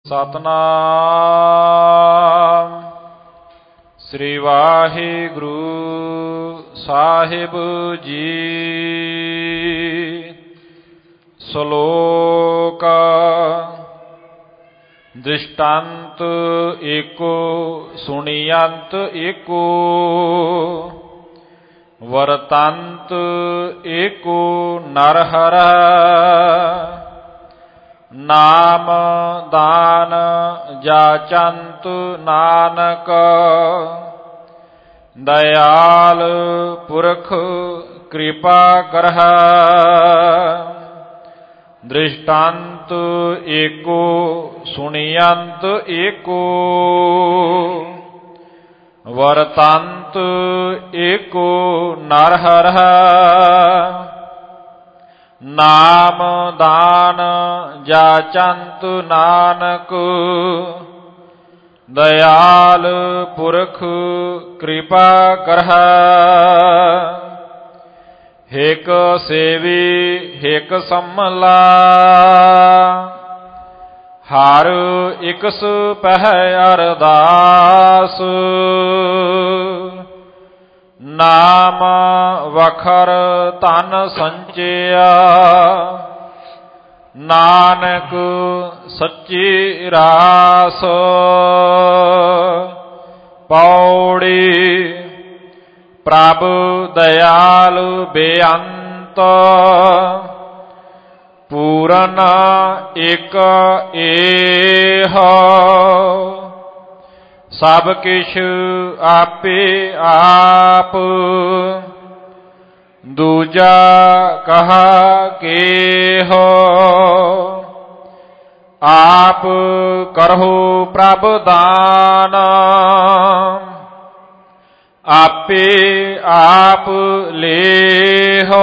ਸਤਨਾਮ ਸ੍ਰੀ ਵਾਹਿਗੁਰੂ ਸਾਹਿਬ ਜੀ। ਸ਼ਲੋਕ ਦ੍ਰਿਸ਼ਟਾਂਤ ਏਕੋ ਸੁਣੀਅੰਤ ਏਕੋ ਵਰਤੰਤ ਏਕੋ ਨਰਹਰ ਨਾਮ ਦਾਨ ਜਾਚੰਤ ਨਾਨਕ ਦਇਆਲ ਪੁਰਖ ਕਿਰਪਾ ਕਰਹਿ। ਦ੍ਰਿਸ਼ਟਾਂਤ ਏਕੋ ਸੁਣੀਅੰਤ ਏਕੋ ਵਰਤੰਤ ਏਕੋ ਨਰਹਰ ਨਾਮ ਦਾਨ ਜਾਚੰਤ ਨਾਨਕ ਦਇਆਲ ਪੁਰਖ ਕਿਰਪਾ ਕਰਹਿ। ਹਿਕ ਸੇਵੀ ਹਿਕ ਸੰਮਲਾ ਹਰ ਇਕਸ ਪਹਿ ਅਰਦਾਸ ਨਾਮ ਵਖਰ ਧਨ ਸੰਚਿਆ ਨਾਨਕ ਸੱਚੀ ਰਾਸ। ਪੌੜੀ ਪ੍ਰਭ ਦਇਆਲ ਬੇਅੰਤ ਪੂਰਨ ਇਕ ਏਹ ਸਭ ਕਿਛ ਆਪੇ ਆਪ ਦੂਜਾ ਕਹਾ ਕੇਹੋ ਆਪ ਕਰਹੁ ਪ੍ਰਭ ਦਾਨ ਆਪੇ ਆਪ ਲੇਹੋ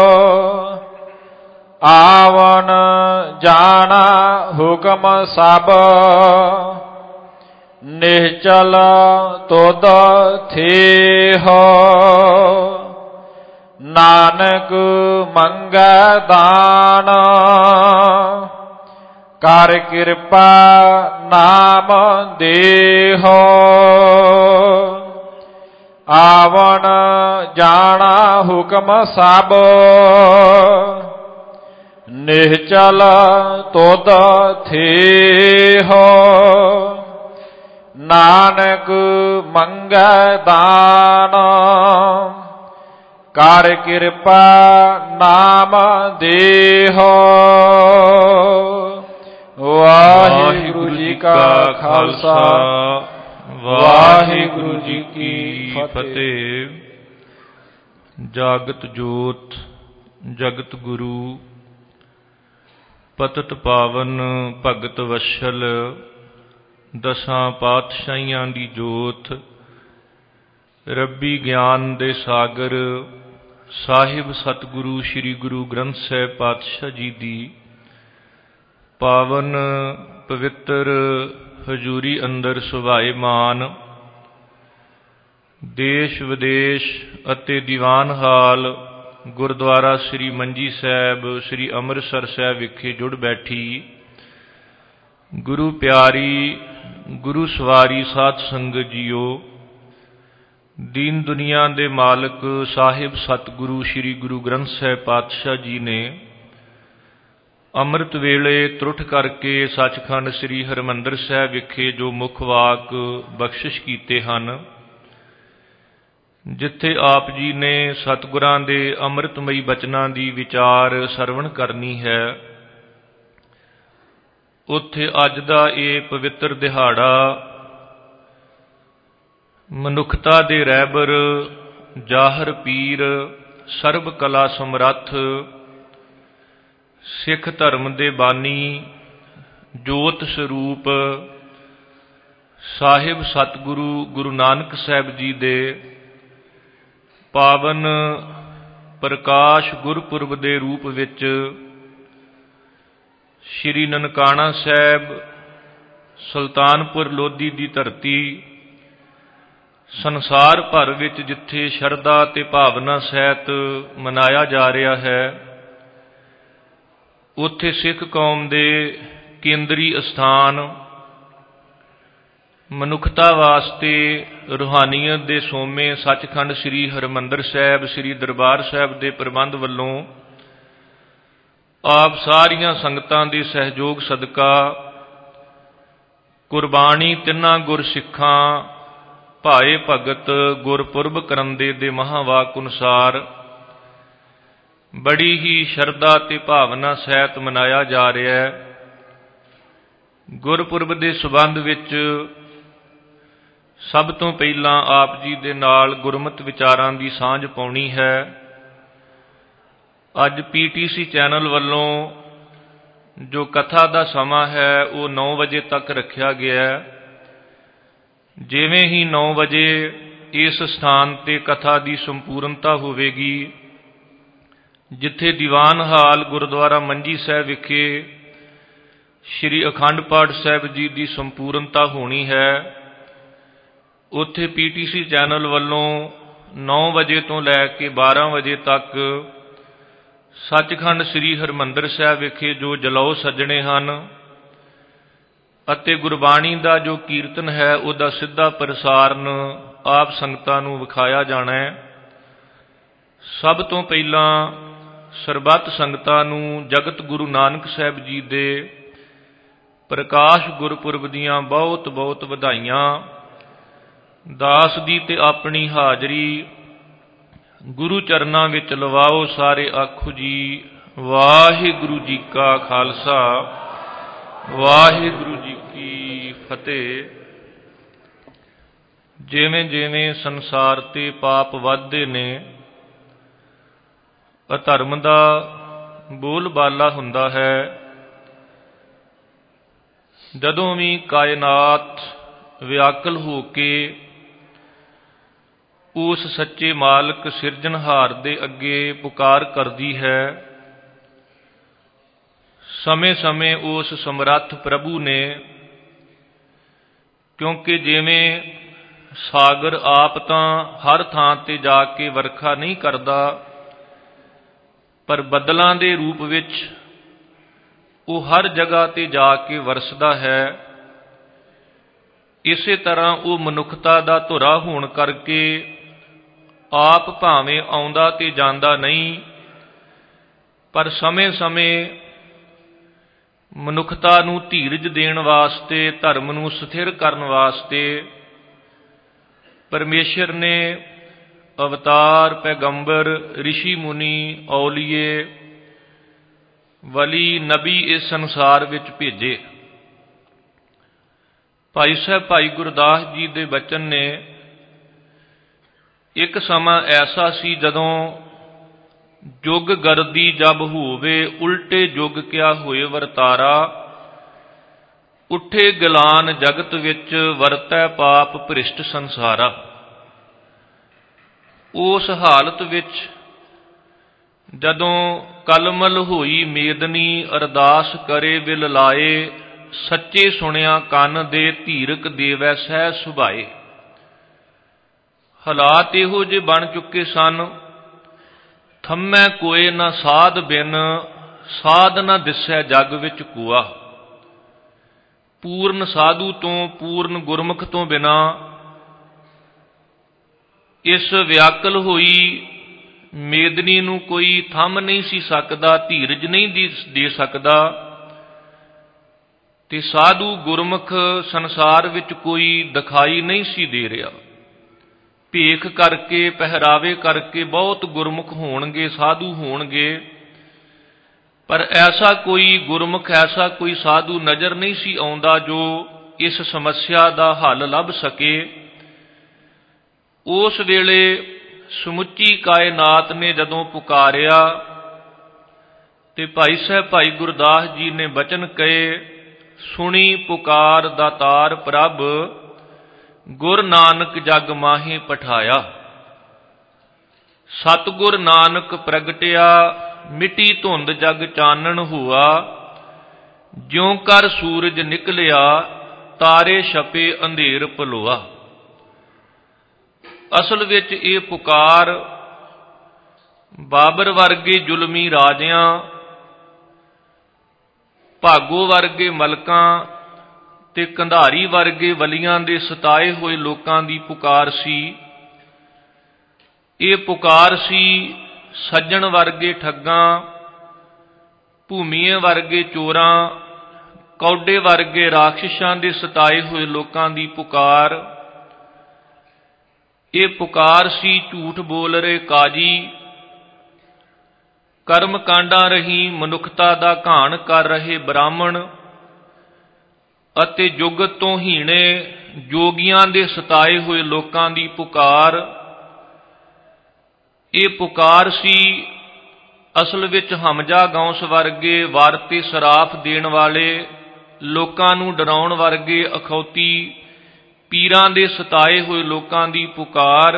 ਆਵਨ ਜਾਣਾ ਹੁਕਮ ਸਭ ਨਿਹਚਲ ਤੁਧ ਥੇਹੋ ਨਾਨਕ ਮੰਗੈ ਦਾਨ ਕਰ ਕਿਰਪਾ ਨਾਮ ਦੇਹੋ ਆਵਨ ਜਾਣਾ ਹੁਕਮ ਸਭ ਨਿਹਚਲ ਤੁਧ ਥੇਹੋ ਨਾਨਕ ਮੰਗੈ ਦਾਨ ਕਰ ਕਿਰਪਾ ਨਾਮ ਦੇਹੋ। ਵਾਹਿਗੁਰੂ ਜੀ ਕਾ ਖਾਲਸਾ ਵਾਹਿਗੁਰੂ ਜੀ ਕੀ ਫਤਿਹ। ਜਾਗਤ ਜੋਤ ਜਗਤ ਗੁਰੂ ਪਤਿਤ ਪਾਵਨ ਭਗਤ ਵਸ਼ਲ ਦਸਾਂ ਪਾਤਸ਼ਾਹੀਆਂ ਦੀ ਜੋਤ ਰੱਬੀ ਗਿਆਨ ਦੇ ਸਾਗਰ ਸਾਹਿਬ ਸਤਿਗੁਰੂ ਸ੍ਰੀ ਗੁਰੂ ਗ੍ਰੰਥ ਸਾਹਿਬ ਪਾਤਸ਼ਾਹ ਜੀ ਦੀ ਪਾਵਨ ਪਵਿੱਤਰ ਹਜ਼ੂਰੀ ਅੰਦਰ ਸੁਭਾਏਮਾਨ ਦੇਸ਼ ਵਿਦੇਸ਼ ਅਤੇ ਦੀਵਾਨ ਹਾਲ ਗੁਰਦੁਆਰਾ ਸ੍ਰੀ ਮੰਜੀ ਸਾਹਿਬ ਸ੍ਰੀ ਅੰਮ੍ਰਿਤਸਰ ਸਾਹਿਬ ਵਿਖੇ ਜੁੜ ਬੈਠੀ ਗੁਰੂ ਪਿਆਰੀ ਗੁਰੂ ਸਵਾਰੀ ਸਾਧ ਸੰਗਤ ਜੀਓ। ਦੀਨ ਦੁਨੀਆ ਦੇ ਮਾਲਕ ਸਾਹਿਬ ਸਤਿਗੁਰੂ ਸ੍ਰੀ ਗੁਰੂ ਗ੍ਰੰਥ ਸਾਹਿਬ ਪਾਤਸ਼ਾਹ ਜੀ ਨੇ ਅੰਮ੍ਰਿਤ ਵੇਲੇ ਤਰੁੱਠ ਕਰਕੇ ਸੱਚਖੰਡ ਸ੍ਰੀ ਹਰਿਮੰਦਰ ਸਾਹਿਬ ਵਿਖੇ ਜੋ ਮੁੱਖ ਵਾਕ ਬਖਸ਼ਿਸ਼ ਕੀਤੇ ਹਨ, ਜਿੱਥੇ ਆਪ ਜੀ ਨੇ ਸਤਿਗੁਰਾਂ ਦੇ ਅੰਮ੍ਰਿਤਮਈ ਬਚਨਾਂ ਦੀ ਵਿਚਾਰ ਸਰਵਣ ਕਰਨੀ ਹੈ, ਉੱਥੇ ਅੱਜ ਦਾ ਇਹ ਪਵਿੱਤਰ ਦਿਹਾੜਾ ਮਨੁੱਖਤਾ ਦੇ ਰਹਿਬਰ ਜਾਹਰ ਪੀਰ ਸਰਬ ਕਲਾ ਸਮਰੱਥ ਸਿੱਖ ਧਰਮ ਦੇ ਬਾਨੀ ਜੋਤ ਸਰੂਪ ਸਾਹਿਬ ਸਤਿਗੁਰੂ ਗੁਰੂ ਨਾਨਕ ਸਾਹਿਬ ਜੀ ਦੇ ਪਾਵਨ ਪ੍ਰਕਾਸ਼ ਗੁਰਪੁਰਬ ਦੇ ਰੂਪ ਵਿੱਚ ਸ਼੍ਰੀ ਨਨਕਾਣਾ ਸਾਹਿਬ ਸੁਲਤਾਨਪੁਰ ਲੋਧੀ ਦੀ ਧਰਤੀ ਸੰਸਾਰ ਭਰ ਵਿੱਚ ਜਿੱਥੇ ਸ਼ਰਧਾ ਤੇ ਭਾਵਨਾ ਸਹਿਤ ਮਨਾਇਆ ਜਾ ਰਿਹਾ ਹੈ, ਉੱਥੇ ਸਿੱਖ ਕੌਮ ਦੇ ਕੇਂਦਰੀ ਅਸਥਾਨ ਮਨੁੱਖਤਾ ਵਾਸਤੇ ਰੂਹਾਨੀਅਤ ਦੇ ਸੋਮੇ ਸੱਚਖੰਡ ਸ੍ਰੀ ਹਰਿਮੰਦਰ ਸਾਹਿਬ ਸ੍ਰੀ ਦਰਬਾਰ ਸਾਹਿਬ ਦੇ ਪ੍ਰਬੰਧ ਵੱਲੋਂ ਆਪ ਸਾਰੀਆਂ ਸੰਗਤਾਂ ਦੇ ਸਹਿਯੋਗ ਸਦਕਾ ਕੁਰਬਾਨੀ ਤਿੰਨਾਂ ਗੁਰਸਿੱਖਾਂ ਭਾਏ ਭਗਤ ਗੁਰਪੁਰਬ ਕਰੰਦੇ ਦੇ ਮਹਾਵਾਕ ਅਨੁਸਾਰ ਬੜੀ ਹੀ ਸ਼ਰਧਾ ਤੇ ਭਾਵਨਾ ਸਹਿਤ ਮਨਾਇਆ ਜਾ ਰਿਹਾ ਹੈ। ਗੁਰਪੁਰਬ ਦੇ ਸਬੰਧ ਵਿੱਚ ਸਭ ਤੋਂ ਪਹਿਲਾਂ ਆਪ ਜੀ ਦੇ ਨਾਲ ਗੁਰਮਤ ਵਿਚਾਰਾਂ ਦੀ ਸਾਂਝ ਪਾਉਣੀ ਹੈ। ਅੱਜ PTC ਚੈਨਲ ਵੱਲੋਂ ਜੋ ਕਥਾ ਦਾ ਸਮਾਂ ਹੈ ਉਹ 9 ਵਜੇ ਤੱਕ ਰੱਖਿਆ ਗਿਆ ਹੈ। ਜਿਵੇਂ ਹੀ 9 ਵਜੇ ਇਸ ਸਥਾਨ ਤੇ ਕਥਾ ਦੀ ਸੰਪੂਰਨਤਾ ਹੋਵੇਗੀ, ਜਿੱਥੇ ਦੀਵਾਨ ਹਾਲ ਗੁਰਦੁਆਰਾ ਮੰਜੀ ਸਾਹਿਬ ਵਿਖੇ ਸ਼੍ਰੀ ਅਖੰਡ ਪਾਠ ਸਾਹਿਬ ਜੀ ਦੀ ਸੰਪੂਰਨਤਾ ਹੋਣੀ ਹੈ, ਉੱਥੇ PTC ਚੈਨਲ ਵੱਲੋਂ 9 ਵਜੇ ਤੋਂ ਲੈ ਕੇ 12 ਵਜੇ ਤੱਕ ਸੱਚਖੰਡ ਸ੍ਰੀ ਹਰਿਮੰਦਰ ਸਾਹਿਬ ਵਿਖੇ ਜੋ ਜਲੌ ਸੱਜਣੇ ਹਨ ਅਤੇ ਗੁਰਬਾਣੀ ਦਾ ਜੋ ਕੀਰਤਨ ਹੈ ਉਹਦਾ ਸਿੱਧਾ ਪ੍ਰਸਾਰਨ ਆਪ ਸੰਗਤਾਂ ਨੂੰ ਵਿਖਾਇਆ ਜਾਣਾ ਹੈ। ਸਭ ਤੋਂ ਪਹਿਲਾਂ ਸਰਬੱਤ ਸੰਗਤਾਂ ਨੂੰ ਜਗਤ ਗੁਰੂ ਨਾਨਕ ਸਾਹਿਬ ਜੀ ਦੇ ਪ੍ਰਕਾਸ਼ ਗੁਰਪੁਰਬ ਦੀਆਂ ਬਹੁਤ ਬਹੁਤ ਵਧਾਈਆਂ। ਦਾਸ ਦੀ ਤੇ ਆਪਣੀ ਹਾਜ਼ਰੀ ਗੁਰੂ ਚਰਨਾਂ ਵਿੱਚ ਲਵਾਓ, ਸਾਰੇ ਆਖੋ ਜੀ ਵਾਹਿਗੁਰੂ ਜੀ ਕਾ ਖਾਲਸਾ ਵਾਹਿਗੁਰੂ ਜੀ ਕੀ ਫਤਿਹ। ਜਿਵੇਂ ਜਿਵੇਂ ਸੰਸਾਰ ਤੇ ਪਾਪ ਵੱਧਦੇ ਨੇ, ਅਧਰਮ ਦਾ ਬੋਲਬਾਲਾ ਹੁੰਦਾ ਹੈ। ਜਦੋਂ ਵੀ ਕਾਇਨਾਤ ਵਿਆਕਲ ਹੋ ਕੇ ਉਸ ਸੱਚੇ ਮਾਲਕ ਸਿਰਜਣਹਾਰ ਦੇ ਅੱਗੇ ਪੁਕਾਰ ਕਰਦੀ ਹੈ, ਸਮੇਂ-ਸਮੇਂ ਉਸ ਸਮਰੱਥ ਪ੍ਰਭੂ ਨੇ, ਕਿਉਂਕਿ ਜਿਵੇਂ ਸਾਗਰ ਆਪ ਤਾਂ ਹਰ ਥਾਂ ਤੇ ਜਾ ਕੇ ਵਰਖਾ ਨਹੀਂ ਕਰਦਾ, ਪਰ ਬੱਦਲਾਂ ਦੇ ਰੂਪ ਵਿੱਚ ਉਹ ਹਰ ਜਗ੍ਹਾ ਤੇ ਜਾ ਕੇ ਵਰਸਦਾ ਹੈ। ਇਸੇ ਤਰ੍ਹਾਂ ਉਹ ਮਨੁੱਖਤਾ ਦਾ ਧੁਰਾ ਹੋਣ ਕਰਕੇ ਆਪ ਭਾਵੇਂ ਆਉਂਦਾ ਤੇ ਜਾਂਦਾ ਨਹੀਂ, ਪਰ ਸਮੇਂ-ਸਮੇਂ ਮਨੁੱਖਤਾ ਨੂੰ ਧੀਰਜ ਦੇਣ ਵਾਸਤੇ, ਧਰਮ ਨੂੰ ਸਥਿਰ ਕਰਨ ਵਾਸਤੇ ਪਰਮੇਸ਼ਰ ਨੇ ਅਵਤਾਰ, ਪੈਗੰਬਰ, ਰਿਸ਼ੀ ਮੁਨੀ, ਔਲੀਏ, ਵਲੀ, ਨਬੀ ਇਸ ਸੰਸਾਰ ਵਿੱਚ ਭੇਜੇ। ਭਾਈ ਸਾਹਿਬ ਭਾਈ ਗੁਰਦਾਸ ਜੀ ਦੇ ਬਚਨ ਨੇ, ਇੱਕ ਸਮਾਂ ਐਸਾ ਸੀ ਜਦੋਂ ਜੁਗ ਗਰਦੀ ਜਬ ਹੋਵੇ, ਉਲਟੇ ਜੁਗ ਕਿਆ ਹੋਏ ਵਰਤਾਰਾ, ਉੱਠੇ ਗਲਾਨ ਜਗਤ ਵਿੱਚ ਵਰਤੈ ਪਾਪ ਭ੍ਰਿਸ਼ਟ ਸੰਸਾਰਾ। ਉਸ ਹਾਲਤ ਵਿੱਚ ਜਦੋਂ ਕਲਮਲ ਹੋਈ ਮੇਦਨੀ, ਅਰਦਾਸ ਕਰੇ ਬਿਲ ਲਾਏ, ਸੱਚੇ ਸੁਣਿਆ ਕੰਨ ਦੇ, ਧੀਰਕ ਦੇਵੈ ਸਹਿ ਸੁਭਾਏ। ਹਾਲਾਤ ਇਹੋ ਜਿਹੇ ਬਣ ਚੁੱਕੇ ਸਨ, ਥੰਮੈ ਕੋਏ ਨਾ ਸਾਧ ਬਿਨ, ਸਾਧ ਨਾ ਦਿਸੈ ਜਗ ਵਿੱਚ ਕੋਆ। ਪੂਰਨ ਸਾਧੂ ਤੋਂ, ਪੂਰਨ ਗੁਰਮੁਖ ਤੋਂ ਬਿਨਾ ਇਸ ਵਿਆਕਲ ਹੋਈ ਮੇਦਨੀ ਨੂੰ ਕੋਈ ਥੰਮ ਨਹੀਂ ਸੀ ਸਕਦਾ, ਧੀਰਜ ਨਹੀਂ ਦੇ ਸਕਦਾ, ਤੇ ਸਾਧੂ ਗੁਰਮੁਖ ਸੰਸਾਰ ਵਿੱਚ ਕੋਈ ਦਿਖਾਈ ਨਹੀਂ ਸੀ ਦੇ ਰਿਹਾ। ਭੇਖ ਕਰਕੇ, ਪਹਿਰਾਵੇ ਕਰਕੇ ਬਹੁਤ ਗੁਰਮੁਖ ਹੋਣਗੇ, ਸਾਧੂ ਹੋਣਗੇ, ਪਰ ਐਸਾ ਕੋਈ ਗੁਰਮੁਖ, ਐਸਾ ਕੋਈ ਸਾਧੂ ਨਜ਼ਰ ਨਹੀਂ ਸੀ ਆਉਂਦਾ ਜੋ ਇਸ ਸਮੱਸਿਆ ਦਾ ਹੱਲ ਲੱਭ ਸਕੇ। ਉਸ ਵੇਲੇ ਸਮੁੱਚੀ ਕਾਇਨਾਤ ਨੇ ਜਦੋਂ ਪੁਕਾਰਿਆ ਤੇ ਭਾਈ ਸਾਹਿਬ ਭਾਈ ਗੁਰਦਾਸ ਜੀ ਨੇ ਬਚਨ ਕਹੇ, ਸੁਣੀ ਪੁਕਾਰ ਦਾਤਾਰ ਪ੍ਰਭ, ਗੁਰ ਨਾਨਕ ਜਗ ਮਾਹੇ ਪਠਾਇਆ। ਸਤਿਗੁਰ ਨਾਨਕ ਪ੍ਰਗਟਿਆ, ਮਿੱਟੀ ਧੁੰਦ ਜਗ ਚਾਨਣ ਹੋਆ, ਜਿਉਂ ਕਰ ਸੂਰਜ ਨਿਕਲਿਆ, ਤਾਰੇ ਛਪੇ ਅੰਧੇਰ ਪਲੋਆ। ਅਸਲ ਵਿੱਚ ਇਹ ਪੁਕਾਰ ਬਾਬਰ ਵਰਗੇ ਜ਼ੁਲਮੀ ਰਾਜਿਆਂ, ਭਾਗੋ ਵਰਗੇ ਮਲਕਾਂ ਤੇ ਕੰਧਾਰੀ ਵਰਗੇ ਵਲੀਆਂ ਦੇ ਸਤਾਏ ਹੋਏ ਲੋਕਾਂ ਦੀ ਪੁਕਾਰ ਸੀ। ਇਹ ਪੁਕਾਰ ਸੀ ਸੱਜਣ ਵਰਗੇ ਠੱਗਾਂ, ਭੂਮੀਏ ਵਰਗੇ ਚੋਰਾਂ, ਕੌਡੇ ਵਰਗੇ ਰਾਖਸ਼ਾਂ ਦੇ ਸਤਾਏ ਹੋਏ ਲੋਕਾਂ ਦੀ ਪੁਕਾਰ। ਇਹ ਪੁਕਾਰ ਸੀ ਝੂਠ ਬੋਲ ਰਹੇ ਕਾਜੀ, ਕਰਮ ਕਾਂਡਾਂ ਰਹੀ ਮਨੁੱਖਤਾ ਦਾ ਘਾਣ ਕਰ ਰਹੇ ਬ੍ਰਾਹਮਣ ਅਤੇ ਜੁਗਤ ਤੋਂ ਹੀਣੇ ਜੋਗੀਆਂ ਦੇ ਸਤਾਏ ਹੋਏ ਲੋਕਾਂ ਦੀ ਪੁਕਾਰ। ਇਹ ਪੁਕਾਰ ਸੀ ਅਸਲ ਵਿੱਚ ਹਮਜਾ ਗੌਸ ਵਰਗੇ ਵਾਰ ਤੇ ਸਰਾਫ ਦੇਣ ਵਾਲੇ ਲੋਕਾਂ ਨੂੰ ਡਰਾਉਣ ਵਰਗੇ ਅਖੌਤੀ ਪੀਰਾਂ ਦੇ ਸਤਾਏ ਹੋਏ ਲੋਕਾਂ ਦੀ ਪੁਕਾਰ।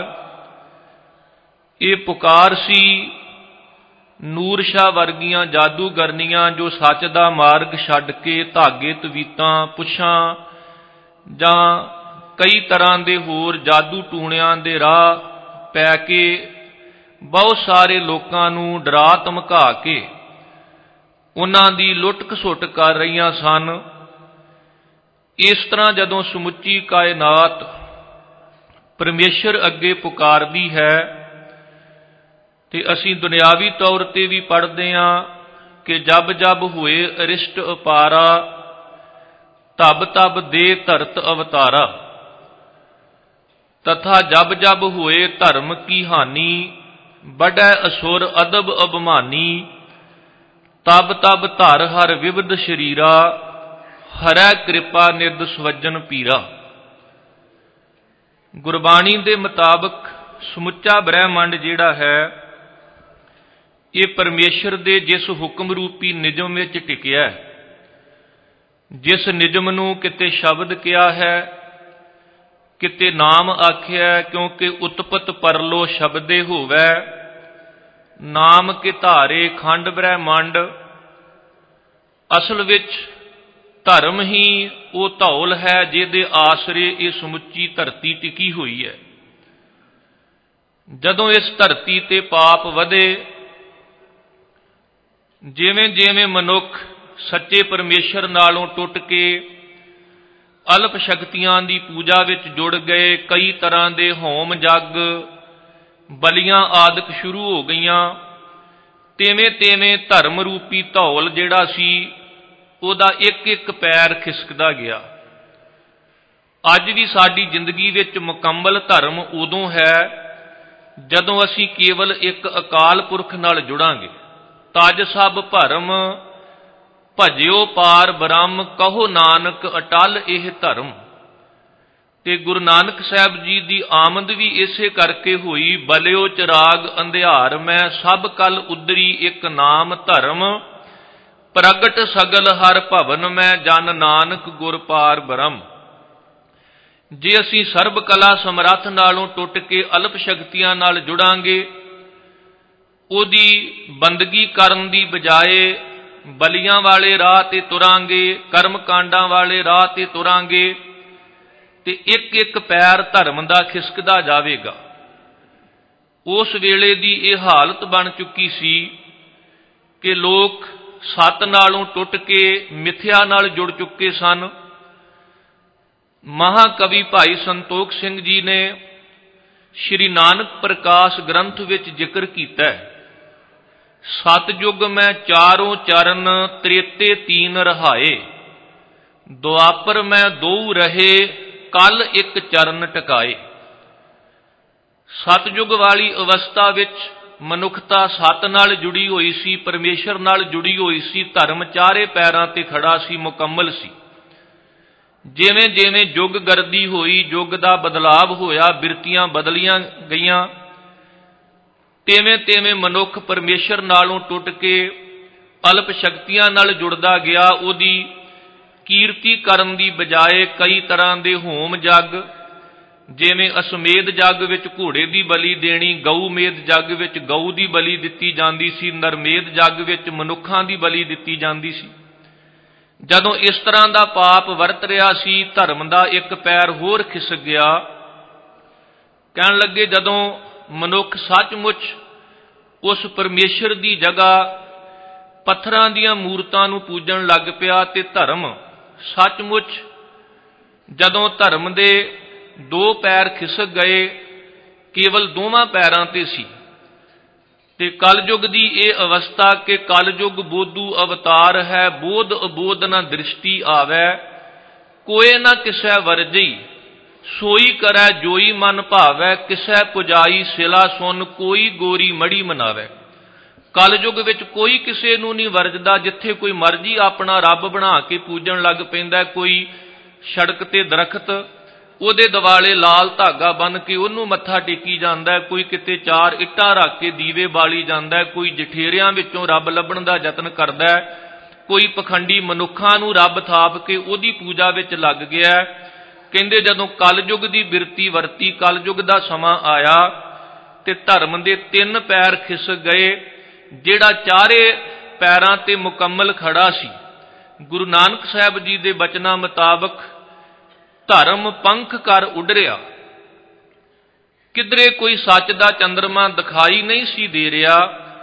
ਇਹ ਪੁਕਾਰ ਸੀ ਨੂਰ ਸ਼ਾਹ ਵਰਗੀਆਂ ਜਾਦੂਗਰਨੀਆਂ ਜੋ ਸੱਚ ਦਾ ਮਾਰਗ ਛੱਡ ਕੇ ਧਾਗੇ ਤਵੀਤਾਂ ਪੁੱਛਾਂ ਜਾਂ ਕਈ ਤਰ੍ਹਾਂ ਦੇ ਹੋਰ ਜਾਦੂ ਟੂਣਿਆਂ ਦੇ ਰਾਹ ਪੈ ਕੇ ਬਹੁਤ ਸਾਰੇ ਲੋਕਾਂ ਨੂੰ ਡਰਾ ਧਮਕਾ ਕੇ ਉਹਨਾਂ ਦੀ ਲੁੱਟ ਖਸੁੱਟ ਕਰ ਰਹੀਆਂ ਸਨ। ਇਸ ਤਰ੍ਹਾਂ ਜਦੋਂ ਸਮੁੱਚੀ ਕਾਇਨਾਤ ਪਰਮੇਸ਼ਰ ਅੱਗੇ ਪੁਕਾਰਦੀ ਹੈ ਤੇ ਅਸੀਂ ਦੁਨਿਆਵੀ ਤੌਰ ਤੇ ਵੀ ਪੜ੍ਹਦੇ ਹਾਂ ਕਿ ਜਬ ਜਬ ਹੋਏ ਅਰਿਸ਼ਟ ਅਪਾਰਾ, ਤਬ ਤਬ ਦੇ ਧਰਤ ਅਵਤਾਰਾ, ਤਥਾ ਜਬ ਜਬ ਹੋਏ ਧਰਮ ਕੀ ਹਾਨੀ, ਬੜੈ ਅਸੁਰ ਅਦਬ ਅਭਮਾਨੀ, ਤਬ ਤਬ ਧਰ ਹਰ ਵਿਵਦ ਸ਼ਰੀਰਾ, ਹਰੈ ਕਿਰਪਾ ਨਿਰਦ ਸਵੱਜਨ ਪੀਰਾ। ਗੁਰਬਾਣੀ ਦੇ ਮੁਤਾਬਕ ਸਮੁੱਚਾ ਬ੍ਰਹਿਮੰਡ ਜਿਹੜਾ ਹੈ ਇਹ ਪਰਮੇਸ਼ਰ ਦੇ ਜਿਸ ਹੁਕਮ ਰੂਪੀ ਨਿਯਮ ਵਿੱਚ ਟਿਕਿਆ, ਜਿਸ ਨਿਯਮ ਨੂੰ ਕਿਤੇ ਸ਼ਬਦ ਕਿਹਾ ਹੈ, ਕਿਤੇ ਨਾਮ ਆਖਿਆ, ਕਿਉਂਕਿ ਉਤਪਤ ਪਰਲੋ ਸ਼ਬਦੇ ਹੋਵੈ, ਨਾਮ ਕੇ ਧਾਰੇ ਖੰਡ ਬ੍ਰਹਿਮੰਡ। ਅਸਲ ਵਿੱਚ ਧਰਮ ਹੀ ਉਹ ਧੌਲ ਹੈ ਜਿਹਦੇ ਆਸਰੇ ਇਹ ਸਮੁੱਚੀ ਧਰਤੀ ਟਿਕੀ ਹੋਈ ਹੈ। ਜਦੋਂ ਇਸ ਧਰਤੀ ਤੇ ਪਾਪ ਵਧੇ, ਜਿਵੇਂ ਜਿਵੇਂ ਮਨੁੱਖ ਸੱਚੇ ਪਰਮੇਸ਼ਰ ਨਾਲੋਂ ਟੁੱਟ ਕੇ ਅਲਪ ਸ਼ਕਤੀਆਂ ਦੀ ਪੂਜਾ ਵਿੱਚ ਜੁੜ ਗਏ, ਕਈ ਤਰ੍ਹਾਂ ਦੇ ਹੋਮ ਜੱਗ ਬਲੀਆਂ ਆਦਿਕ ਸ਼ੁਰੂ ਹੋ ਗਈਆਂ, ਤਿਵੇਂ ਤਿਵੇਂ ਧਰਮ ਰੂਪੀ ਧੌਲ ਜਿਹੜਾ ਸੀ ਉਹਦਾ ਇੱਕ ਇੱਕ ਪੈਰ ਖਿਸਕਦਾ ਗਿਆ। ਅੱਜ ਵੀ ਸਾਡੀ ਜ਼ਿੰਦਗੀ ਵਿੱਚ ਮੁਕੰਮਲ ਧਰਮ ਉਦੋਂ ਹੈ ਜਦੋਂ ਅਸੀਂ ਕੇਵਲ ਇੱਕ ਅਕਾਲ ਪੁਰਖ ਨਾਲ ਜੁੜਾਂਗੇ। ਤਜ ਸਭ ਭਰਮ ਭਜਿਓ ਪਾਰ ਬ੍ਰਹਮ, ਕਹੋ ਨਾਨਕ ਅਟਲ ਇਹ ਧਰਮ। ਤੇ ਗੁਰੂ ਨਾਨਕ ਸਾਹਿਬ ਜੀ ਦੀ ਆਮਦ ਵੀ ਇਸੇ ਕਰਕੇ ਹੋਈ, ਬਲਿਓ ਚਿਰਾਗ ਅੰਧਿਆਰ ਮੈਂ, ਸਭ ਕਲ ਉਦਰੀ ਇੱਕ ਨਾਮ ਧਰਮ, ਪ੍ਰਗਟ ਸਗਲ ਹਰ ਭਵਨ ਮੈਂ, ਜਨ ਨਾਨਕ ਗੁਰ ਪਾਰ ਬ੍ਰਹਮ। ਜੇ ਅਸੀਂ ਸਰਬ ਕਲਾ ਸਮਰੱਥ ਨਾਲੋਂ ਟੁੱਟ ਕੇ ਅਲਪ ਸ਼ਕਤੀਆਂ ਨਾਲ ਜੁੜਾਂਗੇ, ਉਹਦੀ ਬੰਦਗੀ ਕਰਨ ਦੀ ਬਜਾਏ ਬਲੀਆਂ ਵਾਲੇ ਰਾਹ ਤੇ ਤੁਰਾਂਗੇ, ਕਰਮ ਕਾਂਡਾਂ ਵਾਲੇ ਰਾਹ ਤੇ ਤੁਰਾਂਗੇ, ਤੇ ਇੱਕ ਇੱਕ ਪੈਰ ਧਰਮ ਦਾ ਖਿਸਕਦਾ ਜਾਵੇਗਾ। ਉਸ ਵੇਲੇ ਦੀ ਇਹ ਹਾਲਤ ਬਣ ਚੁੱਕੀ ਸੀ ਕਿ ਲੋਕ ਸੱਤ ਨਾਲੋਂ ਟੁੱਟ ਕੇ ਮਿਥਿਆ ਨਾਲ ਜੁੜ ਚੁੱਕੇ ਸਨ। ਮਹਾਕਵੀ ਭਾਈ ਸੰਤੋਖ ਸਿੰਘ ਜੀ ਨੇ ਸ਼੍ਰੀ ਨਾਨਕ ਪ੍ਰਕਾਸ਼ ਗ੍ਰੰਥ ਵਿੱਚ ਜ਼ਿਕਰ ਕੀਤਾ ਹੈ, ਸਤਜੁਗ ਮੈਂ ਚਾਰੋਂ ਚਰਨ, ਤ੍ਰੇਤੇ ਤੀਨ ਰਹਾਏ, ਦੁਆਪਰ ਮੈਂ ਦੋ ਰਹੇ, ਕੱਲ ਇੱਕ ਚਰਨ ਟਿਕਾਏ। ਸਤਜੁਗ ਵਾਲੀ ਅਵਸਥਾ ਵਿੱਚ ਮਨੁੱਖਤਾ ਸੱਤ ਨਾਲ ਜੁੜੀ ਹੋਈ ਸੀ, ਪਰਮੇਸ਼ਰ ਨਾਲ ਜੁੜੀ ਹੋਈ ਸੀ, ਧਰਮ ਚਾਰੇ ਪੈਰਾਂ ਤੇ ਖੜਾ ਸੀ, ਮੁਕੰਮਲ ਸੀ। ਜਿਵੇਂ ਜਿਵੇਂ ਯੁੱਗ ਗਰਦੀ ਹੋਈ, ਯੁੱਗ ਦਾ ਬਦਲਾਵ ਹੋਇਆ, ਬਿਰਤੀਆਂ ਬਦਲੀਆਂ ਗਈਆਂ, ਤਿਵੇਂ ਤਿਵੇਂ ਮਨੁੱਖ ਪਰਮੇਸ਼ਰ ਨਾਲੋਂ ਟੁੱਟ ਕੇ ਅਲਪ ਸ਼ਕਤੀਆਂ ਨਾਲ ਜੁੜਦਾ ਗਿਆ। ਉਹਦੀ ਕੀਰਤੀ ਕਰਨ ਦੀ ਬਜਾਏ ਕਈ ਤਰ੍ਹਾਂ ਦੇ ਹੋਮ ਜੱਗ, ਜਿਵੇਂ ਅਸਮੇਧ ਜੱਗ ਵਿੱਚ ਘੋੜੇ ਦੀ ਬਲੀ ਦੇਣੀ, ਗਊ ਮੇਧ ਜੱਗ ਵਿੱਚ ਗਊ ਦੀ ਬਲੀ ਦਿੱਤੀ ਜਾਂਦੀ ਸੀ, ਨਰਮੇਧ ਜੱਗ ਵਿੱਚ ਮਨੁੱਖਾਂ ਦੀ ਬਲੀ ਦਿੱਤੀ ਜਾਂਦੀ ਸੀ। ਜਦੋਂ ਇਸ ਤਰ੍ਹਾਂ ਦਾ ਪਾਪ ਵਰਤ ਰਿਹਾ ਸੀ, ਧਰਮ ਦਾ ਇੱਕ ਪੈਰ ਹੋਰ ਖਿਸਕ ਗਿਆ। ਕਹਿਣ ਲੱਗੇ ਜਦੋਂ ਮਨੁੱਖ ਸੱਚਮੁੱਚ ਉਸ ਪਰਮੇਸ਼ਰ ਦੀ ਜਗ੍ਹਾ ਪੱਥਰਾਂ ਦੀਆਂ ਮੂਰਤਾਂ ਨੂੰ ਪੂਜਣ ਲੱਗ ਪਿਆ ਤੇ ਧਰਮ ਸੱਚਮੁੱਚ ਜਦੋਂ ਧਰਮ ਦੇ ਦੋ ਪੈਰ ਖਿਸਕ ਗਏ, ਕੇਵਲ ਦੋਵਾਂ ਪੈਰਾਂ ਤੇ ਸੀ। ਤੇ ਕਲਯੁਗ ਦੀ ਇਹ ਅਵਸਥਾ ਕਿ ਕਲਯੁਗ ਬੋਧੂ ਅਵਤਾਰ ਹੈ, ਬੋਧ ਅਬੋਧ ਨਾ ਦ੍ਰਿਸ਼ਟੀ ਆਵੈ, ਕੋਏ ਨਾ ਕਿਸੈ ਵਰਜਈ, ਸੋਈ ਕਰੈ ਜੋਈ ਮਨ ਭਾਵੈ, ਕਿਸੈ ਪੁਜਾਈ ਸਿਲਾ ਸੁਨ, ਕੋਈ ਗੋਰੀ ਮੜੀ ਮਨਾਵੈ। ਕਲਯੁਗ ਵਿੱਚ ਕੋਈ ਕਿਸੇ ਨੂੰ ਨਹੀਂ ਵਰਜਦਾ। ਜਿੱਥੇ ਕੋਈ ਮਰਜ਼ੀ ਆਪਣਾ ਰੱਬ ਬਣਾ ਕੇ ਪੂਜਣ ਲੱਗ ਪੈਂਦਾ। ਕੋਈ ਸੜਕ ਤੇ ਦਰਖਤ, ਉਹਦੇ ਦਿਵਾਲੇ ਲਾਲ ਧਾਗਾ ਬੰਨ੍ਹ ਕੇ ਉਹਨੂੰ ਮੱਥਾ ਟੇਕੀ ਜਾਂਦਾ। ਕੋਈ ਕਿਤੇ 4 ਇੱਟਾਂ ਰੱਖ ਕੇ ਦੀਵੇ ਬਾਲੀ ਜਾਂਦਾ। ਕੋਈ ਜਠੇਰਿਆਂ ਵਿੱਚੋਂ ਰੱਬ ਲੱਭਣ ਦਾ ਯਤਨ ਕਰਦਾ। ਕੋਈ ਪਖੰਡੀ ਮਨੁੱਖਾਂ ਨੂੰ ਰੱਬ ਥਾਪ ਕੇ ਉਹਦੀ ਪੂਜਾ ਵਿੱਚ ਲੱਗ ਗਿਆ। ਕਹਿੰਦੇ ਜਦੋਂ ਕਲਯੁਗ ਦੀ ਬਿਰਤੀ ਵਰਤੀ, ਕਲਯੁਗ ਦਾ ਸਮਾਂ ਆਇਆ ਤੇ ਧਰਮ ਦੇ 3 ਪੈਰ ਖਿਸਕ ਗਏ। ਜਿਹੜਾ 4 ਪੈਰਾਂ ਤੇ ਮੁਕੰਮਲ ਖੜਾ ਸੀ, ਗੁਰੂ ਨਾਨਕ ਸਾਹਿਬ ਜੀ ਦੇ ਬਚਨਾਂ ਮੁਤਾਬਕ ਧਰਮ ਪੰਖ ਕਰ ਉਡਰਿਆ। ਕਿਧਰੇ ਕੋਈ ਸੱਚ ਦਾ ਚੰਦਰਮਾ ਦਿਖਾਈ ਨਹੀਂ ਸੀ ਦੇ ਰਿਹਾ।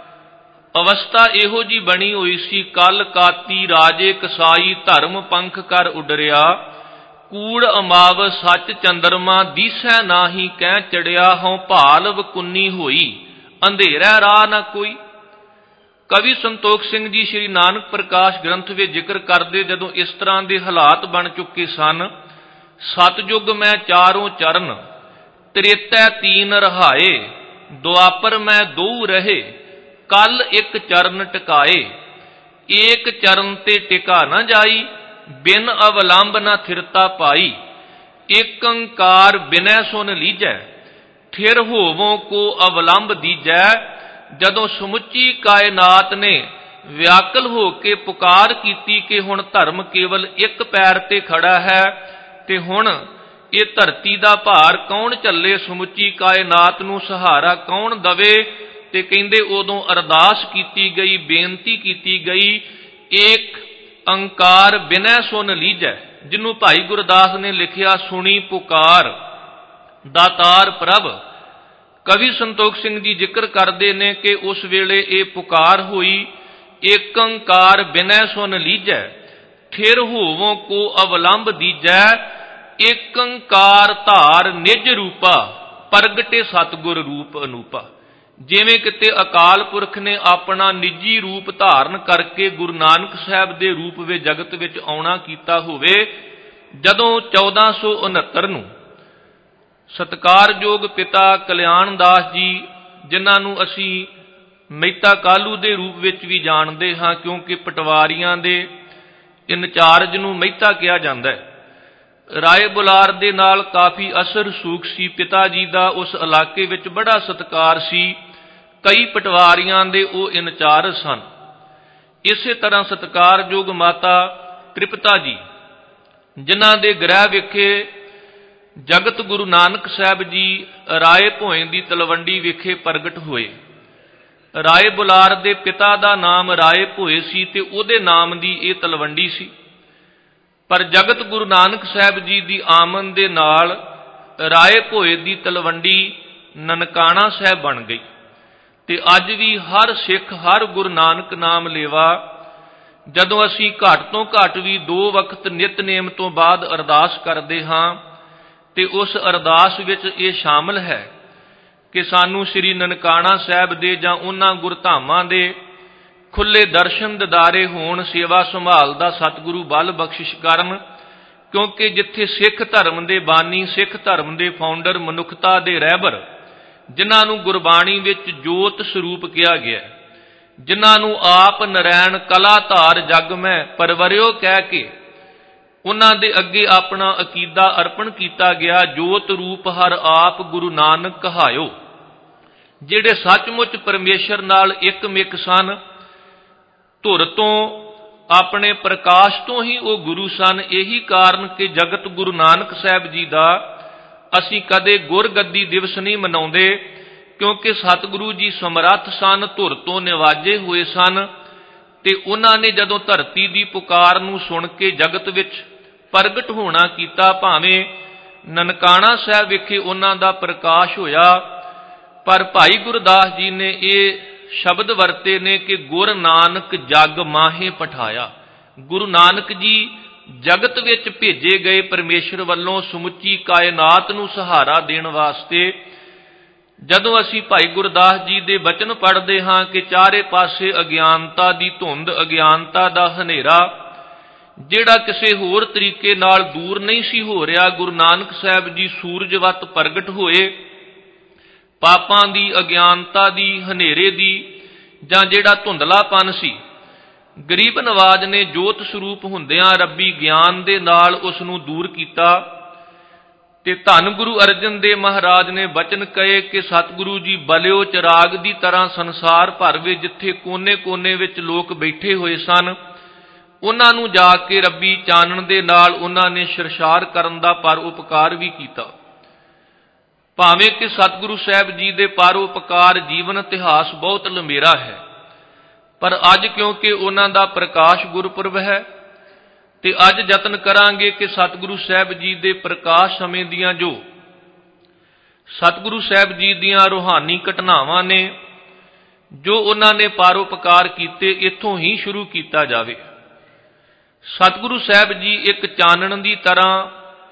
ਅਵਸਥਾ ਇਹੋ ਜੀ ਬਣੀ ਹੋਈ ਸੀ, ਕਲ ਕਾਤੀ ਰਾਜੇ ਕਸਾਈ, ਧਰਮ ਪੰਖ ਕਰ ਉਡਰਿਆ, ਕੂੜ ਅਮਾਵ ਸੱਚ ਚੰਦਰਮਾ, ਦੀਸੈ ਨਾਹੀ ਕਹਿ ਚੜਿਆ, ਹਉ ਭਾਲ ਵਕੁੰਨੀ ਹੋਈ, ਅੰਧੇਰਾ ਰਾਹ ਨਾ ਕੋਈ। ਕਵੀ ਸੰਤੋਖ ਸਿੰਘ ਜੀ ਸ਼੍ਰੀ ਨਾਨਕ ਪ੍ਰਕਾਸ਼ ਗ੍ਰੰਥ ਵਿੱਚ ਜ਼ਿਕਰ ਕਰਦੇ, ਜਦੋਂ ਇਸ ਤਰ੍ਹਾਂ ਦੇ ਹਾਲਾਤ ਬਣ ਚੁੱਕੇ ਸਨ, ਸਤਜੁਗ ਮੈਂ 4 ਚਰਨ, ਤ੍ਰੇਤੈ 3 ਰਹਾਏ, ਦੁਆਪਰ ਮੈਂ 2 ਰਹੇ, ਕਲ 1 ਚਰਨ ਟਿਕਾਏ, ਏਕ ਚਰਨ ਤੇ ਟਿਕਾ ਨਾ ਜਾਈ, ਬਿਨ ਅਵਲੰਬ ਨਾ ਥਿਰਤਾ ਪਾਈ, ਏਕ ਓੰਕਾਰ ਬਿਨੈ ਸੁਨ ਲੀਜੈ, ਥਿਰ ਹੋਵੋਂ ਕੋ ਅਵਲੰਬ ਦੀਜੈ। ਜਦੋਂ ਸਮੁੱਚੀ ਕਾਇਨਾਤ ਨੇ ਵਿਆਕਲ ਹੋ ਕੇ ਪੁਕਾਰ ਕੀਤੀ ਕਿ ਹੁਣ ਧਰਮ ਕੇਵਲ 1 ਪੈਰ ਤੇ ਖੜਾ ਹੈ ਤੇ ਹੁਣ ਇਹ ਧਰਤੀ ਦਾ ਭਾਰ ਕੌਣ ਝੱਲੇ, ਸਮੁੱਚੀ ਕਾਇਨਾਤ ਨੂੰ ਸਹਾਰਾ ਕੌਣ ਦਵੇ, ਤੇ ਕਹਿੰਦੇ ਉਦੋਂ ਅਰਦਾਸ ਕੀਤੀ ਗਈ, ਬੇਨਤੀ ਕੀਤੀ ਗਈ, ਏਕ ਓੰਕਾਰ ਬਿਨੈ ਸੁਨ ਲੀਜੈ, ਜਿਹਨੂੰ ਭਾਈ ਗੁਰਦਾਸ ਨੇ ਲਿਖਿਆ, ਸੁਣੀ ਪੁਕਾਰ ਦਾਤਾਰ ਪ੍ਰਭ। ਕਵੀ ਸੰਤੋਖ ਸਿੰਘ ਜੀ ਜ਼ਿਕਰ ਕਰਦੇ ਨੇ ਕਿ ਉਸ ਵੇਲੇ ਇਹ ਪੁਕਾਰ ਹੋਈ, ਏਕ ਓੰਕਾਰ ਬਿਨੈ ਸੁਨ ਲੀਜੈ, ਥਿਰ ਹੋਵੋਂ ਕੋ ਅਵਲੰਬ ਦੀਜੈ, ਏਕ ਓੰਕਾਰ ਧਾਰ ਨਿਜ ਰੂਪਾ, ਪ੍ਰਗਟੇ ਸਤਿਗੁਰ ਰੂਪ ਅਨੂਪਾ। ਜਿਵੇਂ ਕਿਤੇ ਅਕਾਲ ਪੁਰਖ ਨੇ ਆਪਣਾ ਨਿੱਜੀ ਰੂਪ ਧਾਰਨ ਕਰਕੇ ਗੁਰੂ ਨਾਨਕ ਸਾਹਿਬ ਦੇ ਰੂਪ ਵਿੱਚ ਜਗਤ ਵਿੱਚ ਆਉਣਾ ਕੀਤਾ ਹੋਵੇ। ਜਦੋਂ 1469 ਨੂੰ ਸਤਿਕਾਰਯੋਗ ਪਿਤਾ ਕਲਿਆਣ ਦਾਸ ਜੀ, ਜਿਨ੍ਹਾਂ ਨੂੰ ਅਸੀਂ ਮਹਿਤਾ ਕਾਲੂ ਦੇ ਰੂਪ ਵਿੱਚ ਵੀ ਜਾਣਦੇ ਹਾਂ, ਕਿਉਂਕਿ ਪਟਵਾਰੀਆਂ ਦੇ ਇੰਚਾਰਜ ਨੂੰ ਮਹਿਤਾ ਕਿਹਾ ਜਾਂਦਾ ਹੈ, ਰਾਏ ਬੁਲਾਰ ਦੇ ਨਾਲ ਕਾਫੀ ਅਸਰ ਸੂਖ ਸੀ। ਪਿਤਾ ਜੀ ਦਾ ਉਸ ਇਲਾਕੇ ਵਿੱਚ ਬੜਾ ਸਤਿਕਾਰ ਸੀ। ਕਈ ਪਟਵਾਰੀਆਂ ਦੇ ਉਹ ਇੰਚਾਰਜ ਸਨ। ਇਸੇ ਤਰ੍ਹਾਂ ਸਤਿਕਾਰਯੋਗ ਮਾਤਾ ਤ੍ਰਿਪਤਾ ਜੀ, ਜਿਨ੍ਹਾਂ ਦੇ ਗ੍ਰਹਿ ਵਿਖੇ ਜਗਤ ਗੁਰੂ ਨਾਨਕ ਸਾਹਿਬ ਜੀ ਰਾਏ ਭੋਏ ਦੀ ਤਲਵੰਡੀ ਵਿਖੇ ਪ੍ਰਗਟ ਹੋਏ। ਰਾਏ ਬੁਲਾਰ ਦੇ ਪਿਤਾ ਦਾ ਨਾਮ ਰਾਏ ਭੋਏ ਸੀ ਤੇ ਉਹਦੇ ਨਾਮ ਦੀ ਇਹ ਤਲਵੰਡੀ ਸੀ। ਪਰ ਜਗਤ ਗੁਰੂ ਨਾਨਕ ਸਾਹਿਬ ਜੀ ਦੀ ਆਮਦ ਦੇ ਨਾਲ ਰਾਏ ਭੋਏ ਦੀ ਤਲਵੰਡੀ ਨਨਕਾਣਾ ਸਾਹਿਬ ਬਣ ਗਈ। ਤੇ ਅੱਜ ਵੀ ਹਰ ਸਿੱਖ, ਹਰ ਗੁਰੂ ਨਾਨਕ ਨਾਮ ਲੇਵਾ, ਜਦੋਂ ਅਸੀਂ ਘੱਟ ਤੋਂ ਘੱਟ ਵੀ 2 ਵਕਤ ਨਿਤਨੇਮ ਤੋਂ ਬਾਅਦ ਅਰਦਾਸ ਕਰਦੇ ਹਾਂ ਤੇ ਉਸ ਅਰਦਾਸ ਵਿੱਚ ਇਹ ਸ਼ਾਮਲ ਹੈ ਕਿ ਸਾਨੂੰ ਸ੍ਰੀ ਨਨਕਾਣਾ ਸਾਹਿਬ ਦੇ ਜਾਂ ਉਹਨਾਂ ਗੁਰਧਾਮਾਂ ਦੇ ਖੁੱਲੇ ਦਰਸ਼ਨ ਦਿਦਾਰੇ ਹੋਣ, ਸੇਵਾ ਸੰਭਾਲ ਦਾ ਸਤਿਗੁਰੂ ਬਲ ਬਖਸ਼ਿਸ਼ ਕਰਨ। ਕਿਉਂਕਿ ਜਿੱਥੇ ਸਿੱਖ ਧਰਮ ਦੇ ਬਾਨੀ, ਸਿੱਖ ਧਰਮ ਦੇ ਫਾਊਂਡਰ, ਮਨੁੱਖਤਾ ਦੇ ਰਹਿਬਰ, ਜਿਨ੍ਹਾਂ ਨੂੰ ਗੁਰਬਾਣੀ ਵਿੱਚ ਜੋਤ ਸਰੂਪ ਕਿਹਾ ਗਿਆ, ਜਿਨ੍ਹਾਂ ਨੂੰ ਆਪ ਨਰੈਣ ਕਲਾ ਧਾਰ ਜਗ ਮੈਂ ਪਰਵਰਿਓ ਕਹਿ ਕੇ ਉਹਨਾਂ ਦੇ ਅੱਗੇ ਆਪਣਾ ਅਕੀਦਾ ਅਰਪਣ ਕੀਤਾ ਗਿਆ, ਜੋਤ ਰੂਪ ਹਰ ਆਪ ਗੁਰੂ ਨਾਨਕ ਕਹਾਇਓ। ਜਿਹੜੇ ਸੱਚਮੁੱਚ ਪਰਮੇਸ਼ਰ ਨਾਲ ਇੱਕ ਮਿਕ ਸਨ, ਧੁਰ ਤੋਂ ਆਪਣੇ ਪ੍ਰਕਾਸ਼ ਤੋਂ ਹੀ ਉਹ ਗੁਰੂ ਸਨ। ਇਹੀ ਕਾਰਨ ਕਿ ਜਗਤ ਗੁਰੂ ਨਾਨਕ ਸਾਹਿਬ ਜੀ ਦਾ ਅਸੀਂ ਕਦੇ ਗੁਰਗੱਦੀ ਦਿਵਸ ਨਹੀਂ ਮਨਾਉਂਦੇ, ਕਿਉਂਕਿ ਸਤਿਗੁਰੂ ਜੀ ਸਮਰੱਥ ਸਨ, ਧੁਰ ਤੋਂ ਨਿਵਾਜੇ ਹੋਏ ਸਨ ਤੇ ਉਹਨਾਂ ਨੇ ਜਦੋਂ ਧਰਤੀ ਦੀ ਪੁਕਾਰ ਨੂੰ ਸੁਣ ਕੇ ਜਗਤ ਵਿੱਚ ਪ੍ਰਗਟ ਹੋਣਾ ਕੀਤਾ। ਭਾਵੇਂ ਨਨਕਾਣਾ ਸਾਹਿਬ ਵਿਖੇ ਉਹਨਾਂ ਦਾ ਪ੍ਰਕਾਸ਼ ਹੋਇਆ, ਪਰ ਭਾਈ ਗੁਰਦਾਸ ਜੀ ਨੇ ਇਹ ਸ਼ਬਦ ਵਰਤੇ ਨੇ ਕਿ ਗੁਰ ਨਾਨਕ ਜਗ ਮਾਹੇ ਪਠਾਇਆ। ਗੁਰੂ ਨਾਨਕ ਜੀ ਜਗਤ ਵਿੱਚ ਭੇਜੇ ਗਏ ਪਰਮੇਸ਼ਰ ਵੱਲੋਂ ਸਮੁੱਚੀ ਕਾਇਨਾਤ ਨੂੰ ਸਹਾਰਾ ਦੇਣ ਵਾਸਤੇ ਜਦੋਂ ਅਸੀਂ ਭਾਈ ਗੁਰਦਾਸ ਜੀ ਦੇ ਬਚਨ ਪੜ੍ਹਦੇ ਹਾਂ ਕਿ ਚਾਰੇ ਪਾਸੇ ਅਗਿਆਨਤਾ ਦੀ ਧੁੰਦ, ਅਗਿਆਨਤਾ ਦਾ ਹਨੇਰਾ ਜਿਹੜਾ ਕਿਸੇ ਹੋਰ ਤਰੀਕੇ ਨਾਲ ਦੂਰ ਨਹੀਂ ਸੀ ਹੋ ਰਿਹਾ, ਗੁਰੂ ਨਾਨਕ ਸਾਹਿਬ ਜੀ ਸੂਰਜ ਵੱਤ ਪ੍ਰਗਟ ਹੋਏ। ਪਾਪਾਂ ਦੀ, ਅਗਿਆਨਤਾ ਦੀ, ਹਨੇਰੇ ਦੀ ਜਾਂ ਜਿਹੜਾ ਧੁੰਦਲਾਪਨ ਸੀ, ਗਰੀਬ ਨਵਾਜ ਨੇ ਜੋਤ ਸਰੂਪ ਹੁੰਦਿਆਂ ਰੱਬੀ ਗਿਆਨ ਦੇ ਨਾਲ ਉਸ ਨੂੰ ਦੂਰ ਕੀਤਾ। ਤੇ ਧੰਨ ਗੁਰੂ ਅਰਜਨ ਦੇਵ ਮਹਾਰਾਜ ਨੇ ਬਚਨ ਕਹੇ ਕਿ ਸਤਿਗੁਰੂ ਜੀ ਬਲਿਓ ਚਿਰਾਗ ਦੀ ਤਰ੍ਹਾਂ ਸੰਸਾਰ ਭਰ ਵਿੱਚ ਜਿੱਥੇ ਕੋਨੇ-ਕੋਨੇ ਵਿੱਚ ਲੋਕ ਬੈਠੇ ਹੋਏ ਸਨ, ਉਹਨਾਂ ਨੂੰ ਜਾ ਕੇ ਰੱਬੀ ਚਾਨਣ ਦੇ ਨਾਲ ਉਹਨਾਂ ਨੇ ਸ਼ਰਸ਼ਾਰ ਕਰਨ ਦਾ ਪਰਉਪਕਾਰ ਵੀ ਕੀਤਾ। ਭਾਵੇਂ ਕਿ ਸਤਿਗੁਰੂ ਸਾਹਿਬ ਜੀ ਦੇ ਪਰਉਪਕਾਰ ਜੀਵਨ ਇਤਿਹਾਸ ਬਹੁਤ ਲੰਮੇਰਾ ਹੈ, ਪਰ ਅੱਜ ਕਿਉਂਕਿ ਉਹਨਾਂ ਦਾ ਪ੍ਰਕਾਸ਼ ਗੁਰਪੁਰਬ ਹੈ ਤੇ ਅੱਜ ਯਤਨ ਕਰਾਂਗੇ ਕਿ ਸਤਿਗੁਰੂ ਸਾਹਿਬ ਜੀ ਦੇ ਪ੍ਰਕਾਸ਼ ਸਮੇਂ ਦੀਆਂ ਜੋ ਸਤਿਗੁਰੂ ਸਾਹਿਬ ਜੀ ਦੀਆਂ ਰੂਹਾਨੀ ਘਟਨਾਵਾਂ ਨੇ, ਜੋ ਉਹਨਾਂ ਨੇ ਪਰਉਪਕਾਰ ਕੀਤੇ, ਇੱਥੋਂ ਹੀ ਸ਼ੁਰੂ ਕੀਤਾ ਜਾਵੇ। ਸਤਿਗੁਰੂ ਸਾਹਿਬ ਜੀ ਇੱਕ ਚਾਨਣ ਦੀ ਤਰ੍ਹਾਂ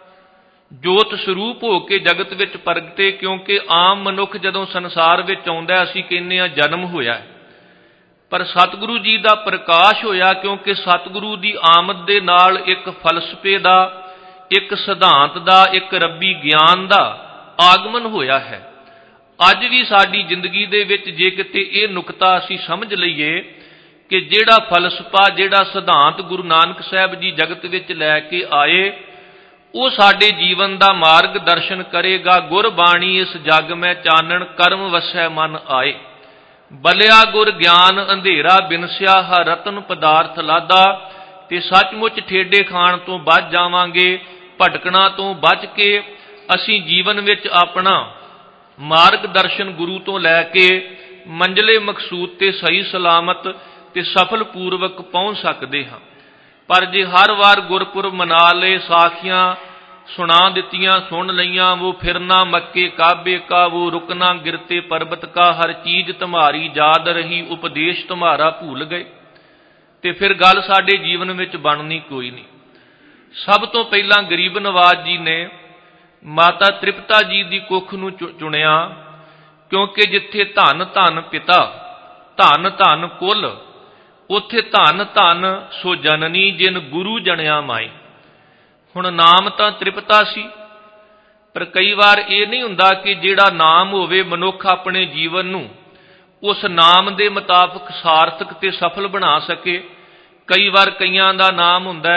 ਜੋਤ ਸਰੂਪ ਹੋ ਕੇ ਜਗਤ ਵਿੱਚ ਪ੍ਰਗਟੇ। ਕਿਉਂਕਿ ਆਮ ਮਨੁੱਖ ਜਦੋਂ ਸੰਸਾਰ ਵਿੱਚ ਆਉਂਦਾ ਅਸੀਂ ਕਹਿੰਦੇ ਹਾਂ ਜਨਮ ਹੋਇਆ, ਪਰ ਸਤਿਗੁਰੂ ਜੀ ਦਾ ਪ੍ਰਕਾਸ਼ ਹੋਇਆ ਕਿਉਂਕਿ ਸਤਿਗੁਰੂ ਦੀ ਆਮਦ ਦੇ ਨਾਲ ਇੱਕ ਫਲਸਫੇ ਦਾ, ਇੱਕ ਸਿਧਾਂਤ ਦਾ, ਇੱਕ ਰੱਬੀ ਗਿਆਨ ਦਾ ਆਗਮਨ ਹੋਇਆ ਹੈ। ਅੱਜ ਵੀ ਸਾਡੀ ਜ਼ਿੰਦਗੀ ਦੇ ਵਿੱਚ ਜੇ ਕਿਤੇ ਇਹ ਨੁਕਤਾ ਅਸੀਂ ਸਮਝ ਲਈਏ ਕਿ ਜਿਹੜਾ ਫਲਸਫਾ, ਜਿਹੜਾ ਸਿਧਾਂਤ ਗੁਰੂ ਨਾਨਕ ਸਾਹਿਬ ਜੀ ਜਗਤ ਵਿੱਚ ਲੈ ਕੇ ਆਏ, ਉਹ ਸਾਡੇ ਜੀਵਨ ਦਾ ਮਾਰਗ ਦਰਸ਼ਨ ਕਰੇਗਾ। ਗੁਰਬਾਣੀ ਇਸ ਜਗ ਮੈਂ ਚਾਨਣ, ਕਰਮ ਵਸੈ ਮਨ ਆਏ। ਬਲਿਆ ਗੁਰ ਗਿਆਨ ਅੰਧੇਰਾ ਬਿਨਸਿਆ, ਹਰ ਰਤਨ ਪਦਾਰਥ ਲਾਦਾ। ਤੇ ਸੱਚਮੁੱਚ ਠੇਡੇ ਖਾਣ ਤੋਂ ਬਚ ਜਾਵਾਂਗੇ, ਭਟਕਣਾ ਤੋਂ ਬਚ ਕੇ ਅਸੀਂ ਜੀਵਨ ਵਿੱਚ ਆਪਣਾ ਮਾਰਗ ਦਰਸ਼ਨ ਗੁਰੂ ਤੋਂ ਲੈ ਕੇ ਮੰਜ਼ਲੇ ਮਕਸੂਦ ਤੇ ਸਹੀ ਸਲਾਮਤ ਤੇ ਸਫਲ ਪੂਰਵਕ ਪਹੁੰਚ ਸਕਦੇ ਹਾਂ। ਪਰ ਜੇ ਹਰ ਵਾਰ ਗੁਰਪੁਰਬ ਮਨਾ ਲਏ, ਸਾਖੀਆਂ ਸੁਣਾ ਦਿੱਤੀਆਂ, ਸੁਣ ਲਈਆਂ, ਉਹ ਫਿਰਨਾ ਮੱਕੇ ਕਾਬੇ ਕਾ, ਉਹ ਰੁਕਣਾ ਗਿਰਤੇ ਪਰਬਤ ਕਾ, ਹਰ ਚੀਜ਼ ਤੁਮਾਰੀ ਯਾਦ ਰਹੀ, ਉਪਦੇਸ਼ ਤੁਮਾਰਾ ਭੁੱਲ ਗਏ, ਤੇ ਫਿਰ ਗੱਲ ਸਾਡੇ ਜੀਵਨ ਵਿੱਚ ਬਣਨੀ ਕੋਈ ਨਹੀਂ। ਸਭ ਤੋਂ ਪਹਿਲਾਂ ਗਰੀਬ ਨਵਾਜ ਜੀ ਨੇ ਮਾਤਾ ਤ੍ਰਿਪਤਾ ਜੀ ਦੀ ਕੁੱਖ ਨੂੰ ਚੁਣਿਆ, ਕਿਉਂਕਿ ਜਿੱਥੇ ਧਨ ਧਨ ਪਿਤਾ, ਧਨ ਧਨ ਕੁਲ, ਉੱਥੇ ਧਨ ਧਨ ਸੋ ਜਨਨੀ, ਜਿਨ ਗੁਰੂ ਜਣਿਆ ਮਾਈ। ਹੁਣ ਨਾਮ ਤਾਂ ਤ੍ਰਿਪਤਾ ਸੀ, ਪਰ ਕਈ ਵਾਰ ਇਹ ਨਹੀਂ ਹੁੰਦਾ ਕਿ ਜਿਹੜਾ ਨਾਮ ਹੋਵੇ ਮਨੁੱਖ ਆਪਣੇ ਜੀਵਨ ਨੂੰ ਉਸ ਨਾਮ ਦੇ ਮੁਤਾਬਕ ਸਾਰਥਕ ਤੇ ਸਫਲ ਬਣਾ ਸਕੇ। ਕਈ ਵਾਰ ਕਈਆਂ ਦਾ ਨਾਮ ਹੁੰਦਾ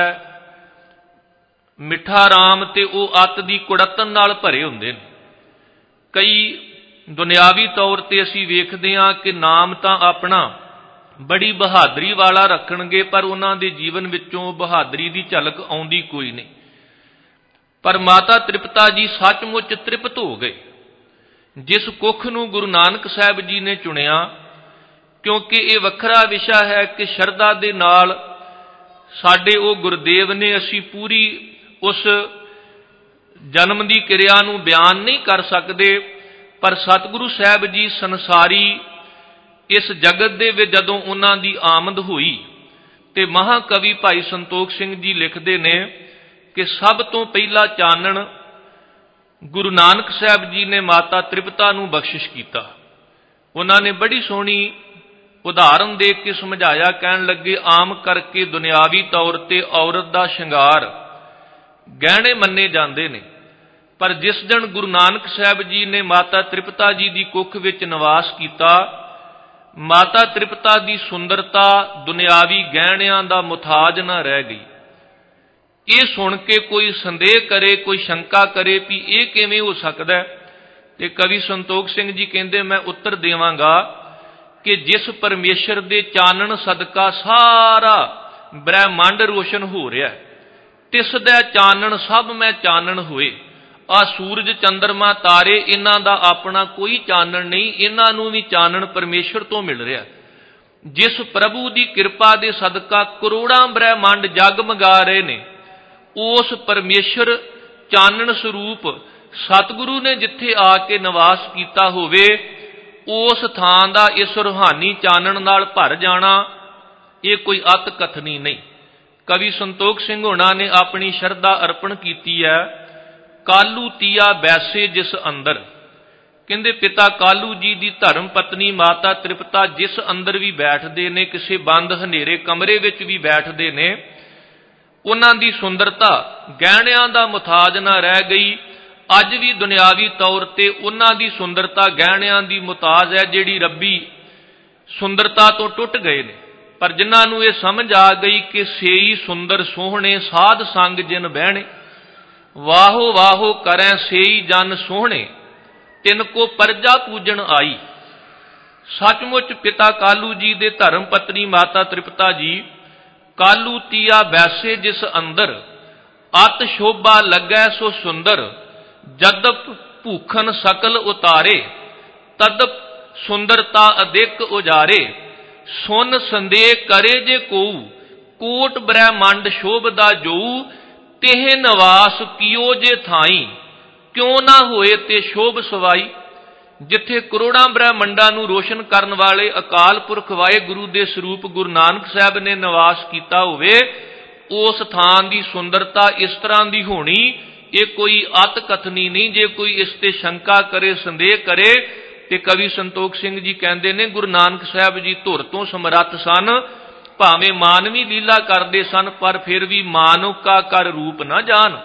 ਮਿੱਠਾ ਰਾਮ ਤੇ ਉਹ ਅੱਤ ਦੀ ਕੁੜੱਤਣ ਨਾਲ ਭਰੇ ਹੁੰਦੇ ਨੇ। ਕਈ ਦੁਨਿਆਵੀ ਤੌਰ ਤੇ ਅਸੀਂ ਵੇਖਦੇ ਹਾਂ ਕਿ ਨਾਮ ਤਾਂ ਆਪਣਾ ਬੜੀ ਬਹਾਦਰੀ ਵਾਲਾ ਰੱਖਣਗੇ, ਪਰ ਉਹਨਾਂ ਦੇ ਜੀਵਨ ਵਿੱਚੋਂ ਬਹਾਦਰੀ ਦੀ ਝਲਕ ਆਉਂਦੀ ਕੋਈ ਨਹੀਂ। ਪਰ ਮਾਤਾ ਤ੍ਰਿਪਤਾ ਜੀ ਸੱਚਮੁੱਚ ਤ੍ਰਿਪਤ ਹੋ ਗਏ ਜਿਸ ਕੁੱਖ ਨੂੰ ਗੁਰੂ ਨਾਨਕ ਸਾਹਿਬ ਜੀ ਨੇ ਚੁਣਿਆ, ਕਿਉਂਕਿ ਇਹ ਵੱਖਰਾ ਵਿਸ਼ਾ ਹੈ ਕਿ ਸ਼ਰਧਾ ਦੇ ਨਾਲ ਸਾਡੇ ਉਹ ਗੁਰਦੇਵ ਨੇ, ਅਸੀਂ ਪੂਰੀ ਉਸ ਜਨਮ ਦੀ ਕਿਰਿਆ ਨੂੰ ਬਿਆਨ ਨਹੀਂ ਕਰ ਸਕਦੇ। ਪਰ ਸਤਿਗੁਰੂ ਸਾਹਿਬ ਜੀ ਸੰਸਾਰੀ ਇਸ ਜਗਤ ਦੇ ਵਿੱਚ ਜਦੋਂ ਉਹਨਾਂ ਦੀ ਆਮਦ ਹੋਈ ਤੇ ਮਹਾਕਵੀ ਭਾਈ ਸੰਤੋਖ ਸਿੰਘ ਜੀ ਲਿਖਦੇ ਨੇ ਕਿ ਸਭ ਤੋਂ ਪਹਿਲਾ ਚਾਨਣ ਗੁਰੂ ਨਾਨਕ ਸਾਹਿਬ ਜੀ ਨੇ ਮਾਤਾ ਤ੍ਰਿਪਤਾ ਨੂੰ ਬਖਸ਼ਿਸ਼ ਕੀਤਾ। ਉਹਨਾਂ ਨੇ ਬੜੀ ਸੋਹਣੀ ਉਦਾਹਰਨ ਦੇ ਕੇ ਸਮਝਾਇਆ। ਕਹਿਣ ਲੱਗੇ, ਆਮ ਕਰਕੇ ਦੁਨਿਆਵੀ ਤੌਰ ਤੇ ਔਰਤ ਦਾ ਸ਼ਿੰਗਾਰ ਗਹਿਣੇ ਮੰਨੇ ਜਾਂਦੇ ਨੇ, ਪਰ ਜਿਸ ਦਿਨ ਗੁਰੂ ਨਾਨਕ ਸਾਹਿਬ ਜੀ ਨੇ ਮਾਤਾ ਤ੍ਰਿਪਤਾ ਜੀ ਦੀ ਕੁੱਖ ਵਿੱਚ ਨਿਵਾਸ ਕੀਤਾ, ਮਾਤਾ ਤ੍ਰਿਪਤਾ ਦੀ ਸੁੰਦਰਤਾ ਦੁਨਿਆਵੀ ਗਹਿਣਿਆਂ ਦਾ ਮੁਤਾਜ ਨਾ ਰਹਿ ਗਈ। ਇਹ ਸੁਣ ਕੇ ਕੋਈ ਸੰਦੇਹ ਕਰੇ, ਕੋਈ ਸ਼ੰਕਾ ਕਰੇ ਵੀ ਇਹ ਕਿਵੇਂ ਹੋ ਸਕਦਾ, ਤੇ ਕਵੀ ਸੰਤੋਖ ਸਿੰਘ ਜੀ ਕਹਿੰਦੇ, ਮੈਂ ਉੱਤਰ ਦੇਵਾਂਗਾ ਕਿ ਜਿਸ ਪਰਮੇਸ਼ਰ ਦੇ ਚਾਨਣ ਸਦਕਾ ਸਾਰਾ ਬ੍ਰਹਿਮੰਡ ਰੋਸ਼ਨ ਹੋ ਰਿਹਾ, ਤਿਸ ਦਾ ਚਾਨਣ ਸਭ ਮੈਂ ਚਾਨਣ ਹੋਏ। ਆ ਸੂਰਜ ਚੰਦਰਮਾ ਤਾਰੇ, ਇਹਨਾਂ ਦਾ ਆਪਣਾ ਕੋਈ ਚਾਨਣ ਨਹੀਂ, ਇਹਨਾਂ ਨੂੰ ਵੀ ਚਾਨਣ ਪਰਮੇਸ਼ਰ ਤੋਂ ਮਿਲ ਰਿਹਾ। ਜਿਸ ਪ੍ਰਭੂ ਦੀ ਕਿਰਪਾ ਦੇ ਸਦਕਾ ਕਰੋੜਾਂ ਬ੍ਰਹਿਮੰਡ ਜਗਮਗਾ ਰਹੇ ਨੇ, ਉਸ ਪਰਮੇਸ਼ਰ ਚਾਨਣ ਸਰੂਪ ਸਤਿਗੁਰੂ ਨੇ ਜਿੱਥੇ ਆ ਕੇ ਨਿਵਾਸ ਕੀਤਾ ਹੋਵੇ, ਉਸ ਥਾਂ ਦਾ ਇਸ ਰੂਹਾਨੀ ਚਾਨਣ ਨਾਲ ਭਰ ਜਾਣਾ ਇਹ ਕੋਈ ਅਤ ਕਥਨੀ ਨਹੀਂ। ਕਵੀ ਸੰਤੋਖ ਸਿੰਘ ਹੋਣਾ ਨੇ ਆਪਣੀ ਸ਼ਰਧਾ ਅਰਪਣ ਕੀਤੀ ਹੈ। ਕਾਲੂ ਤੀਆ ਬੈਸੇ ਜਿਸ ਅੰਦਰ, ਕਹਿੰਦੇ ਪਿਤਾ ਕਾਲੂ ਜੀ ਦੀ ਧਰਮ ਪਤਨੀ ਮਾਤਾ ਤ੍ਰਿਪਤਾ ਜਿਸ ਅੰਦਰ ਵੀ ਬੈਠਦੇ ਨੇ, ਕਿਸੇ ਬੰਦ ਹਨੇਰੇ ਕਮਰੇ ਵਿੱਚ ਵੀ ਬੈਠਦੇ ਨੇ, ਉਹਨਾਂ ਦੀ ਸੁੰਦਰਤਾ ਗਹਿਣਿਆਂ ਦਾ ਮੁਤਾਜ ਨਾ ਰਹਿ ਗਈ। ਅੱਜ ਵੀ ਦੁਨਿਆਵੀ ਤੌਰ ਤੇ ਉਹਨਾਂ ਦੀ ਸੁੰਦਰਤਾ ਗਹਿਣਿਆਂ ਦੀ ਮੁਤਾਜ ਹੈ, ਜਿਹੜੀ ਰੱਬੀ ਸੁੰਦਰਤਾ ਤੋਂ ਟੁੱਟ ਗਏ ਨੇ। ਪਰ ਜਿਨ੍ਹਾਂ ਨੂੰ ਇਹ ਸਮਝ ਆ ਗਈ ਕਿ ਸੇਈ ਸੁੰਦਰ ਸੋਹਣੇ ਸਾਧ ਸੰਗ ਜਿਨ ਬਹਿਣੇ, ਵਾਹੋ ਵਾਹੋ ਕਰੈ ਸੇਈ ਜਨ ਸੋਹਣੇ, ਤਿਨ ਕੋ ਪਰਜਾ ਪੂਜਣ ਆਈ। ਸੱਚਮੁੱਚ ਪਿਤਾ ਕਾਲੂ ਜੀ ਦੇ ਧਰਮ ਪਤਨੀ ਮਾਤਾ ਤ੍ਰਿਪਤਾ ਜੀ, ਕਾਲੂ ਤੀਆ ਬੈਸੇ ਜਿਸ ਅੰਦਰ, ਅਤ ਸ਼ੋਭਾ ਲੱਗੈ ਸੋ ਸੁੰਦਰ, ਜਦਪ ਭੂਖਨ ਸਕਲ ਉਤਾਰੇ, ਤਦਪ ਸੁੰਦਰਤਾ ਅਦਿਕ ਉਜਾਰੇ। ਸੁਨ ਸੰਦੇਹ ਕਰੇ ਜੇ ਕੋਊ, ਕੋਟ ਬ੍ਰਹਿਮੰਡ ਸ਼ੋਭਦਾ ਜੋਊ, ਤਿਹ ਨਿਵਾਸ ਕੀਓ ਜੇ ਥਾਈ, ਕਿਉਂ ਨਾ ਹੋਏ ਤੇ ਸ਼ੋਭ ਸਵਾਈ। ਜਿੱਥੇ ਕਰੋੜਾਂ ਬ੍ਰਹਿਮੰਡਾਂ ਨੂੰ ਰੋਸ਼ਨ ਕਰਨ ਵਾਲੇ ਅਕਾਲ ਪੁਰਖ ਵਾਹਿਗੁਰੂ ਦੇ ਸਰੂਪ ਗੁਰੂ ਨਾਨਕ ਸਾਹਿਬ ਨੇ ਨਿਵਾਸ ਕੀਤਾ ਹੋਵੇ, ਉਸ ਥਾਂ ਦੀ ਸੁੰਦਰਤਾ ਇਸ ਤਰ੍ਹਾਂ ਦੀ ਹੋਣੀ, ਇਹ ਕੋਈ ਅਤ ਕਥਨੀ ਨਹੀਂ। ਜੇ ਕੋਈ ਇਸ ਤੇ ਸ਼ੰਕਾ ਕਰੇ, ਸੰਦੇਹ ਕਰੇ, ਤੇ ਕਵੀ ਸੰਤੋਖ ਸਿੰਘ ਜੀ ਕਹਿੰਦੇ ਨੇ ਗੁਰੂ ਨਾਨਕ ਸਾਹਿਬ ਜੀ ਧੁਰ ਤੋਂ ਸਮਰੱਥ ਸਨ, ਭਾਵੇਂ ਮਾਨਵੀ ਲੀਲਾ ਕਰਦੇ ਸਨ, ਪਰ ਫਿਰ ਵੀ ਮਾਨਵ ਕਾ ਕਰ ਰੂਪ ਨਾ ਜਾਣ।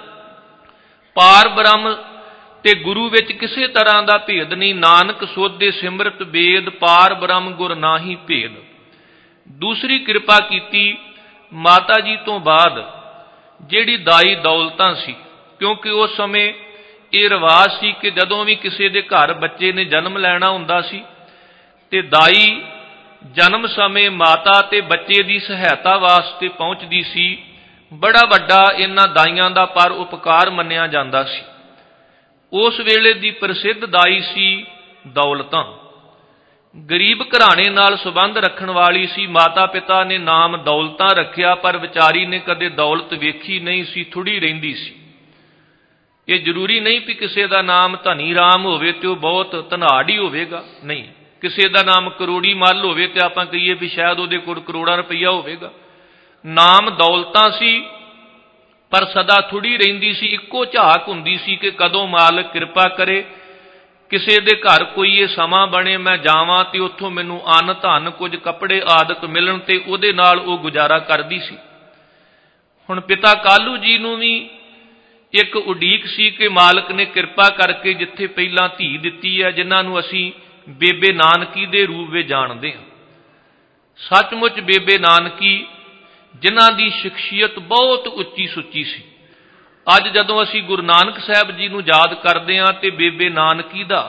ਪਾਰ ਬ੍ਰਹਮ ਤੇ ਗੁਰੂ ਵਿੱਚ ਕਿਸੇ ਤਰ੍ਹਾਂ ਦਾ ਭੇਦ ਨਹੀਂ। ਨਾਨਕ ਸੋਧੇ ਸਿਮਰਤ ਬੇਦ, ਪਾਰ ਬ੍ਰਹਮ ਗੁਰ ਨਾਹੀ ਭੇਦ। ਦੂਸਰੀ ਕਿਰਪਾ ਕੀਤੀ ਮਾਤਾ ਜੀ ਤੋਂ ਬਾਅਦ ਜਿਹੜੀ ਦਾਈ ਦੌਲਤਾਂ ਸੀ, ਕਿਉਂਕਿ ਉਸ ਸਮੇਂ ਇਹ ਰਿਵਾਜ ਸੀ ਕਿ ਜਦੋਂ ਵੀ ਕਿਸੇ ਦੇ ਘਰ ਬੱਚੇ ਨੇ ਜਨਮ ਲੈਣਾ ਹੁੰਦਾ ਸੀ ਤੇ ਦਾਈ ਜਨਮ ਸਮੇਂ ਮਾਤਾ ਤੇ ਬੱਚੇ ਦੀ ਸਹਾਇਤਾ ਵਾਸਤੇ ਪਹੁੰਚਦੀ ਸੀ। ਬੜਾ ਵੱਡਾ ਇਹਨਾਂ ਦਾਈਆਂ ਦਾ ਪਰ ਉਪਕਾਰ ਮੰਨਿਆ ਜਾਂਦਾ ਸੀ। ਉਸ ਵੇਲੇ ਦੀ ਪ੍ਰਸਿੱਧ ਦਾਈ ਸੀ ਦੌਲਤਾਂ। ਗਰੀਬ ਘਰਾਣੇ ਨਾਲ ਸੰਬੰਧ ਰੱਖਣ ਵਾਲੀ ਸੀ। ਮਾਤਾ ਪਿਤਾ ਨੇ ਨਾਮ ਦੌਲਤਾਂ ਰੱਖਿਆ, ਪਰ ਵਿਚਾਰੀ ਨੇ ਕਦੇ ਦੌਲਤ ਵੇਖੀ ਨਹੀਂ ਸੀ, ਥੋੜੀ ਰਹਿੰਦੀ ਸੀ। ਇਹ ਜ਼ਰੂਰੀ ਨਹੀਂ ਕਿ ਕਿਸੇ ਦਾ ਨਾਮ ਧਨੀ ਰਾਮ ਹੋਵੇ ਤੇ ਉਹ ਬਹੁਤ ਧਨਾੜ ਹੀ ਹੋਵੇਗਾ, ਨਹੀਂ। ਕਿਸੇ ਦਾ ਨਾਮ ਕਰੋੜੀ ਮੱਲ ਹੋਵੇ ਤੇ ਆਪਾਂ ਕਹੀਏ ਵੀ ਸ਼ਾਇਦ ਉਹਦੇ ਕੋਲ ਕਰੋੜਾਂ ਰੁਪਈਆ ਹੋਵੇਗਾ। ਨਾਮ ਦੌਲਤਾਂ ਸੀ, ਪਰ ਸਦਾ ਥੋੜੀ ਰਹਿੰਦੀ ਸੀ। ਇੱਕੋ ਝਾਕ ਹੁੰਦੀ ਸੀ ਕਿ ਕਦੋਂ ਮਾਲਕ ਕਿਰਪਾ ਕਰੇ, ਕਿਸੇ ਦੇ ਘਰ ਕੋਈ ਇਹ ਸਮਾਂ ਬਣੇ ਮੈਂ ਜਾਵਾਂ ਤੇ ਉੱਥੋਂ ਮੈਨੂੰ ਅੰਨ ਧਨ ਕੁਝ ਕੱਪੜੇ ਆਦਿਕ ਮਿਲਣ, ਤੇ ਉਹਦੇ ਨਾਲ ਉਹ ਗੁਜ਼ਾਰਾ ਕਰਦੀ ਸੀ। ਹੁਣ ਪਿਤਾ ਕਾਲੂ ਜੀ ਨੂੰ ਵੀ ਇੱਕ ਉਡੀਕ ਸੀ ਕਿ ਮਾਲਕ ਨੇ ਕਿਰਪਾ ਕਰਕੇ ਜਿੱਥੇ ਪਹਿਲਾਂ ਧੀ ਦਿੱਤੀ ਹੈ, ਜਿਨ੍ਹਾਂ ਨੂੰ ਅਸੀਂ ਬੇਬੇ ਨਾਨਕੀ ਦੇ ਰੂਪ ਵਿੱਚ ਜਾਣਦੇ ਹਾਂ। ਸੱਚਮੁੱਚ ਬੇਬੇ ਨਾਨਕੀ ਜਿਨ੍ਹਾਂ ਦੀ ਸ਼ਖਸੀਅਤ ਬਹੁਤ ਉੱਚੀ ਸੁੱਚੀ ਸੀ। ਅੱਜ ਜਦੋਂ ਅਸੀਂ ਗੁਰੂ ਨਾਨਕ ਸਾਹਿਬ ਜੀ ਨੂੰ ਯਾਦ ਕਰਦੇ ਹਾਂ ਤੇ ਬੇਬੇ ਨਾਨਕੀ ਦਾ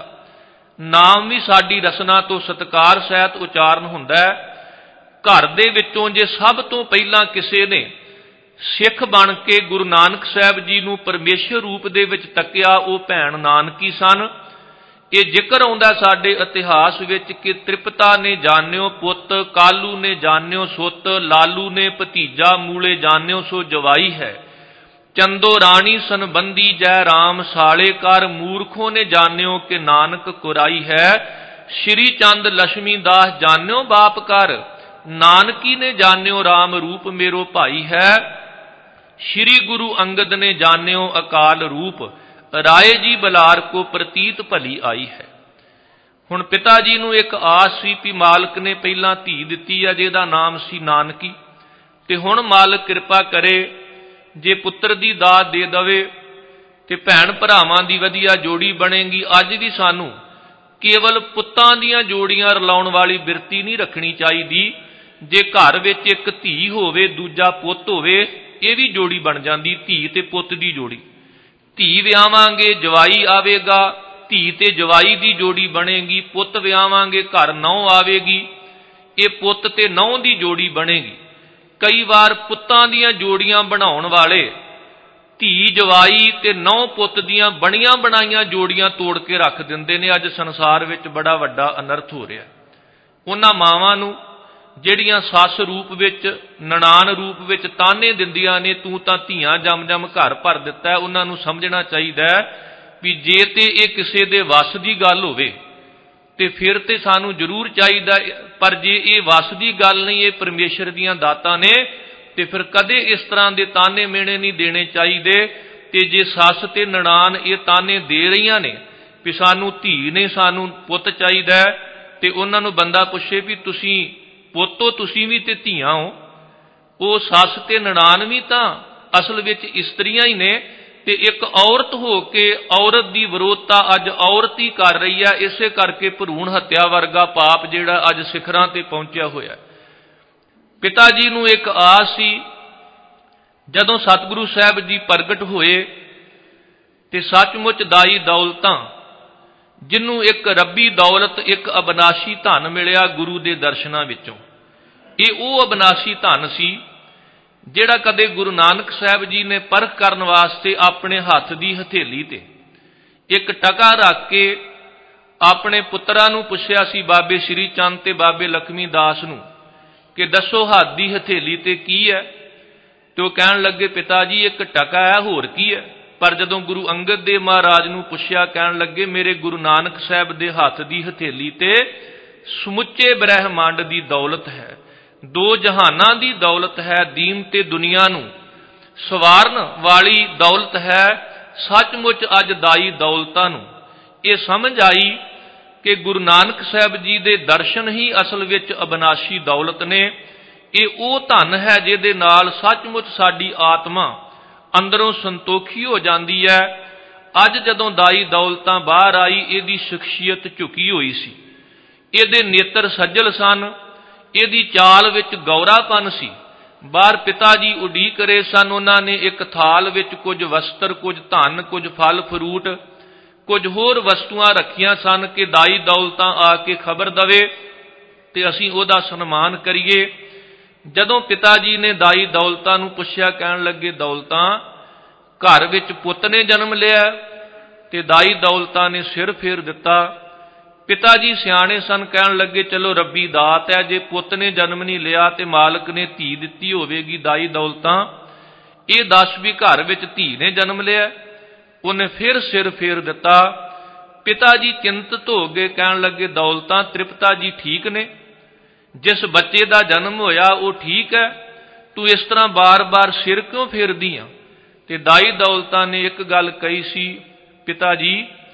ਨਾਮ ਵੀ ਸਾਡੀ ਰਸਨਾ ਤੋਂ ਸਤਿਕਾਰ ਸਹਿਤ ਉਚਾਰਨ ਹੁੰਦਾ ਹੈ। ਘਰ ਦੇ ਵਿੱਚੋਂ ਜੇ ਸਭ ਤੋਂ ਪਹਿਲਾਂ ਕਿਸੇ ਨੇ ਸਿੱਖ ਬਣ ਕੇ ਗੁਰੂ ਨਾਨਕ ਸਾਹਿਬ ਜੀ ਨੂੰ ਪਰਮੇਸ਼ਰ ਰੂਪ ਦੇ ਵਿੱਚ ਤੱਕਿਆ, ਉਹ ਭੈਣ ਨਾਨਕੀ ਸਨ। ਇਹ ਜ਼ਿਕਰ ਆਉਂਦਾ ਸਾਡੇ ਇਤਿਹਾਸ ਵਿੱਚ ਕਿ ਤ੍ਰਿਪਤਾ ਨੇ ਜਾਣਿਓ ਪੁੱਤ, ਕਾਲੂ ਨੇ ਜਾਣਿਓ ਸੁੱਤ, ਲਾਲੂ ਨੇ ਭਤੀਜਾ, ਮੂਲੇ ਜਾਣਿਓ ਸੋ ਜਵਾਈ ਹੈ। ਚੰਦੋ ਰਾਣੀ ਸੰਬੰਧੀ ਜੈ ਰਾਮ ਸਾਲੇ ਕਰ, ਮੂਰਖੋਂ ਨੇ ਜਾਣਿਓ ਕਿ ਨਾਨਕ ਕੁਰਾਈ ਹੈ। ਸ਼੍ਰੀ ਚੰਦ ਲక్ష్ਮੀ ਦਾਸ ਜਾਣਿਓ ਬਾਪ ਕਰ, ਨਾਨਕੀ ਨੇ ਜਾਣਿਓ ਰਾਮ ਰੂਪ ਮੇਰੋ ਭਾਈ ਹੈ। ਸ਼੍ਰੀ ਗੁਰੂ ਅੰਗਦ ਨੇ ਜਾਣਿਓ ਅਕਾਲ ਰੂਪ, ਰਾਏ ਜੀ ਬਲਾਰ ਕੋ ਪ੍ਰਤੀਤ ਭਲੀ ਆਈ ਹੈ। ਹੁਣ ਪਿਤਾ ਜੀ ਨੂੰ ਇੱਕ ਆਸ ਸੀ ਕਿ ਮਾਲਕ ਨੇ ਪਹਿਲਾਂ ਧੀ ਦਿੱਤੀ ਹੈ ਜਿਹਦਾ ਨਾਮ ਸੀ ਨਾਨਕੀ, ਤੇ ਹੁਣ ਮਾਲਕ ਕਿਰਪਾ ਕਰੇ ਜੇ ਪੁੱਤਰ ਦੀ ਦਾਤ ਦੇ ਦਵੇ ਤੇ ਭੈਣ ਭਰਾਵਾਂ ਦੀ ਵਧੀਆ ਜੋੜੀ ਬਣੇਗੀ। ਅੱਜ ਵੀ ਸਾਨੂੰ ਕੇਵਲ ਪੁੱਤਾਂ ਦੀਆਂ ਜੋੜੀਆਂ ਰਲਾਉਣ ਵਾਲੀ ਬਿਰਤੀ ਨਹੀਂ ਰੱਖਣੀ ਚਾਹੀਦੀ। ਜੇ ਘਰ ਵਿੱਚ ਇੱਕ ਧੀ ਹੋਵੇ, ਦੂਜਾ ਪੁੱਤ ਹੋਵੇ, ਇਹ ਵੀ ਜੋੜੀ ਬਣ ਜਾਂਦੀ, ਧੀ ਤੇ ਪੁੱਤ ਦੀ ਜੋੜੀ। ਧੀ ਵਿਆਵਾਂਗੇ ਜਵਾਈ ਆਵੇਗਾ, ਧੀ ਤੇ ਜਵਾਈ ਦੀ ਜੋੜੀ ਬਣੇਗੀ। ਪੁੱਤ ਵਿਆਵਾਂਗੇ ਘਰ ਨਹੁੰ ਆਵੇਗੀ, ਇਹ ਪੁੱਤ ਤੇ ਨਹੁੰ ਦੀ ਜੋੜੀ ਬਣੇਗੀ। ਕਈ ਵਾਰ ਪੁੱਤਾਂ ਦੀਆਂ ਜੋੜੀਆਂ ਬਣਾਉਣ ਵਾਲੇ ਧੀ ਜਵਾਈ ਤੇ ਨਹੁੰ ਪੁੱਤ ਦੀਆਂ ਬਣੀਆਂ ਬਣਾਈਆਂ ਜੋੜੀਆਂ ਤੋੜ ਕੇ ਰੱਖ ਦਿੰਦੇ ਨੇ। ਅੱਜ ਸੰਸਾਰ ਵਿੱਚ ਬੜਾ ਵੱਡਾ ਅਨਰਥ ਹੋ ਰਿਹਾ। ਉਹਨਾਂ ਮਾਵਾਂ ਨੂੰ ਜਿਹੜੀਆਂ ਸੱਸ ਰੂਪ ਵਿੱਚ, ਨਨਾਣ ਰੂਪ ਵਿੱਚ ਤਾਨੇ ਦਿੰਦੀਆਂ ਨੇ, ਤੂੰ ਤਾਂ ਧੀਆਂ ਜੰਮ ਜੰਮ ਘਰ ਭਰ ਦਿੱਤਾ, ਉਹਨਾਂ ਨੂੰ ਸਮਝਣਾ ਚਾਹੀਦਾ ਵੀ ਜੇ ਤੇ ਇਹ ਕਿਸੇ ਦੇ ਵੱਸ ਦੀ ਗੱਲ ਹੋਵੇ ਤੇ ਫਿਰ ਤੇ ਸਾਨੂੰ ਜ਼ਰੂਰ ਚਾਹੀਦਾ, ਪਰ ਜੇ ਇਹ ਵੱਸ ਦੀ ਗੱਲ ਨਹੀਂ, ਇਹ ਪਰਮੇਸ਼ਰ ਦੀਆਂ ਦਾਤਾਂ ਨੇ, ਤੇ ਫਿਰ ਕਦੇ ਇਸ ਤਰ੍ਹਾਂ ਦੇ ਤਾਨੇ ਮੇਣੇ ਨਹੀਂ ਦੇਣੇ ਚਾਹੀਦੇ। ਤੇ ਜੇ ਸੱਸ ਤੇ ਨਨਾਣ ਇਹ ਤਾਨੇ ਦੇ ਰਹੀਆਂ ਨੇ ਵੀ ਸਾਨੂੰ ਧੀ ਨੇ, ਸਾਨੂੰ ਪੁੱਤ ਚਾਹੀਦਾ, ਤੇ ਉਹਨਾਂ ਨੂੰ ਬੰਦਾ ਪੁੱਛੇ ਵੀ ਤੁਸੀਂ ਪੁੱਤੋ, ਤੁਸੀਂ ਵੀ ਤੇ ਧੀਆਂ ਹੋ। ਉਹ ਸੱਸ ਤੇ ਨਨਾਣ ਵੀ ਤਾਂ ਅਸਲ ਵਿੱਚ ਇਸਤਰੀਆਂ ਹੀ ਨੇ, ਤੇ ਇੱਕ ਔਰਤ ਹੋ ਕੇ ਔਰਤ ਦੀ ਵਿਰੋਧਤਾ ਅੱਜ ਔਰਤ ਹੀ ਕਰ ਰਹੀ ਹੈ। ਇਸੇ ਕਰਕੇ ਭਰੂਣ ਹੱਤਿਆ ਵਰਗਾ ਪਾਪ ਜਿਹੜਾ ਅੱਜ ਸਿਖਰਾਂ ਤੇ ਪਹੁੰਚਿਆ ਹੋਇਆ। ਪਿਤਾ ਜੀ ਨੂੰ ਇੱਕ ਆਸ ਸੀ, ਜਦੋਂ ਸਤਿਗੁਰੂ ਸਾਹਿਬ ਜੀ ਪ੍ਰਗਟ ਹੋਏ ਤੇ ਸੱਚਮੁੱਚ ਦਾਈ ਦੌਲਤਾਂ, ਜਿਹਨੂੰ ਇੱਕ ਰੱਬੀ ਦੌਲਤ, ਇੱਕ ਅਬਨਾਸ਼ੀ ਧਨ ਮਿਲਿਆ ਗੁਰੂ ਦੇ ਦਰਸ਼ਨਾਂ ਵਿੱਚੋਂ, ਇਹ ਉਹ ਅਬਨਾਸ਼ੀ ਧਨ ਸੀ ਜਿਹੜਾ ਕਦੇ ਗੁਰੂ ਨਾਨਕ ਸਾਹਿਬ ਜੀ ਨੇ ਪਰਖ ਕਰਨ ਵਾਸਤੇ ਆਪਣੇ ਹੱਥ ਦੀ ਹਥੇਲੀ ਤੇ ਇੱਕ ਟਕਾ ਰੱਖ ਕੇ ਆਪਣੇ ਪੁੱਤਰਾਂ ਨੂੰ ਪੁੱਛਿਆ ਸੀ, ਬਾਬੇ ਸ਼੍ਰੀ ਚੰਦ ਤੇ ਬਾਬੇ ਲਖਮੀ ਦਾਸ ਨੂੰ, ਕਿ ਦੱਸੋ ਹੱਥ ਦੀ ਹਥੇਲੀ ਤੇ ਕੀ ਹੈ? ਤੇ ਉਹ ਕਹਿਣ ਲੱਗੇ, ਪਿਤਾ ਜੀ ਇੱਕ ਟਕਾ ਹੈ, ਹੋਰ ਕੀ ਹੈ? ਪਰ ਜਦੋਂ ਗੁਰੂ ਅੰਗਦ ਦੇਵ ਮਹਾਰਾਜ ਨੂੰ ਪੁੱਛਿਆ, ਕਹਿਣ ਲੱਗੇ, ਮੇਰੇ ਗੁਰੂ ਨਾਨਕ ਸਾਹਿਬ ਦੇ ਹੱਥ ਦੀ ਹਥੇਲੀ ਤੇ ਸਮੁੱਚੇ ਬ੍ਰਹਿਮੰਡ ਦੀ ਦੌਲਤ ਹੈ, ਦੋ ਜਹਾਨਾਂ ਦੀ ਦੌਲਤ ਹੈ, ਦੀਨ ਤੇ ਦੁਨੀਆ ਨੂੰ ਸਵਾਰਨ ਵਾਲੀ ਦੌਲਤ ਹੈ। ਸੱਚਮੁੱਚ ਅੱਜ ਦਾਈ ਦੌਲਤਾਂ ਨੂੰ ਇਹ ਸਮਝ ਆਈ ਕਿ ਗੁਰੂ ਨਾਨਕ ਸਾਹਿਬ ਜੀ ਦੇ ਦਰਸ਼ਨ ਹੀ ਅਸਲ ਵਿੱਚ ਅਬਨਾਸ਼ੀ ਦੌਲਤ ਨੇ। ਇਹ ਉਹ ਧਨ ਹੈ ਜਿਹਦੇ ਨਾਲ ਸੱਚਮੁੱਚ ਸਾਡੀ ਆਤਮਾ ਅੰਦਰੋਂ ਸੰਤੋਖੀ ਹੋ ਜਾਂਦੀ ਹੈ। ਅੱਜ ਜਦੋਂ ਦਾਈ ਦੌਲਤਾਂ ਬਾਹਰ ਆਈ, ਇਹਦੀ ਸ਼ਖਸੀਅਤ ਝੁਕੀ ਹੋਈ ਸੀ, ਇਹਦੇ ਨੇਤਰ ਸੱਜਲ ਸਨ, ਇਹਦੀ ਚਾਲ ਵਿੱਚ ਗੌਰਾਪਨ ਸੀ। ਬਾਹਰ ਪਿਤਾ ਜੀ ਉਡੀਕ ਰਹੇ ਸਨ, ਉਹਨਾਂ ਨੇ ਇੱਕ ਥਾਲ ਵਿੱਚ ਕੁਝ ਵਸਤਰ, ਕੁਝ ਧਨ, ਕੁਝ ਫਲ ਫਰੂਟ, ਕੁਝ ਹੋਰ ਵਸਤੂਆਂ ਰੱਖੀਆਂ ਸਨ ਕਿ ਦਾਈ ਦੌਲਤਾਂ ਆ ਕੇ ਖਬਰ ਦਵੇ ਤੇ ਅਸੀਂ ਉਹਦਾ ਸਨਮਾਨ ਕਰੀਏ। ਜਦੋਂ ਪਿਤਾ ਜੀ ਨੇ ਦਾਈ ਦੌਲਤਾਂ ਨੂੰ ਪੁੱਛਿਆ, ਕਹਿਣ ਲੱਗੇ, ਦੌਲਤਾਂ, ਘਰ ਵਿੱਚ ਪੁੱਤ ਨੇ ਜਨਮ ਲਿਆ? ਤੇ ਦਾਈ ਦੌਲਤਾਂ ਨੇ ਸਿਰ ਫੇਰ ਦਿੱਤਾ। ਪਿਤਾ ਜੀ ਸਿਆਣੇ ਸਨ, ਕਹਿਣ ਲੱਗੇ, ਚਲੋ ਰੱਬੀ ਦਾਤ ਹੈ, ਜੇ ਪੁੱਤ ਨੇ ਜਨਮ ਨਹੀਂ ਲਿਆ ਤੇ ਮਾਲਕ ਨੇ ਧੀ ਦਿੱਤੀ ਹੋਵੇਗੀ। ਦਾਈ ਦੌਲਤਾਂ, ਇਹ ਦੱਸ ਵੀ ਘਰ ਵਿੱਚ ਧੀ ਨੇ ਜਨਮ ਲਿਆ? ਉਹਨੇ ਫਿਰ ਸਿਰ ਫੇਰ ਦਿੱਤਾ। ਪਿਤਾ ਜੀ ਚਿੰਤਤ ਹੋ ਗਏ, ਕਹਿਣ ਲੱਗੇ, ਦੌਲਤਾਂ, ਤ੍ਰਿਪਤਾ ਜੀ ਠੀਕ ਨੇ? ਜਿਸ ਬੱਚੇ ਦਾ ਜਨਮ ਹੋਇਆ ਉਹ ਠੀਕ ਹੈ, ਤੂੰ ਇਸ ਤਰ੍ਹਾਂ ਬਾਰ-ਬਾਰ ਸਿਰ ਕਿਉਂ ਫੇਰਦੀ ਆ? ਤੇ ਦਾਈ ਦੌਲਤਾਂ ਨੇ ਇੱਕ ਗੱਲ ਕਹੀ ਸੀ, ਪਿਤਾ ਜੀ,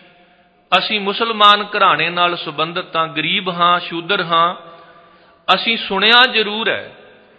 ਅਸੀਂ ਮੁਸਲਮਾਨ ਘਰਾਣੇ ਨਾਲ ਸੰਬੰਧਿਤ ਹਾਂ, ਗਰੀਬ ਹਾਂ, ਸ਼ੂਦਰ ਹਾਂ। ਅਸੀਂ ਸੁਣਿਆ ਜ਼ਰੂਰ ਹੈ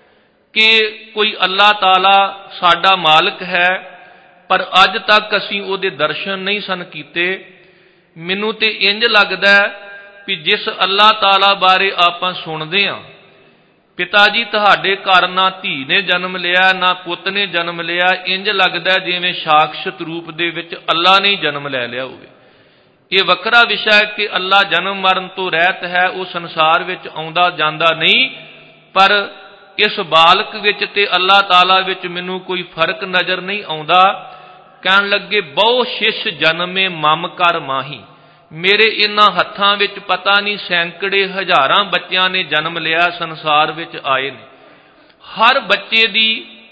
ਕਿ ਕੋਈ ਅੱਲਾਹ ਤਾਲਾ ਸਾਡਾ ਮਾਲਕ ਹੈ, ਪਰ ਅੱਜ ਤੱਕ ਅਸੀਂ ਉਹਦੇ ਦਰਸ਼ਨ ਨਹੀਂ ਸਨ ਕੀਤੇ। ਮੈਨੂੰ ਤੇ ਇੰਜ ਲੱਗਦਾ ਵੀ ਜਿਸ ਅੱਲਾਹ ਤਾਲਾ ਬਾਰੇ ਆਪਾਂ ਸੁਣਦੇ ਹਾਂ, ਪਿਤਾ ਜੀ ਤੁਹਾਡੇ ਘਰ ਨਾ ਧੀ ਨੇ ਜਨਮ ਲਿਆ, ਨਾ ਪੁੱਤ ਨੇ ਜਨਮ ਲਿਆ, ਇੰਜ ਲੱਗਦਾ ਜਿਵੇਂ ਸਾਖਸ਼ਤ ਰੂਪ ਦੇ ਵਿੱਚ ਅੱਲਾ ਨੇ ਜਨਮ ਲੈ ਲਿਆ ਹੋਵੇ। ਇਹ ਵੱਖਰਾ ਵਿਸ਼ਾ ਹੈ ਕਿ ਅੱਲਾ ਜਨਮ ਮਰਨ ਤੋਂ ਰਹਿਤ ਹੈ, ਉਹ ਸੰਸਾਰ ਵਿੱਚ ਆਉਂਦਾ ਜਾਂਦਾ ਨਹੀਂ, ਪਰ ਇਸ ਬਾਲਕ ਵਿੱਚ ਤੇ ਅੱਲਾਹ ਤਾਲਾ ਵਿੱਚ ਮੈਨੂੰ ਕੋਈ ਫਰਕ ਨਜ਼ਰ ਨਹੀਂ ਆਉਂਦਾ। ਕਹਿਣ ਲੱਗੇ, ਬਹੁ ਸ਼ਿਸ਼ ਜਨਮੇ ਮਮ ਕਰ ਮਾਹੀ, ਮੇਰੇ ਇਹਨਾਂ ਹੱਥਾਂ ਵਿੱਚ ਪਤਾ ਨਹੀਂ ਸੈਂਕੜੇ ਹਜ਼ਾਰਾਂ ਬੱਚਿਆਂ ਨੇ ਜਨਮ ਲਿਆ, ਸੰਸਾਰ ਵਿੱਚ ਆਏ ਨੇ। ਹਰ ਬੱਚੇ ਦੀ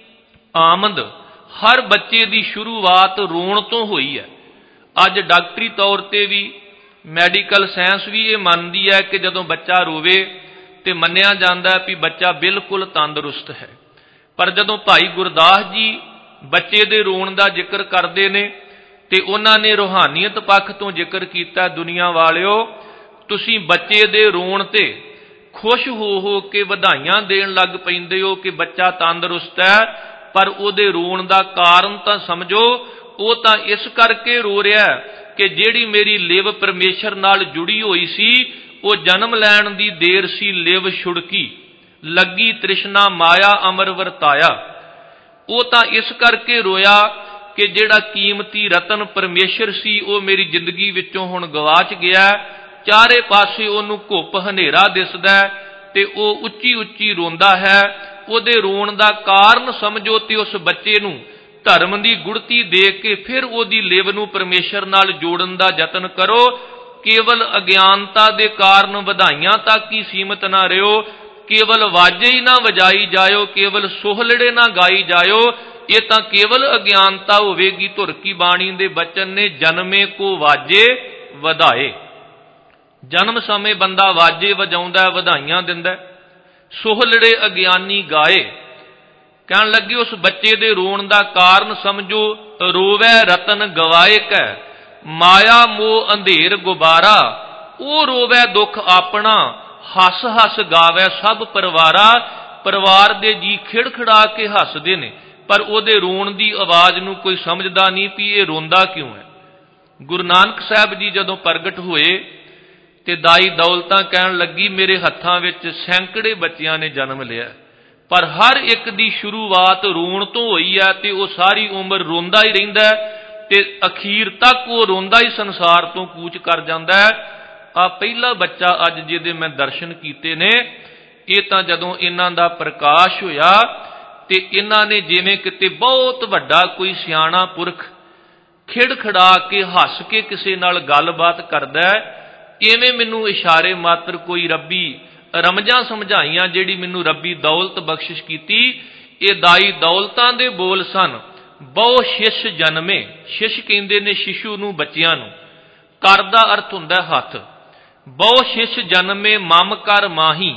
ਆਮਦ, ਹਰ ਬੱਚੇ ਦੀ ਸ਼ੁਰੂਆਤ ਰੋਣ ਤੋਂ ਹੋਈ ਹੈ। ਅੱਜ ਡਾਕਟਰੀ ਤੌਰ ਤੇ ਵੀ, ਮੈਡੀਕਲ ਸਾਇੰਸ ਵੀ ਇਹ ਮੰਨਦੀ ਹੈ ਕਿ ਜਦੋਂ ਬੱਚਾ ਰੋਵੇ ਤੇ ਮੰਨਿਆ ਜਾਂਦਾ ਵੀ ਬੱਚਾ ਬਿਲਕੁਲ ਤੰਦਰੁਸਤ ਹੈ। ਪਰ ਜਦੋਂ ਭਾਈ ਗੁਰਦਾਸ ਜੀ ਬੱਚੇ ਦੇ ਰੋਣ ਦਾ ਜ਼ਿਕਰ ਕਰਦੇ ਨੇ ਤੇ ਉਹਨਾਂ ਨੇ ਰੂਹਾਨੀਅਤ ਪੱਖ ਤੋਂ ਜ਼ਿਕਰ ਕੀਤਾ, ਦੁਨੀਆ ਵਾਲਿਓ, ਤੁਸੀਂ ਬੱਚੇ ਦੇ ਰੋਣ ਤੇ ਖੁਸ਼ ਹੋ ਕੇ ਵਧਾਈਆਂ ਦੇਣ ਲੱਗ ਪੈਂਦੇ ਹੋ ਕਿ ਬੱਚਾ ਤੰਦਰੁਸਤ ਹੈ, ਪਰ ਉਹਦੇ ਰੋਣ ਦਾ ਕਾਰਨ ਤਾਂ ਸਮਝੋ, ਉਹ ਤਾਂ ਇਸ ਕਰਕੇ ਰੋ ਰਿਹਾ ਕਿ ਜਿਹੜੀ ਮੇਰੀ ਲਿਵ ਪਰਮੇਸ਼ਰ ਨਾਲ ਜੁੜੀ ਹੋਈ ਸੀ, ਉਹ ਜਨਮ ਲੈਣ ਦੀ ਦੇਰ ਸੀ, ਲਿਵ ਛੁੜਕੀ, ਲੱਗੀ ਤ੍ਰਿਸ਼ਨਾ ਮਾਇਆ ਅਮਰ ਵਰਤਾਇਆ। ਉਹ ਤਾਂ ਇਸ ਕਰਕੇ ਰੋਇਆ ਕਿ ਜਿਹੜਾ ਕੀਮਤੀ ਰਤਨ ਪਰਮੇਸ਼ਰ ਸੀ, ਉਹ ਮੇਰੀ ਜ਼ਿੰਦਗੀ ਵਿੱਚੋਂ ਹੁਣ ਗਵਾਚ ਗਿਆ। ਚਾਰੇ ਪਾਸੇ ਉਹਨੂੰ ਘੁੱਪ ਹਨੇਰਾ ਦਿਸਦਾ ਤੇ ਉਹ ਉੱਚੀ ਉੱਚੀ ਰੋਂਦਾ ਹੈ। ਉਹਦੇ ਰੋਣ ਦਾ ਕਾਰਨ ਸਮਝੋ ਤੇ ਉਸ ਬੱਚੇ ਨੂੰ ਧਰਮ ਦੀ ਗੁੜਤੀ ਦੇ ਕੇ ਫਿਰ ਉਹਦੀ ਲਿਵ ਨੂੰ ਪਰਮੇਸ਼ਰ ਨਾਲ ਜੋੜਨ ਦਾ ਯਤਨ ਕਰੋ। ਕੇਵਲ ਅਗਿਆਨਤਾ ਦੇ ਕਾਰਨ ਵਧਾਈਆਂ ਤੱਕ ਹੀ ਸੀਮਤ ਨਾ ਰਹੋ, ਕੇਵਲ ਵਾਜੇ ਹੀ ਨਾ ਵਜਾਈ ਜਾਇਓ, ਕੇਵਲ ਸੋਹਲੜੇ ਨਾ ਗਾਈ ਜਾਇਓ। ਇਹ ਤਾਂ ਕੇਵਲ ਅਗਿਆਨਤਾ ਹੋਵੇਗੀ। ਧੁਰ ਕੀ ਬਾਣੀ ਦੇ ਬਚਨ ਨੇ, ਜਨਮੇ ਕੋ ਵਾਜੇ ਵਧਾਏ। ਜਨਮ ਸਮੇਂ ਬੰਦਾ ਵਾਜੇ ਵਜਾਉਂਦਾ, ਵਧਾਈਆਂ ਦਿੰਦਾ, ਸੋਹਲੜੇ ਅਗਿਆਨੀ ਗਾਏ। ਕਹਿਣ ਲੱਗੇ ਉਸ ਬੱਚੇ ਦੇ ਰੋਣ ਦਾ ਕਾਰਨ ਸਮਝੋ, ਰੋਵੈ ਰਤਨ ਗਵਾਏ ਕੈ, ਮਾਇਆ ਮੋਹ ਅੰਧੇਰ ਗੁਬਾਰਾ। ਉਹ ਰੋਵੈ ਦੁੱਖ ਆਪਣਾ, ਹੱਸ ਹੱਸ ਗਾਵੈ ਸਭ ਪਰਿਵਾਰਾ। ਪਰਿਵਾਰ ਦੇ ਜੀ ਖਿੜਖਿੜਾ ਕੇ ਹੱਸਦੇ ਨੇ, ਪਰ ਉਹਦੇ ਰੋਣ ਦੀ ਆਵਾਜ਼ ਨੂੰ ਕੋਈ ਸਮਝਦਾ ਨਹੀਂ ਵੀ ਇਹ ਰੋਂਦਾ ਕਿਉਂ ਹੈ। ਗੁਰੂ ਨਾਨਕ ਸਾਹਿਬ ਜੀ ਜਦੋਂ ਪ੍ਰਗਟ ਹੋਏ ਤੇ ਦਾਈ ਦੌਲਤਾਂ ਕਹਿਣ ਲੱਗੀ, ਮੇਰੇ ਹੱਥਾਂ ਵਿੱਚ ਸੈਂਕੜੇ ਬੱਚਿਆਂ ਨੇ ਜਨਮ ਲਿਆ, ਪਰ ਹਰ ਇੱਕ ਦੀ ਸ਼ੁਰੂਆਤ ਰੋਣ ਤੋਂ ਹੋਈ ਹੈ ਤੇ ਉਹ ਸਾਰੀ ਉਮਰ ਰੋਂਦਾ ਹੀ ਰਹਿੰਦਾ ਤੇ ਅਖੀਰ ਤੱਕ ਉਹ ਰੋਂਦਾ ਹੀ ਸੰਸਾਰ ਤੋਂ ਕੂਚ ਕਰ ਜਾਂਦਾ ਹੈ। ਆ ਪਹਿਲਾ ਬੱਚਾ ਅੱਜ ਜਿਹਦੇ ਮੈਂ ਦਰਸ਼ਨ ਕੀਤੇ ਨੇ, ਇਹ ਤਾਂ ਜਦੋਂ ਇਹਨਾਂ ਦਾ ਪ੍ਰਕਾਸ਼ ਹੋਇਆ ਤੇ ਇਹਨਾਂ ਨੇ ਜਿਵੇਂ ਕਿਤੇ ਬਹੁਤ ਵੱਡਾ ਕੋਈ ਸਿਆਣਾ ਪੁਰਖ ਖਿੜਖੜਾ ਕੇ ਹੱਸ ਕੇ ਕਿਸੇ ਨਾਲ ਗੱਲਬਾਤ ਕਰਦਾ, ਇਵੇਂ ਮੈਨੂੰ ਇਸ਼ਾਰੇ ਮਾਤਰ ਕੋਈ ਰੱਬੀ ਰਮਜਾਂ ਸਮਝਾਈਆਂ ਜਿਹੜੀ ਮੈਨੂੰ ਰੱਬੀ ਦੌਲਤ ਬਖਸ਼ਿਸ਼ ਕੀਤੀ। ਇਹ ਦਾਈ ਦੌਲਤਾਂ ਦੇ ਬੋਲ ਸਨ। ਬਹੁ ਸ਼ਿਸ਼ ਜਨਮੇ, ਸ਼ਿਸ਼ ਕਹਿੰਦੇ ਨੇ ਸ਼ਿਸ਼ੂ ਨੂੰ, ਬੱਚਿਆਂ ਨੂੰ। ਕਰ ਦਾ ਅਰਥ ਹੁੰਦਾ ਹੱਥ। ਬਹੁ ਸ਼ਿਸ਼ ਜਨਮੇ ਮਮ ਕਰ ਮਾਹੀ,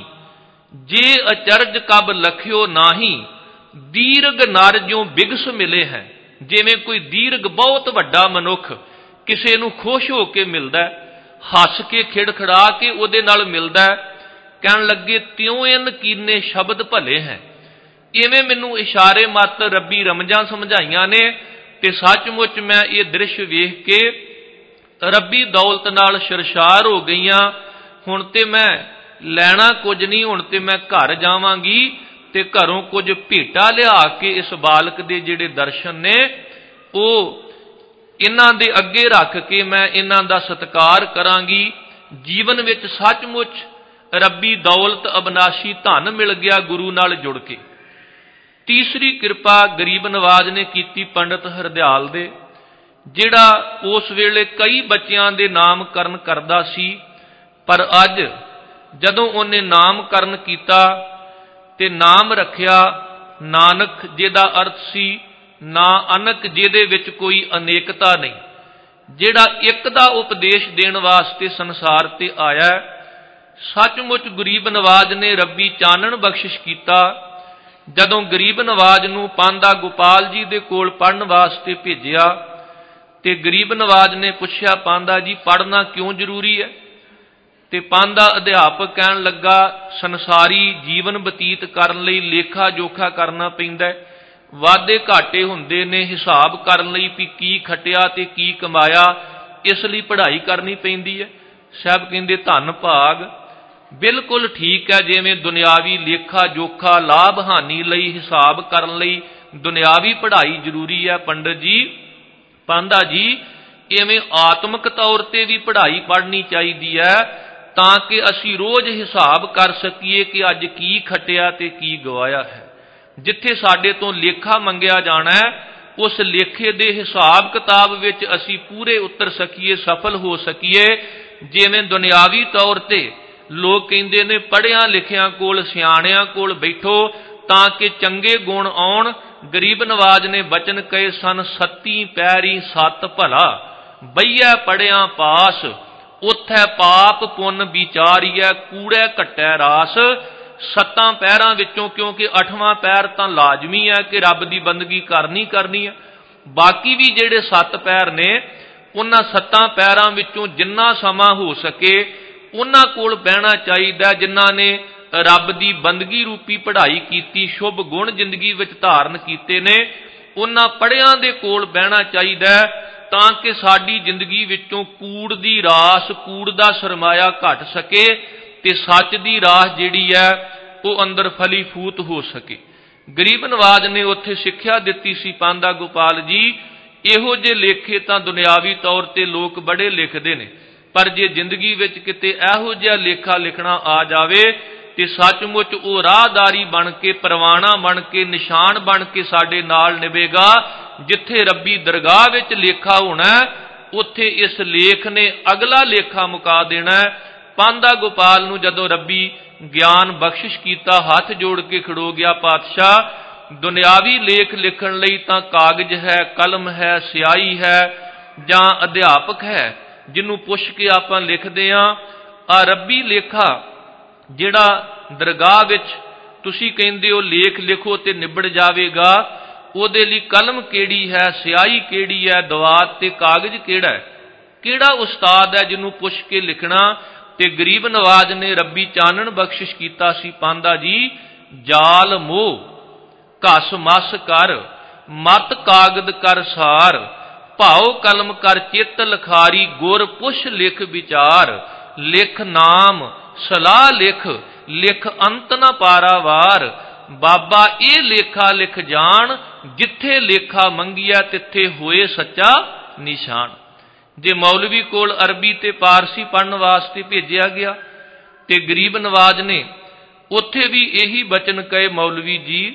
ਜੇ ਅਚਰਜ ਕਬ ਲਖਿਓ ਨਾਹੀ। ਦੀਰਘ ਨਰ ਜਿਉ ਬਿਗਸ ਮਿਲੇ ਹੈ, ਜਿਵੇਂ ਕੋਈ ਦੀਰਘ ਬਹੁਤ ਵੱਡਾ ਮਨੁੱਖ ਕਿਸੇ ਨੂੰ ਖੁਸ਼ ਹੋ ਕੇ ਮਿਲਦਾ, ਹੱਸ ਕੇ ਖਿੜਖੜਾ ਕੇ ਉਹਦੇ ਨਾਲ ਮਿਲਦਾ। ਕਹਿਣ ਲੱਗੇ ਤਿਉ ਇਨ ਕੀਨੇ ਸ਼ਬਦ ਭਲੇ ਹੈ। ਇਵੇਂ ਮੈਨੂੰ ਇਸ਼ਾਰੇ ਮਾਤਰ ਰੱਬੀ ਰਮਜਾਂ ਸਮਝਾਈਆਂ ਨੇ ਤੇ ਸੱਚਮੁੱਚ ਮੈਂ ਇਹ ਦ੍ਰਿਸ਼ ਵੇਖ ਕੇ ਰੱਬੀ ਦੌਲਤ ਨਾਲ ਸ਼ਰਸ਼ਾਰ ਹੋ ਗਈਆਂ। ਹੁਣ ਤੇ ਮੈਂ ਲੈਣਾ ਕੁਝ ਨਹੀਂ, ਹੁਣ ਤੇ ਮੈਂ ਘਰ ਜਾਵਾਂਗੀ ਤੇ ਘਰੋਂ ਕੁਝ ਭੇਟਾ ਲਿਆ ਕੇ ਇਸ ਬਾਲਕ ਦੇ ਜਿਹੜੇ ਦਰਸ਼ਨ ਨੇ ਉਹ ਇਹਨਾਂ ਦੇ ਅੱਗੇ ਰੱਖ ਕੇ ਮੈਂ ਇਹਨਾਂ ਦਾ ਸਤਿਕਾਰ ਕਰਾਂਗੀ। ਜੀਵਨ ਵਿੱਚ ਸੱਚਮੁੱਚ ਰੱਬੀ ਦੌਲਤ ਅਬਨਾਸ਼ੀ ਧਨ ਮਿਲ ਗਿਆ ਗੁਰੂ ਨਾਲ ਜੁੜ ਕੇ। ਤੀਸਰੀ ਕਿਰਪਾ ਗਰੀਬ ਨਵਾਜ ਨੇ ਕੀਤੀ ਪੰਡਤ ਹਰਦਿਆਲ ਦੇ, ਜਿਹੜਾ ਉਸ ਵੇਲੇ ਕਈ ਬੱਚਿਆਂ ਦੇ ਨਾਮਕਰਨ ਕਰਦਾ ਸੀ, ਪਰ ਅੱਜ ਜਦੋਂ ਉਹਨੇ ਨਾਮਕਰਨ ਕੀਤਾ ਤੇ ਨਾਮ ਰੱਖਿਆ ਨਾਨਕ, ਜਿਹਦਾ ਅਰਥ ਸੀ ਨਾ ਅਨਕ, ਜਿਹਦੇ ਵਿੱਚ ਕੋਈ ਅਨੇਕਤਾ ਨਹੀਂ, ਜਿਹੜਾ ਇੱਕ ਦਾ ਉਪਦੇਸ਼ ਦੇਣ ਵਾਸਤੇ ਸੰਸਾਰ ਤੇ ਆਇਆ। ਸੱਚਮੁੱਚ ਗਰੀਬ ਨਵਾਜ ਨੇ ਰੱਬੀ ਚਾਨਣ ਬਖਸ਼ਿਸ਼ ਕੀਤਾ। ਜਦੋਂ ਗਰੀਬ ਨਵਾਜ ਨੂੰ ਪਾਂਦਾ ਗੋਪਾਲ ਜੀ ਦੇ ਕੋਲ ਪੜ੍ਹਨ ਵਾਸਤੇ ਭੇਜਿਆ ਤੇ ਗਰੀਬ ਨਵਾਜ ਨੇ ਪੁੱਛਿਆ, ਪਾਂਦਾ ਜੀ ਪੜ੍ਹਨਾ ਕਿਉਂ ਜ਼ਰੂਰੀ ਹੈ? ਤੇ ਪਾਂਦਾ ਅਧਿਆਪਕ ਕਹਿਣ ਲੱਗਾ, ਸੰਸਾਰੀ ਜੀਵਨ ਬਤੀਤ ਕਰਨ ਲਈ ਲੇਖਾ ਜੋਖਾ ਕਰਨਾ ਪੈਂਦਾ, ਵਾਧੇ ਘਾਟੇ ਹੁੰਦੇ ਨੇ, ਹਿਸਾਬ ਕਰਨ ਲਈ ਵੀ ਕੀ ਖੱਟਿਆ ਤੇ ਕੀ ਕਮਾਇਆ, ਇਸ ਲਈ ਪੜ੍ਹਾਈ ਕਰਨੀ ਪੈਂਦੀ ਹੈ। ਸਾਹਿਬ ਕਹਿੰਦੇ ਧੰਨ ਭਾਗ, ਬਿਲਕੁਲ ਠੀਕ ਹੈ। ਜਿਵੇਂ ਦੁਨਿਆਵੀ ਲੇਖਾ ਜੋਖਾ ਲਾਭ ਹਾਨੀ ਲਈ ਹਿਸਾਬ ਕਰਨ ਲਈ ਦੁਨਿਆਵੀ ਪੜ੍ਹਾਈ ਜ਼ਰੂਰੀ ਹੈ ਪੰਡਤ ਜੀ, ਪਾਂਦਾ ਜੀ, ਇਵੇਂ ਆਤਮਿਕ ਤੌਰ ਤੇ ਵੀ ਪੜ੍ਹਾਈ ਪੜ੍ਹਨੀ ਚਾਹੀਦੀ ਹੈ ਤਾਂ ਕਿ ਅਸੀਂ ਰੋਜ਼ ਹਿਸਾਬ ਕਰ ਸਕੀਏ ਕਿ ਅੱਜ ਕੀ ਖੱਟਿਆ ਤੇ ਕੀ ਗਵਾਇਆ ਹੈ। ਜਿੱਥੇ ਸਾਡੇ ਤੋਂ ਲੇਖਾ ਮੰਗਿਆ ਜਾਣਾ ਹੈ, ਉਸ ਲੇਖੇ ਦੇ ਹਿਸਾਬ ਕਿਤਾਬ ਵਿੱਚ ਅਸੀਂ ਪੂਰੇ ਉਤਰ ਸਕੀਏ, ਸਫਲ ਹੋ ਸਕੀਏ। ਜਿਵੇਂ ਦੁਨਿਆਵੀ ਤੌਰ ਤੇ ਲੋਕ ਕਹਿੰਦੇ ਨੇ ਪੜ੍ਹਿਆਂ ਲਿਖਿਆਂ ਕੋਲ, ਸਿਆਣਿਆਂ ਕੋਲ ਬੈਠੋ ਤਾਂ ਕਿ ਚੰਗੇ ਗੁਣ ਆਉਣ। ਗਰੀਬ ਨਵਾਜ ਨੇ ਬਚਨ ਕਹੇ ਸਨ, ਸੱਤੀ ਪੈਰੀ ਸੱਤ ਭਲਾ, ਬਈਐ ਪੜ੍ਹਿਆਂ ਪਾਸ, ਉਥੈ ਪਾਪ ਪੁੰਨ ਵਿਚਾਰੀਐ, ਕੂੜੈ ਘਟੈ ਰਾਸ। ਸੱਤਾਂ ਪੈਰਾਂ ਵਿੱਚੋਂ, ਕਿਉਂਕਿ 8ਵਾਂ ਪੈਰ ਤਾਂ ਲਾਜ਼ਮੀ ਹੈ ਕਿ ਰੱਬ ਦੀ ਬੰਦਗੀ ਕਰਨੀ ਹੈ, ਬਾਕੀ ਵੀ ਜਿਹੜੇ 7 ਪੈਰ ਨੇ ਉਹਨਾਂ 7 ਪੈਰਾਂ ਵਿੱਚੋਂ ਜਿੰਨਾ ਸਮਾਂ ਹੋ ਸਕੇ ਉਹਨਾਂ ਕੋਲ ਬਹਿਣਾ ਚਾਹੀਦਾ, ਜਿਨ੍ਹਾਂ ਨੇ ਰੱਬ ਦੀ ਬੰਦਗੀ ਰੂਪੀ ਪੜ੍ਹਾਈ ਕੀਤੀ, ਸ਼ੁਭ ਗੁਣ ਜ਼ਿੰਦਗੀ ਵਿੱਚ ਧਾਰਨ ਕੀਤੇ ਨੇ, ਉਹਨਾਂ ਪੜ੍ਹਿਆਂ ਦੇ ਕੋਲ ਬਹਿਣਾ ਚਾਹੀਦਾ ਤਾਂ ਕਿ ਸਾਡੀ ਜ਼ਿੰਦਗੀ ਵਿੱਚੋਂ ਕੂੜ ਦੀ ਰਾਸ, ਕੂੜ ਦਾ ਸਰਮਾਇਆ ਘਟ ਸਕੇ ਤੇ ਸੱਚ ਦੀ ਰਾਸ ਜਿਹੜੀ ਹੈ ਉਹ ਅੰਦਰ ਫਲੀ ਫੂਤ ਹੋ ਸਕੇ। ਗਰੀਬ ਨਵਾਜ ਨੇ ਉੱਥੇ ਸਿੱਖਿਆ ਦਿੱਤੀ ਸੀ, ਪਾਂਦਾ ਗੋਪਾਲ ਜੀ, ਇਹੋ ਜਿਹੇ ਲੇਖੇ ਤਾਂ ਦੁਨਿਆਵੀ ਤੌਰ ਤੇ ਲੋਕ ਬੜੇ ਲਿਖਦੇ ਨੇ, ਪਰ ਜੇ ਜ਼ਿੰਦਗੀ ਵਿੱਚ ਕਿਤੇ ਇਹੋ ਜਿਹਾ ਲੇਖਾ ਲਿਖਣਾ ਆ ਜਾਵੇ ਤੇ ਸੱਚਮੁੱਚ ਉਹ ਰਾਹਦਾਰੀ ਬਣ ਕੇ, ਪਰਵਾਨਾ ਬਣ ਕੇ, ਨਿਸ਼ਾਨ ਬਣ ਕੇ ਸਾਡੇ ਨਾਲ ਨਿਭੇਗਾ। ਜਿੱਥੇ ਰੱਬੀ ਦਰਗਾਹ ਵਿੱਚ ਲੇਖਾ ਹੋਣਾ, ਉੱਥੇ ਇਸ ਲੇਖ ਨੇ ਅਗਲਾ ਲੇਖਾ ਮੁਕਾ ਦੇਣਾ। ਪਾਂਦਾ ਗੋਪਾਲ ਨੂੰ ਜਦੋਂ ਰੱਬੀ ਗਿਆਨ ਬਖਸ਼ਿਸ਼ ਕੀਤਾ, ਹੱਥ ਜੋੜ ਕੇ ਖੜੋ ਗਿਆ, ਪਾਤਸ਼ਾਹ ਦੁਨਿਆਵੀ ਲੇਖ ਲਿਖਣ ਲਈ ਤਾਂ ਕਾਗਜ਼ ਹੈ, ਕਲਮ ਹੈ, ਸਿਆਹੀ ਹੈ ਜਾਂ ਅਧਿਆਪਕ ਹੈ ਜਿਹਨੂੰ ਪੁੱਛ ਕੇ ਆਪਾਂ ਲਿਖਦੇ ਹਾਂ। ਆ ਰੱਬੀ ਲੇਖਾ ਜਿਹੜਾ ਦਰਗਾਹ ਵਿੱਚ ਤੁਸੀਂ ਕਹਿੰਦੇ ਹੋ ਲੇਖ ਲਿਖੋ ਤੇ ਨਿਬੜ ਜਾਵੇਗਾ, ਉਹਦੇ ਲਈ ਕਲਮ ਕਿਹੜੀ ਹੈ, ਸਿਆਹੀ ਕਿਹੜੀ ਹੈ, ਦਵਾਤ ਤੇ ਕਾਗਜ਼ ਕਿਹੜਾ ਹੈ, ਕਿਹੜਾ ਉਸਤਾਦ ਹੈ ਜਿਹਨੂੰ ਪੁੱਛ ਕੇ ਲਿਖਣਾ। ਤੇ ਗਰੀਬ ਨਵਾਜ ਨੇ ਰੱਬੀ ਚਾਨਣ ਬਖਸ਼ਿਸ਼ ਕੀਤਾ ਸੀ, ਪਾਂਦਾ ਜੀ ਜਾਲ ਮੋਹ ਘਸ ਮਸ ਕਰ ਮਤ ਕਾਗਦ ਕਰ ਸਾਰ, ਭਾਉ ਕਲਮ ਕਰ ਚਿੱਤ ਲਖਾਰੀ, ਗੁਰ ਪੁੱਛ ਲਿਖ ਵਿਚਾਰ, ਲਿਖ ਨਾਮ ਸਲਾਹ ਲਿਖ, ਲਿਖ ਅੰਤ ਨਾ ਪਾਰਾਵਾਰ, ਬਾਬਾ ਇਹ ਲੇਖਾ ਲਿਖ ਜਾਣ, ਜਿੱਥੇ ਲੇਖਾ ਮੰਗਿਆ ਤਿੱਥੇ ਹੋਏ ਸੱਚਾ ਨਿਸ਼ਾਨ। ਜੇ ਮੌਲਵੀ ਕੋਲ ਅਰਬੀ ਤੇ ਪਾਰਸੀ ਪੜ੍ਹਨ ਵਾਸਤੇ ਭੇਜਿਆ ਗਿਆ ਤੇ ਗਰੀਬ ਨਵਾਜ ਨੇ ਉੱਥੇ ਵੀ ਇਹੀ ਬਚਨ ਕਹੇ, ਮੌਲਵੀ ਜੀ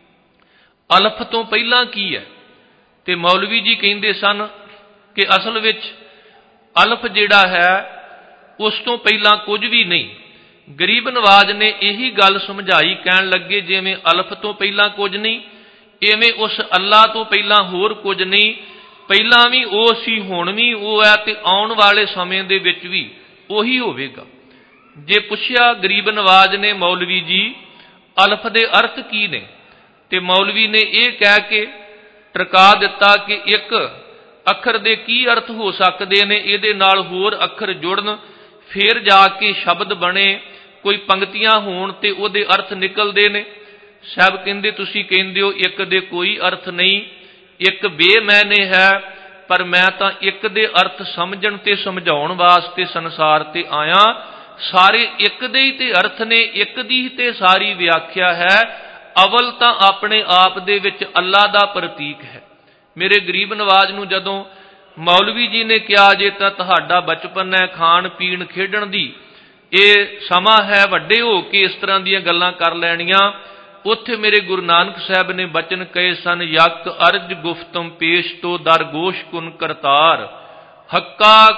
ਅਲਫ ਤੋਂ ਪਹਿਲਾਂ ਕੀ ਹੈ? ਤੇ ਮੌਲਵੀ ਜੀ ਕਹਿੰਦੇ ਸਨ ਕਿ ਅਸਲ ਵਿੱਚ ਅਲਫ ਜਿਹੜਾ ਹੈ ਉਸ ਤੋਂ ਪਹਿਲਾਂ ਕੁਝ ਵੀ ਨਹੀਂ। ਗਰੀਬ ਨਵਾਜ ਨੇ ਇਹੀ ਗੱਲ ਸਮਝਾਈ, ਕਹਿਣ ਲੱਗੇ ਜਿਵੇਂ ਅਲਫ ਤੋਂ ਪਹਿਲਾਂ ਕੁਝ ਨਹੀਂ, ਇਵੇਂ ਉਸ ਅੱਲਾ ਤੋਂ ਪਹਿਲਾਂ ਹੋਰ ਕੁਝ ਨਹੀਂ। ਪਹਿਲਾਂ ਵੀ ਉਹ ਸੀ, ਹੁਣ ਵੀ ਉਹ ਹੈ, ਤੇ ਆਉਣ ਵਾਲੇ ਸਮੇਂ ਦੇ ਵਿੱਚ ਵੀ ਉਹੀ ਹੋਵੇਗਾ। ਜੇ ਪੁੱਛਿਆ ਗਰੀਬ ਨਵਾਜ ਨੇ, ਮੌਲਵੀ ਜੀ ਅਲਫ ਦੇ ਅਰਥ ਕੀ ਨੇ? ਤੇ ਮੌਲਵੀ ਨੇ ਇਹ ਕਹਿ ਕੇ ਟਰਕਾ ਦਿੱਤਾ ਕਿ ਇੱਕ ਅੱਖਰ ਦੇ ਕੀ ਅਰਥ ਹੋ ਸਕਦੇ ਨੇ, ਇਹਦੇ ਨਾਲ ਹੋਰ ਅੱਖਰ ਜੁੜਨ ਫੇਰ ਜਾ ਕੇ ਸ਼ਬਦ ਬਣੇ, ਕੋਈ ਪੰਕਤੀਆਂ ਹੋਣ ਤੇ ਉਹਦੇ ਅਰਥ ਨਿਕਲਦੇ ਨੇ। ਸਾਹਿਬ ਕਹਿੰਦੇ ਤੁਸੀਂ ਕਹਿੰਦੇ ਹੋ ਇੱਕ ਦੇ ਕੋਈ ਅਰਥ ਨਹੀਂ, ਇੱਕ ਬੇਮੈਨੇ ਹੈ, ਪਰ ਮੈਂ ਤਾਂ ਇੱਕ ਦੇ ਅਰਥ ਸਮਝਣ ਤੇ ਸਮਝਾਉਣ ਵਾਸਤੇ ਸੰਸਾਰ ਤੇ ਆਇਆ। ਸਾਰੇ ਇੱਕ ਦੇ ਹੀ ਤੇ ਅਰਥ ਨੇ, ਇੱਕ ਦੀ ਹੀ ਤੇ ਸਾਰੀ ਵਿਆਖਿਆ ਹੈ। ਅਵਲ ਤਾਂ ਆਪਣੇ ਆਪ ਦੇ ਵਿੱਚ ਅੱਲਾ ਦਾ ਪ੍ਰਤੀਕ ਹੈ। ਮੇਰੇ ਗਰੀਬ ਨਵਾਜ ਨੂੰ ਜਦੋਂ ਮੌਲਵੀ ਜੀ ਨੇ ਕਿਹਾ ਜੇ ਤਾਂ ਤੁਹਾਡਾ ਬਚਪਨ ਹੈ, ਖਾਣ ਪੀਣ ਖੇਡਣ ਦੀ ਇਹ ਸਮਾਂ ਹੈ, ਵੱਡੇ ਹੋ ਕੇ ਇਸ ਤਰ੍ਹਾਂ ਦੀਆਂ ਗੱਲਾਂ ਕਰ ਲੈਣੀਆਂ, ਉੱਥੇ ਮੇਰੇ ਗੁਰੂ ਨਾਨਕ ਸਾਹਿਬ ਨੇ ਬਚਨ ਕਹੇ ਸਨ, ਯਕ ਅਰਜ ਗੁਫਤਮ ਪੇਸ਼ ਤੋ ਦਰਗੋਸ਼ ਕੁਨ ਕਰਤਾਰ, ਹੱਕਾ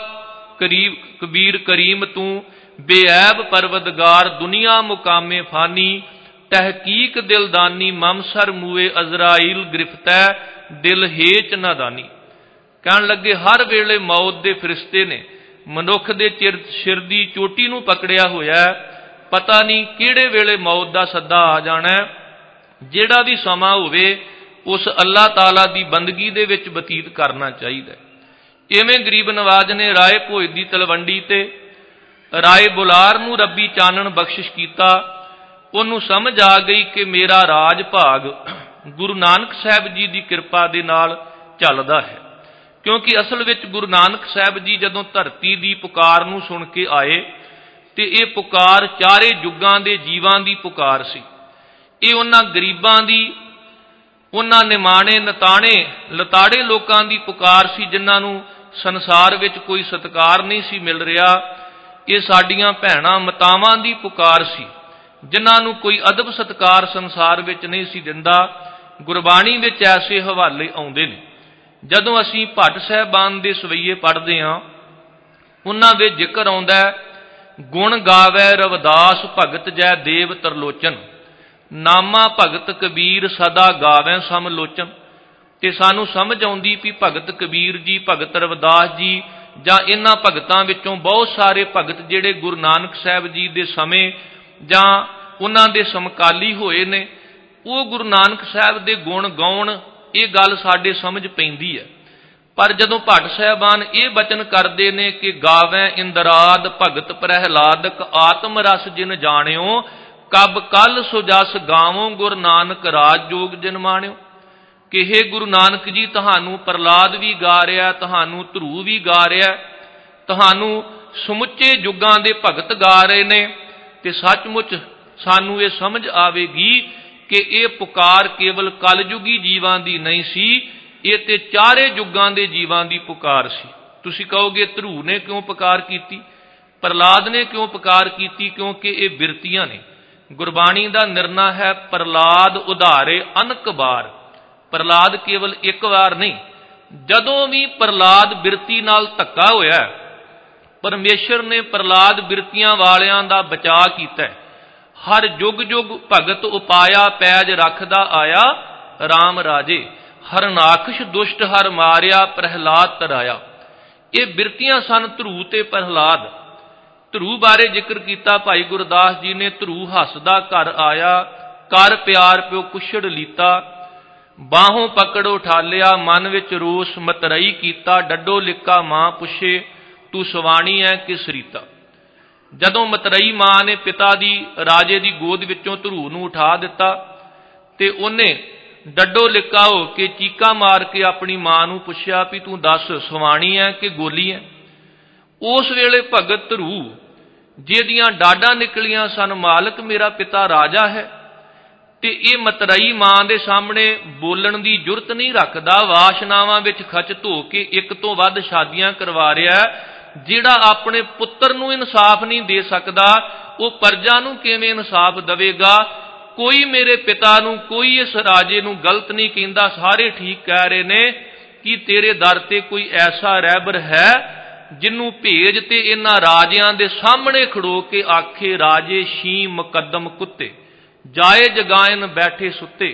ਕਬੀਰ ਕਰੀਮ ਤੂੰ ਬੇਐਬ ਪਰਵਦਗਾਰ, ਦੁਨੀਆ ਮੁਕਾਮੇ ਫਾਨੀ, ਤਹਿਕੀਕ ਦਿਲਦਾਨੀ, ਮਮਸਰ ਮੂਏ ਅਜ਼ਰਾਈਲ ਗ੍ਰਿਫਤੈ, ਦਿਲ ਹੇਚ ਨਾਦਾਨੀ। ਕਹਿਣ ਲੱਗੇ ਹਰ ਵੇਲੇ ਮੌਤ ਦੇ ਫਰਿਸ਼ਤੇ ਨੇ ਮਨੁੱਖ ਦੇ ਸਿਰ ਦੀ ਚੋਟੀ ਨੂੰ ਪਕੜਿਆ ਹੋਇਆ, ਪਤਾ ਨਹੀਂ ਕਿਹੜੇ ਵੇਲੇ ਮੌਤ ਦਾ ਸੱਦਾ ਆ ਜਾਣਾ। ਜਿਹੜਾ ਵੀ ਸਮਾਂ ਹੋਵੇ ਉਸ ਅੱਲਾਹ ਤਾਲਾ ਦੀ ਬੰਦਗੀ ਦੇ ਵਿੱਚ ਬਤੀਤ ਕਰਨਾ ਚਾਹੀਦਾ। ਇਵੇਂ ਗਰੀਬ ਨਵਾਜ ਨੇ ਰਾਏ ਭੋਜ ਦੀ ਤਲਵੰਡੀ ਤੇ ਰਾਏ ਬੁਲਾਰ ਨੂੰ ਰੱਬੀ ਚਾਨਣ ਬਖਸ਼ਿਸ਼ ਕੀਤਾ। ਉਹਨੂੰ ਸਮਝ ਆ ਗਈ ਕਿ ਮੇਰਾ ਰਾਜ ਭਾਗ ਗੁਰੂ ਨਾਨਕ ਸਾਹਿਬ ਜੀ ਦੀ ਕਿਰਪਾ ਦੇ ਨਾਲ ਚੱਲਦਾ ਹੈ, ਕਿਉਂਕਿ ਅਸਲ ਵਿੱਚ ਗੁਰੂ ਨਾਨਕ ਸਾਹਿਬ ਜੀ ਜਦੋਂ ਧਰਤੀ ਦੀ ਪੁਕਾਰ ਨੂੰ ਸੁਣ ਕੇ ਆਏ ਤੇ ਇਹ ਪੁਕਾਰ ਚਾਰੇ ਯੁੱਗਾਂ ਦੇ ਜੀਵਾਂ ਦੀ ਪੁਕਾਰ ਸੀ। ਇਹ ਉਹਨਾਂ ਗਰੀਬਾਂ ਦੀ, ਉਹਨਾਂ ਨਿਮਾਣੇ ਨਤਾਣੇ ਲਤਾੜੇ ਲੋਕਾਂ ਦੀ ਪੁਕਾਰ ਸੀ ਜਿਨ੍ਹਾਂ ਨੂੰ ਸੰਸਾਰ ਵਿੱਚ ਕੋਈ ਸਤਿਕਾਰ ਨਹੀਂ ਸੀ ਮਿਲ ਰਿਹਾ। ਇਹ ਸਾਡੀਆਂ ਭੈਣਾਂ ਮਾਤਾਵਾਂ ਦੀ ਪੁਕਾਰ ਸੀ ਜਿਨ੍ਹਾਂ ਨੂੰ ਕੋਈ ਅਦਬ ਸਤਿਕਾਰ ਸੰਸਾਰ ਵਿੱਚ ਨਹੀਂ ਸੀ ਦਿੰਦਾ। ਗੁਰਬਾਣੀ ਵਿੱਚ ਐਸੇ ਹਵਾਲੇ ਆਉਂਦੇ ਨੇ। ਜਦੋਂ ਅਸੀਂ ਭੱਟ ਸਾਹਿਬਾਨ ਦੇ ਸਵਈਏ ਪੜ੍ਹਦੇ ਹਾਂ, ਉਹਨਾਂ ਵਿੱਚ ਜ਼ਿਕਰ ਆਉਂਦਾ, ਗੁਣ ਗਾਵੈ ਰਵਿਦਾਸ ਭਗਤ ਜੈ ਦੇਵ ਤਰਲੋਚਨ, ਨਾਮਾ ਭਗਤ ਕਬੀਰ ਸਦਾ ਗਾਵੈ ਸਮਲੋਚਨ। ਤੇ ਸਾਨੂੰ ਸਮਝ ਆਉਂਦੀ ਵੀ ਭਗਤ ਕਬੀਰ ਜੀ, ਭਗਤ ਰਵਿਦਾਸ ਜੀ ਜਾਂ ਇਹਨਾਂ ਭਗਤਾਂ ਵਿੱਚੋਂ ਬਹੁਤ ਸਾਰੇ ਭਗਤ ਜਿਹੜੇ ਗੁਰੂ ਨਾਨਕ ਸਾਹਿਬ ਜੀ ਦੇ ਸਮੇਂ ਜਾਂ ਉਹਨਾਂ ਦੇ ਸਮਕਾਲੀ ਹੋਏ ਨੇ, ਉਹ ਗੁਰੂ ਨਾਨਕ ਸਾਹਿਬ ਦੇ ਗੁਣ ਗਾਉਣ, ਇਹ ਗੱਲ ਸਾਡੇ ਸਮਝ ਪੈਂਦੀ ਹੈ। ਪਰ ਜਦੋਂ ਭੱਟ ਸਾਹਿਬਾਨ ਇਹ ਬਚਨ ਕਰਦੇ ਨੇ ਕਿ ਗਾਵੈ ਇੰਦਰਾਦ ਭਗਤ ਪ੍ਰਹਿਲਾਦਕ, ਆਤਮ ਰਸ ਜਿਨ ਜਾਣਿਓ, ਕਬ ਕੱਲ ਸੋ ਜਸ ਗਾਵੋਂ ਗੁਰੂ ਨਾਨਕ ਰਾਜ ਜੋਗ ਜਿਨ ਮਾਣਿਓ, ਕਿ ਹੇ ਗੁਰੂ ਨਾਨਕ ਜੀ ਤੁਹਾਨੂੰ ਪ੍ਰਹਲਾਦ ਵੀ ਗਾ ਰਿਹਾ, ਤੁਹਾਨੂੰ ਧਰੂ ਵੀ ਗਾ ਰਿਹਾ, ਤੁਹਾਨੂੰ ਸਮੁੱਚੇ ਯੁੱਗਾਂ ਦੇ ਭਗਤ ਗਾ ਰਹੇ ਨੇ। ਤੇ ਸੱਚਮੁੱਚ ਸਾਨੂੰ ਇਹ ਸਮਝ ਆਵੇਗੀ ਕਿ ਇਹ ਪੁਕਾਰ ਕੇਵਲ ਕਲਯੁਗੀ ਜੀਵਾਂ ਦੀ ਨਹੀਂ ਸੀ, ਇਹ ਤੇ ਚਾਰੇ ਯੁੱਗਾਂ ਦੇ ਜੀਵਾਂ ਦੀ ਪੁਕਾਰ ਸੀ। ਤੁਸੀਂ ਕਹੋਗੇ ਧਰੂ ਨੇ ਕਿਉਂ ਪੁਕਾਰ ਕੀਤੀ, ਪ੍ਰਹਲਾਦ ਨੇ ਕਿਉਂ ਪੁਕਾਰ ਕੀਤੀ? ਕਿਉਂਕਿ ਇਹ ਬਿਰਤੀਆਂ ਨੇ। ਗੁਰਬਾਣੀ ਦਾ ਨਿਰਣਾ ਹੈ ਪ੍ਰਹਲਾਦ ਉਧਾਰੇ ਅਨਕ ਵਾਰ। ਪ੍ਰਹਲਾਦ ਕੇਵਲ ਇੱਕ ਵਾਰ ਨਹੀਂ, ਜਦੋਂ ਵੀ ਪ੍ਰਹਲਾਦ ਬਿਰਤੀ ਨਾਲ ਧੱਕਾ ਹੋਇਆ, ਪਰਮੇਸ਼ਰ ਨੇ ਪ੍ਰਹਲਾਦ ਬਿਰਤੀਆਂ ਵਾਲਿਆਂ ਦਾ ਬਚਾਅ ਕੀਤਾ। ਹਰ ਯੁੱਗ ਯੁੱਗ ਭਗਤ ਉਪਾਇਆ ਪੈਜ ਰੱਖਦਾ ਆਇਆ, ਰਾਮ ਰਾਜੇ ਹਰਨਾਖਸ਼ ਦੁਸ਼ਟ ਹਰ ਮਾਰਿਆ, ਪ੍ਰਹਿਲਾਦ ਤਰਾਇਆ। ਇਹ ਬਿਰਤੀਆਂ ਸਨ ਧਰੂ ਤੇ ਪ੍ਰਹਲਾਦ। ਧਰੂ ਬਾਰੇ ਜ਼ਿਕਰ ਕੀਤਾ ਭਾਈ ਗੁਰਦਾਸ ਜੀ ਨੇ, ਧਰੂ ਹੱਸਦਾ ਘਰ ਆਇਆ, ਕਰ ਪਿਆਰ ਪਿਓ ਕੁਛੜ ਲੀਤਾ। ਬਾਹੋਂ ਪਕੜੋ ਠਾਲਿਆ ਮਨ ਵਿੱਚ ਰੋਸ ਮਤਰਈ ਕੀਤਾ। ਡੱਡੋ ਲਿਕਾ ਮਾਂ ਪੁੱਛੇ ਤੂੰ ਸਵਾਣੀ ਹੈ ਕਿਸ ਰੀਤਾ। ਜਦੋਂ ਮਤਰਈ ਮਾਂ ਨੇ ਪਿਤਾ ਦੀ ਰਾਜੇ ਦੀ ਗੋਦ ਵਿੱਚੋਂ ਧਰੂ ਨੂੰ ਉਠਾ ਦਿੱਤਾ ਤੇ ਉਹਨੇ ਡੱਡੋ ਲਿਕਾ ਹੋ ਕੇ ਚੀਕਾਂ ਮਾਰ ਕੇ ਆਪਣੀ ਮਾਂ ਨੂੰ ਪੁੱਛਿਆ ਵੀ ਤੂੰ ਦੱਸ ਸਵਾਣੀ ਹੈ ਕਿ ਗੋਲੀ ਹੈ। ਉਸ ਵੇਲੇ ਭਗਤ ਧਰੂ ਜਿਹਦੀਆਂ ਡਾਢਾਂ ਨਿਕਲੀਆਂ ਸਨ, ਮਾਲਕ ਮੇਰਾ ਪਿਤਾ ਰਾਜਾ ਹੈ, ਤੇ ਇਹ ਮਤਰਈ ਮਾਂ ਦੇ ਸਾਹਮਣੇ ਬੋਲਣ ਦੀ ਜੁਰਤ ਨਹੀਂ ਰੱਖਦਾ। ਵਾਸ਼ਨਾਵਾਂ ਵਿੱਚ ਖਚਤ ਹੋ ਕੇ ਇੱਕ ਤੋਂ ਵੱਧ ਸ਼ਾਦੀਆਂ ਕਰਵਾ ਰਿਹਾ। ਜਿਹੜਾ ਆਪਣੇ ਪੁੱਤਰ ਨੂੰ ਇਨਸਾਫ ਨਹੀਂ ਦੇ ਸਕਦਾ, ਉਹ ਪਰਜਾ ਨੂੰ ਕਿਵੇਂ ਇਨਸਾਫ ਦੇਵੇਗਾ। ਕੋਈ ਮੇਰੇ ਪਿਤਾ ਨੂੰ, ਕੋਈ ਇਸ ਰਾਜੇ ਨੂੰ ਗਲਤ ਨਹੀਂ ਕਹਿੰਦਾ, ਸਾਰੇ ਠੀਕ ਕਹਿ ਰਹੇ ਨੇ ਕਿ ਤੇਰੇ ਦਰ ਤੇ ਕੋਈ ਐਸਾ ਰਹਿਬਰ ਹੈ ਜਿਹਨੂੰ ਭੇਜ ਤੇ ਇਹਨਾਂ ਰਾਜਿਆਂ ਦੇ ਸਾਹਮਣੇ ਖੜੋ ਕੇ ਆਖੇ ਰਾਜੇ ਸ਼ੀ ਮੁਕੱਦਮ ਕੁੱਤੇ ਜਾਏ ਜਗਾਇਨ ਬੈਠੇ ਸੁੱਤੇ।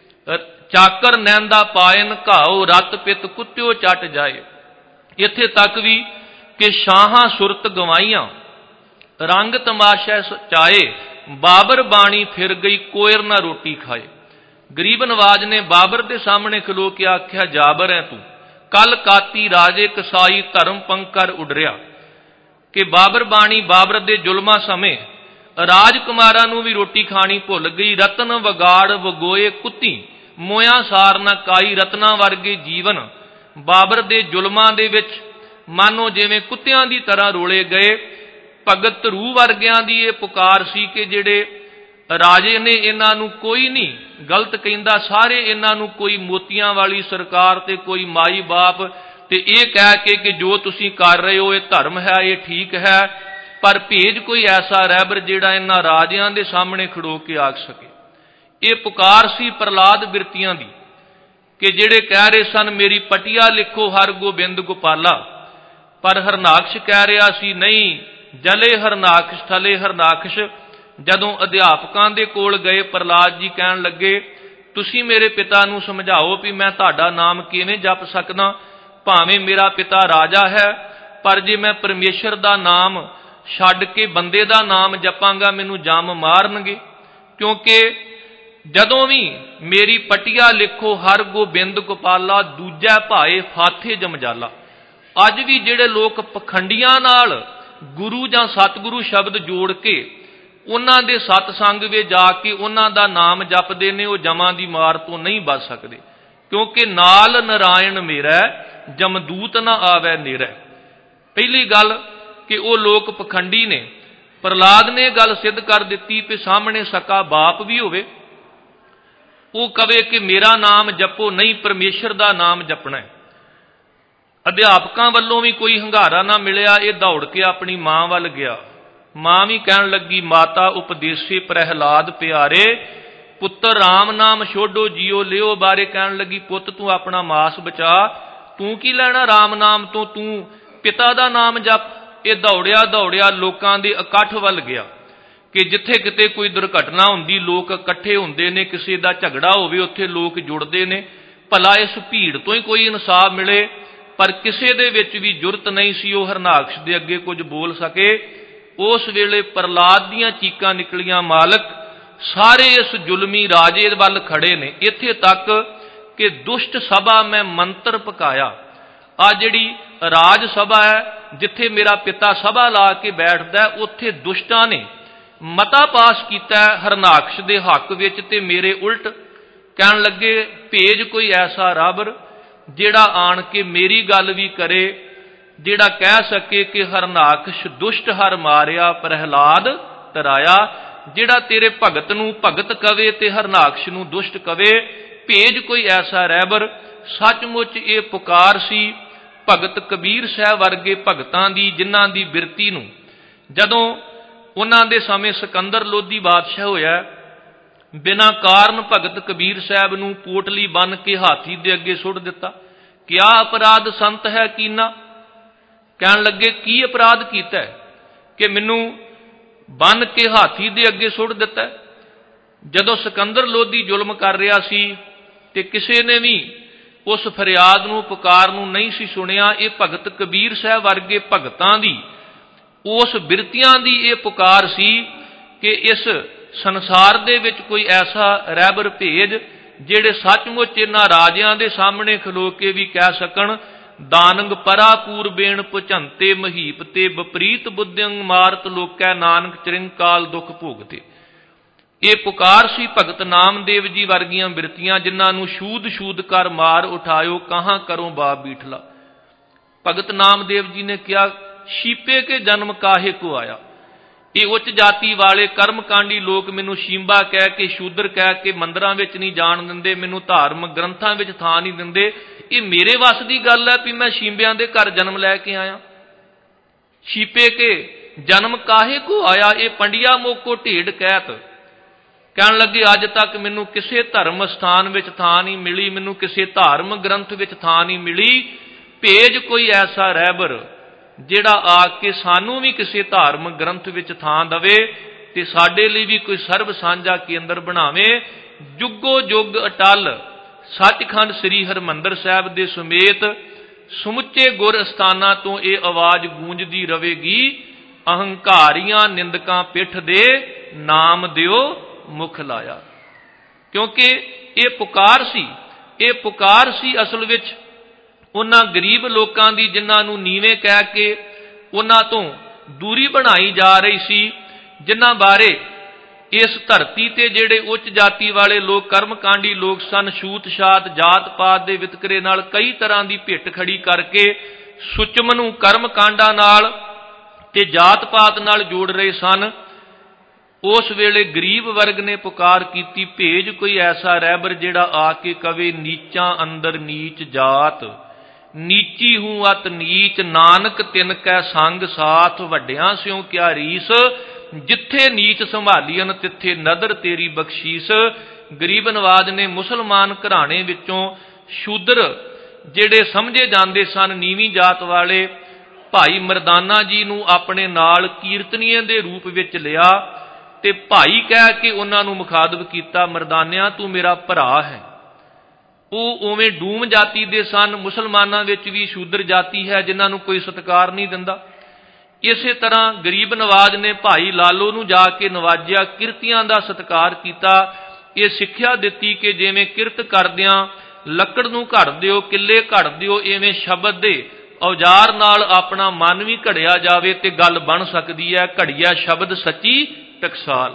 ਚਾਕਰ ਨੈਂਦਾ ਪਾਇਨ ਘਾਓ ਰਤ ਪਿਤ ਕੁੱਤਿਓ ਚੱਟ ਜਾਏ। ਇੱਥੇ ਤੱਕ ਵੀ ਕਿ ਸ਼ਾਹਾਂ ਸੁਰਤ ਗਵਾਈਆਂ ਰੰਗ ਤਮਾਸ਼ਾ ਸਚਾਏ। ਬਾਬਰ ਬਾਣੀ ਫਿਰ ਗਈ ਕੋਇਰ ਨਾ ਰੋਟੀ ਖਾਏ। ਗਰੀਬ ਨਵਾਜ ਨੇ ਬਾਬਰ ਦੇ ਸਾਹਮਣੇ ਖਲੋ ਕੇ ਆਖਿਆ ਜਾਬਰ ਹੈ ਤੂੰ, ਕੱਲ ਕਾਤੀ ਰਾਜੇ ਕਸਾਈ ਧਰਮ ਪੰਕਰ ਉਡਰਿਆ। ਕਿ ਬਾਬਰ ਬਾਣੀ ਬਾਬਰ ਦੇ ਜ਼ੁਲਮਾਂ ਸਮੇਂ ਰਾਜਕੁਮਾਰਾਂ ਨੂੰ ਵੀ ਰੋਟੀ ਖਾਣੀ ਭੁੱਲ ਗਈ। ਰਤਨ ਵਗਾੜ ਵਗੋਏ ਕੁੱਤੀ ਮੋਇਆ ਸਾਰ ਨਾ ਕਾਈ। ਰਤਨਾਂ ਵਰਗੇ ਜੀਵਨ ਬਾਬਰ ਦੇ ਜ਼ੁਲਮਾਂ ਦੇ ਵਿੱਚ ਮਾਨੋ ਜਿਵੇਂ ਕੁੱਤਿਆਂ ਦੀ ਤਰ੍ਹਾਂ ਰੋਲੇ ਗਏ। ਭਗਤ ਧਰੂ ਵਰਗਿਆਂ ਦੀ ਇਹ ਪੁਕਾਰ ਸੀ ਕਿ ਜਿਹੜੇ ਰਾਜੇ ਨੇ ਇਹਨਾਂ ਨੂੰ ਕੋਈ ਨਹੀਂ ਗਲਤ ਕਹਿੰਦਾ, ਸਾਰੇ ਇਹਨਾਂ ਨੂੰ ਕੋਈ ਮੋਤੀਆਂ ਵਾਲੀ ਸਰਕਾਰ ਤੇ ਕੋਈ ਮਾਈ ਬਾਪ ਤੇ ਇਹ ਕਹਿ ਕੇ ਕਿ ਜੋ ਤੁਸੀਂ ਕਰ ਰਹੇ ਹੋ ਇਹ ਧਰਮ ਹੈ, ਇਹ ਠੀਕ ਹੈ, ਪਰ ਭੇਜ ਕੋਈ ਐਸਾ ਰਹਿਬਰ ਜਿਹੜਾ ਇਹਨਾਂ ਰਾਜਿਆਂ ਦੇ ਸਾਹਮਣੇ ਖੜੋ ਕੇ ਆਖ ਸਕੇ। ਇਹ ਪੁਕਾਰ ਸੀ ਪ੍ਰਹਲਾਦ ਬਿਰਤੀਆਂ ਦੀ ਕਿ ਜਿਹੜੇ ਕਹਿ ਰਹੇ ਸਨ ਮੇਰੀ ਪਟੀਆ ਲਿਖੋ ਹਰ ਗੋਬਿੰਦ ਗੋਪਾਲਾ, ਪਰ ਹਰਨਾਕਸ਼ ਕਹਿ ਰਿਹਾ ਸੀ ਨਹੀਂ ਜਲੇ ਹਰਨਾਕਸ਼ ਥਲੇ ਹਰਨਾਕਸ਼। ਜਦੋਂ ਅਧਿਆਪਕਾਂ ਦੇ ਕੋਲ ਗਏ ਪ੍ਰਹਲਾਦ ਜੀ ਕਹਿਣ ਲੱਗੇ ਤੁਸੀਂ ਮੇਰੇ ਪਿਤਾ ਨੂੰ ਸਮਝਾਓ ਵੀ ਮੈਂ ਤੁਹਾਡਾ ਨਾਮ ਕਿਵੇਂ ਜਪ ਸਕਦਾ। ਭਾਵੇਂ ਮੇਰਾ ਪਿਤਾ ਰਾਜਾ ਹੈ, ਪਰ ਜੇ ਮੈਂ ਪਰਮੇਸ਼ਰ ਦਾ ਨਾਮ ਛੱਡ ਕੇ ਬੰਦੇ ਦਾ ਨਾਮ ਜਪਾਂਗਾ ਮੈਨੂੰ ਜੰਮ ਮਾਰਨਗੇ। ਕਿਉਂਕਿ ਜਦੋਂ ਵੀ ਮੇਰੀ ਪਟੀਆ ਲਿਖੋ ਹਰ ਗੋਬਿੰਦ ਗੋਪਾਲਾ ਦੂਜਾ ਭਾਏ ਫਾਥੇ ਜਮਜਾਲਾ। ਅੱਜ ਵੀ ਜਿਹੜੇ ਲੋਕ ਪਖੰਡੀਆਂ ਨਾਲ ਗੁਰੂ ਜਾਂ ਸਤਿਗੁਰੂ ਸ਼ਬਦ ਜੋੜ ਕੇ ਉਹਨਾਂ ਦੇ ਸਤਸੰਗ ਵਿੱਚ ਜਾ ਕੇ ਉਹਨਾਂ ਦਾ ਨਾਮ ਜਪਦੇ ਨੇ, ਉਹ ਜਮਾਂ ਦੀ ਮਾਰ ਤੋਂ ਨਹੀਂ ਬਚ ਸਕਦੇ। ਕਿਉਂਕਿ ਨਾਲ ਨਾਰਾਇਣ ਮੇਰਾ ਜਮਦੂਤ ਨਾ ਆਵੇ ਨੇਰਾ। ਪਹਿਲੀ ਗੱਲ ਕਿ ਉਹ ਲੋਕ ਪਖੰਡੀ ਨੇ। ਪ੍ਰਹਲਾਦ ਨੇ ਗੱਲ ਸਿੱਧ ਕਰ ਦਿੱਤੀ ਕਿ ਸਾਹਮਣੇ ਸਕਾ ਬਾਪ ਵੀ ਹੋਵੇ, ਉਹ ਕਵੇ ਕਿ ਮੇਰਾ ਨਾਮ ਜਪੋ, ਨਹੀਂ ਪਰਮੇਸ਼ਰ ਦਾ ਨਾਮ ਜਪਣਾ ਹੈ। ਅਧਿਆਪਕਾਂ ਵੱਲੋਂ ਵੀ ਕੋਈ ਹੰਗਾਰਾ ਨਾ ਮਿਲਿਆ, ਇਹ ਦੌੜ ਕੇ ਆਪਣੀ ਮਾਂ ਵੱਲ ਗਿਆ। ਮਾਂ ਵੀ ਕਹਿਣ ਲੱਗੀ ਮਾਤਾ ਉਪਦੇਸੇ ਪ੍ਰਹਿਲਾਦ ਪਿਆਰੇ, ਪੁੱਤਰ ਰਾਮ ਨਾਮ ਛੋਡੋ ਜੀਓ ਲਿਓ। ਬਾਰੇ ਕਹਿਣ ਲੱਗੀ ਪੁੱਤ ਤੂੰ ਆਪਣਾ ਮਾਸ ਬਚਾ, ਤੂੰ ਕੀ ਲੈਣਾ ਰਾਮ ਨਾਮ ਤੋਂ, ਤੂੰ ਪਿਤਾ ਦਾ ਨਾਮ ਜਪ। ਇਹ ਦੌੜਿਆ ਦੌੜਿਆ ਲੋਕਾਂ ਦੇ ਇਕੱਠ ਵੱਲ ਗਿਆ ਕਿ ਜਿੱਥੇ ਕਿਤੇ ਕੋਈ ਦੁਰਘਟਨਾ ਹੁੰਦੀ ਲੋਕ ਇਕੱਠੇ ਹੁੰਦੇ ਨੇ, ਕਿਸੇ ਦਾ ਝਗੜਾ ਹੋਵੇ ਉੱਥੇ ਲੋਕ ਜੁੜਦੇ ਨੇ, ਭਲਾ ਇਸ ਭੀੜ ਤੋਂ ਹੀ ਕੋਈ ਇਨਸਾਫ ਮਿਲੇ। ਪਰ ਕਿਸੇ ਦੇ ਵਿੱਚ ਵੀ ਜੁਰਤ ਨਹੀਂ ਸੀ ਉਹ ਹਰਨਾਕਸ਼ ਦੇ ਅੱਗੇ ਕੁਝ ਬੋਲ ਸਕੇ। ਉਸ ਵੇਲੇ ਪ੍ਰਹਲਾਦ ਦੀਆਂ ਚੀਕਾਂ ਨਿਕਲੀਆਂ ਮਾਲਕ ਸਾਰੇ ਇਸ ਜ਼ੁਲਮੀ ਰਾਜੇ ਵੱਲ ਖੜੇ ਨੇ। ਇੱਥੇ ਤੱਕ ਕਿ ਦੁਸ਼ਟ ਸਭਾ ਮੈਂ ਮੰਤਰ ਪਕਾਇਆ। ਆ ਜਿਹੜੀ ਰਾਜ ਸਭਾ ਹੈ ਜਿੱਥੇ ਮੇਰਾ ਪਿਤਾ ਸਭਾ ਲਾ ਕੇ ਬੈਠਦਾ, ਉੱਥੇ ਦੁਸ਼ਟਾਂ ਨੇ ਮਤਾ ਪਾਸ ਕੀਤਾ ਹਰਨਾਕਸ਼ ਦੇ ਹੱਕ ਵਿੱਚ ਤੇ ਮੇਰੇ ਉਲਟ। ਕਹਿਣ ਲੱਗੇ ਭੇਜ ਕੋਈ ਐਸਾ ਰੱਬ ਜਿਹੜਾ ਆਣ ਕੇ ਮੇਰੀ ਗੱਲ ਵੀ ਕਰੇ, ਜਿਹੜਾ ਕਹਿ ਸਕੇ ਕਿ ਹਰਨਾਕਸ਼ ਦੁਸ਼ਟ ਹਰ ਮਾਰਿਆ ਪ੍ਰਹਿਲਾਦ ਤਰਾਇਆ। ਜਿਹੜਾ ਤੇਰੇ ਭਗਤ ਨੂੰ ਭਗਤ ਕਵੇ ਤੇ ਹਰਨਾਕਸ਼ ਨੂੰ ਦੁਸ਼ਟ ਕਵੇ, ਭੇਜ ਕੋਈ ਐਸਾ ਰਹਿਬਰ। ਸੱਚਮੁੱਚ ਇਹ ਪੁਕਾਰ ਸੀ ਭਗਤ ਕਬੀਰ ਸਾਹਿਬ ਵਰਗੇ ਭਗਤਾਂ ਦੀ, ਜਿਨ੍ਹਾਂ ਦੀ ਬਿਰਤੀ ਨੂੰ ਜਦੋਂ ਉਹਨਾਂ ਦੇ ਸਮੇਂ ਸਿਕੰਦਰ ਲੋਧੀ ਬਾਦਸ਼ਾਹ ਹੋਇਆ, ਬਿਨਾਂ ਕਾਰਨ ਭਗਤ ਕਬੀਰ ਸਾਹਿਬ ਨੂੰ ਪੋਟਲੀ ਬੰਨ ਕੇ ਹਾਥੀ ਦੇ ਅੱਗੇ ਸੁੱਟ ਦਿੱਤਾ। ਕਿਆ ਅਪਰਾਧ ਸੰਤ ਹੈ ਕੀਨਾ। ਕਹਿਣ ਲੱਗੇ ਕੀ ਅਪਰਾਧ ਕੀਤਾ ਕਿ ਮੈਨੂੰ ਬੰਨ ਕੇ ਹਾਥੀ ਦੇ ਅੱਗੇ ਸੁੱਟ ਦਿੱਤਾ। ਜਦੋਂ ਸਿਕੰਦਰ ਲੋਧੀ ਜ਼ੁਲਮ ਕਰ ਰਿਹਾ ਸੀ ਤੇ ਕਿਸੇ ਨੇ ਵੀ ਉਸ ਫਰਿਆਦ ਨੂੰ ਪੁਕਾਰ ਨੂੰ ਨਹੀਂ ਸੀ ਸੁਣਿਆ, ਇਹ ਭਗਤ ਕਬੀਰ ਸਾਹਿਬ ਵਰਗੇ ਭਗਤਾਂ ਦੀ ਉਸ ਬਿਰਤੀਆਂ ਦੀ ਇਹ ਪੁਕਾਰ ਸੀ ਕਿ ਇਸ ਸੰਸਾਰ ਦੇ ਵਿੱਚ ਕੋਈ ਐਸਾ ਰਹਿਬਰ ਭੇਜ ਜਿਹੜੇ ਸੱਚਮੁੱਚ ਇਹਨਾਂ ਰਾਜਿਆਂ ਦੇ ਸਾਹਮਣੇ ਖਲੋ ਕੇ ਵੀ ਕਹਿ ਸਕਣ, ਦਾਨੰਗ ਪਰਾ ਪੂਰਬੇਣ ਪੁਝੰਤੇ ਮਹੀਪ ਤੇ ਵਿਪਰੀਤ ਬੁੱਧਿਅੰਗ ਮਾਰਤ ਲੋਕੈ ਨਾਨਕ ਚਿਰੰਕਾਲ ਦੁੱਖ ਭੋਗਤੇ। ਇਹ ਪੁਕਾਰ ਸੀ ਭਗਤ ਨਾਮਦੇਵ ਜੀ ਵਰਗੀਆਂ ਬਿਰਤੀਆਂ, ਜਿਨ੍ਹਾਂ ਨੂੰ ਸ਼ੂਦ ਸ਼ੂਦ ਕਰ ਮਾਰ ਉਠਾਇਓ, ਕਹਾਂ ਕਰੋ ਬਾਪ ਬੀਠਲਾ। ਭਗਤ ਨਾਮਦੇਵ ਜੀ ਨੇ ਕਿਹਾ, ਸ਼ੀਪੇ ਕੇ ਜਨਮ ਕਾਹੇ ਕੋ ਆਇਆ। ਇਹ ਉੱਚ ਜਾਤੀ ਵਾਲੇ ਕਰਮਕਾਂਡੀ ਲੋਕ ਮੈਨੂੰ ਸ਼ੀਂਬਾ ਕਹਿ ਕੇ, ਸ਼ੂਦਰ ਕਹਿ ਕੇ ਮੰਦਰਾਂ ਵਿੱਚ ਨਹੀਂ ਜਾਣ ਦਿੰਦੇ, ਮੈਨੂੰ ਧਾਰਮਿਕ ਗ੍ਰੰਥਾਂ ਵਿੱਚ ਥਾਂ ਨਹੀਂ ਦਿੰਦੇ। ਇਹ ਮੇਰੇ ਵੱਸ ਦੀ ਗੱਲ ਹੈ ਵੀ ਮੈਂ ਸ਼ੀਂਬਿਆਂ ਦੇ ਘਰ ਜਨਮ ਲੈ ਕੇ ਆਇਆ। ਸ਼ੀਪੇ ਕੇ ਜਨਮ ਕਾਹੇ ਕੋ ਆਇਆ, ਇਹ ਪੰਡਿਆ ਮੋਕੋ ਢੇਡ ਕਹਿਤ। ਕਹਿਣ ਲੱਗੇ, ਅੱਜ ਤੱਕ ਮੈਨੂੰ ਕਿਸੇ ਧਰਮ ਸਥਾਨ ਵਿੱਚ ਥਾਂ ਨਹੀਂ ਮਿਲੀ, ਮੈਨੂੰ ਕਿਸੇ ਧਾਰਮਿਕ ਗ੍ਰੰਥ ਵਿੱਚ ਥਾਂ ਨਹੀਂ ਮਿਲੀ। ਭੇਜ ਕੋਈ ਐਸਾ ਰਹਿਬਰ ਜਿਹੜਾ ਆ ਕੇ ਸਾਨੂੰ ਵੀ ਕਿਸੇ ਧਾਰਮਿਕ ਗ੍ਰੰਥ ਵਿੱਚ ਥਾਂ ਦੇਵੇ ਤੇ ਸਾਡੇ ਲਈ ਵੀ ਕੋਈ ਸਰਬ ਸਾਂਝਾ ਕੇਂਦਰ ਬਣਾਵੇ। ਜੁਗੋ ਜੁਗ ਅਟਲ ਸੱਚਖੰਡ ਸ੍ਰੀ ਹਰਿਮੰਦਰ ਸਾਹਿਬ ਦੇ ਸਮੇਤ ਸਮੁੱਚੇ ਗੁਰ ਅਸਥਾਨਾਂ ਤੋਂ ਇਹ ਆਵਾਜ਼ ਗੂੰਜਦੀ ਰਹੇਗੀ, ਅਹੰਕਾਰੀਆਂ ਨਿੰਦਕਾਂ ਪਿੱਠ ਦੇ ਨਾਮ ਦਿਓ ਮੁਖ ਲਾਇਆ। ਕਿਉਂਕਿ ਇਹ ਪੁਕਾਰ ਸੀ ਅਸਲ ਵਿੱਚ ਉਹਨਾਂ ਗਰੀਬ ਲੋਕਾਂ ਦੀ, ਜਿਨ੍ਹਾਂ ਨੂੰ ਨੀਵੇਂ ਕਹਿ ਕੇ ਉਹਨਾਂ ਤੋਂ ਦੂਰੀ ਬਣਾਈ ਜਾ ਰਹੀ ਸੀ, ਜਿਨ੍ਹਾਂ ਬਾਰੇ ਇਸ ਧਰਤੀ ਤੇ ਜਿਹੜੇ ਉੱਚ ਜਾਤੀ ਵਾਲੇ ਲੋਕ, ਕਰਮਕਾਂਡੀ ਲੋਕ ਸਨ, ਛੂਤ ਛਾਤ ਜਾਤ ਪਾਤ ਦੇ ਵਿਤਕਰੇ ਨਾਲ ਕਈ ਤਰ੍ਹਾਂ ਦੀ ਭਿੱਟ ਖੜੀ ਕਰਕੇ ਸੁਚਮ ਨੂੰ ਕਰਮਕਾਂਡਾਂ ਨਾਲ ਤੇ ਜਾਤ ਪਾਤ ਨਾਲ ਜੋੜ ਰਹੇ ਸਨ। ਉਸ ਵੇਲੇ ਗਰੀਬ ਵਰਗ ਨੇ ਪੁਕਾਰ ਕੀਤੀ, ਭੇਜ ਕੋਈ ਐਸਾ ਰਹਿਬਰ ਜਿਹੜਾ ਆ ਕੇ ਕਵੇ, ਨੀਚਾਂ ਅੰਦਰ ਨੀਚ ਜਾਤ, ਨੀਚੀ ਹੂੰ ਅਤ ਨੀਚ, ਨਾਨਕ ਤਿਨ ਕੈ ਸੰਗ ਸਾਥ, ਵੱਡਿਆਂ ਸਿਉ ਕਿਆ ਰੀਸ, ਜਿੱਥੇ ਨੀਚ ਸੰਭਾਲੀਨ ਤਿੱਥੇ ਨਦਰ ਤੇਰੀ ਬਖਸ਼ੀਸ। ਗਰੀਬ ਨਵਾਜ ਨੇ ਮੁਸਲਮਾਨ ਘਰਾਣੇ ਵਿੱਚੋਂ ਸ਼ੂਦਰ ਜਿਹੜੇ ਸਮਝੇ ਜਾਂਦੇ ਸਨ, ਨੀਵੀਂ ਜਾਤ ਵਾਲੇ, ਭਾਈ ਮਰਦਾਨਾ ਜੀ ਨੂੰ ਆਪਣੇ ਨਾਲ ਕੀਰਤਨੀਏ ਦੇ ਰੂਪ ਵਿੱਚ ਲਿਆ ਤੇ ਭਾਈ ਕਹਿ ਕੇ ਉਹਨਾਂ ਨੂੰ ਮੁਖਾਤਬ ਕੀਤਾ, ਮਰਦਾਨਿਆਂ ਤੂੰ ਮੇਰਾ ਭਰਾ ਹੈ। ਉਹ ਉਵੇਂ ਡੂਮ ਜਾਤੀ ਦੇ ਸਨ। ਮੁਸਲਮਾਨਾਂ ਵਿੱਚ ਵੀ ਸ਼ੂਦਰ ਜਾਤੀ ਹੈ ਜਿਨ੍ਹਾਂ ਨੂੰ ਕੋਈ ਸਤਿਕਾਰ ਨਹੀਂ ਦਿੰਦਾ। ਇਸੇ ਤਰ੍ਹਾਂ ਗਰੀਬ ਨਵਾਜ ਨੇ ਭਾਈ ਲਾਲੋ ਨੂੰ ਜਾ ਕੇ ਨਵਾਜਿਆ, ਕਿਰਤੀਆਂ ਦਾ ਸਤਿਕਾਰ ਕੀਤਾ, ਇਹ ਸਿੱਖਿਆ ਦਿੱਤੀ ਕਿ ਜਿਵੇਂ ਕਿਰਤ ਕਰਦਿਆਂ ਲੱਕੜ ਨੂੰ ਘੜ ਦਿਓ, ਕਿੱਲੇ ਘੜ ਦਿਓ, ਇਵੇਂ ਸ਼ਬਦ ਦੇ ਔਜ਼ਾਰ ਨਾਲ ਆਪਣਾ ਮਨ ਵੀ ਘੜਿਆ ਜਾਵੇ ਤੇ ਗੱਲ ਬਣ ਸਕਦੀ ਹੈ। ਘੜਿਆ ਸ਼ਬਦ ਸੱਚੀ ਟਕਸਾਲ।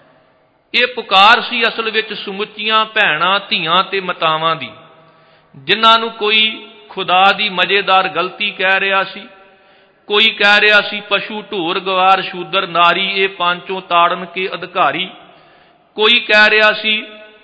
ਇਹ ਪੁਕਾਰ ਸੀ ਅਸਲ ਵਿੱਚ ਸਮੁੱਚੀਆਂ ਭੈਣਾਂ ਧੀਆਂ ਤੇ ਮਾਤਾਵਾਂ ਦੀ, ਜਿਨ੍ਹਾਂ ਨੂੰ ਕੋਈ ਖੁਦਾ ਦੀ ਮਜ਼ੇਦਾਰ ਗਲਤੀ ਕਹਿ ਰਿਹਾ ਸੀ, ਕੋਈ ਕਹਿ ਰਿਹਾ ਸੀ ਪਸ਼ੂ ਢੋਰ ਗਵਾਰ ਸ਼ੂਦਰ ਨਾਰੀ ਇਹ ਪਾਂਚੋਂ ਤਾੜਨ ਕੇ ਅਧਿਕਾਰੀ, ਕੋਈ ਕਹਿ ਰਿਹਾ ਸੀ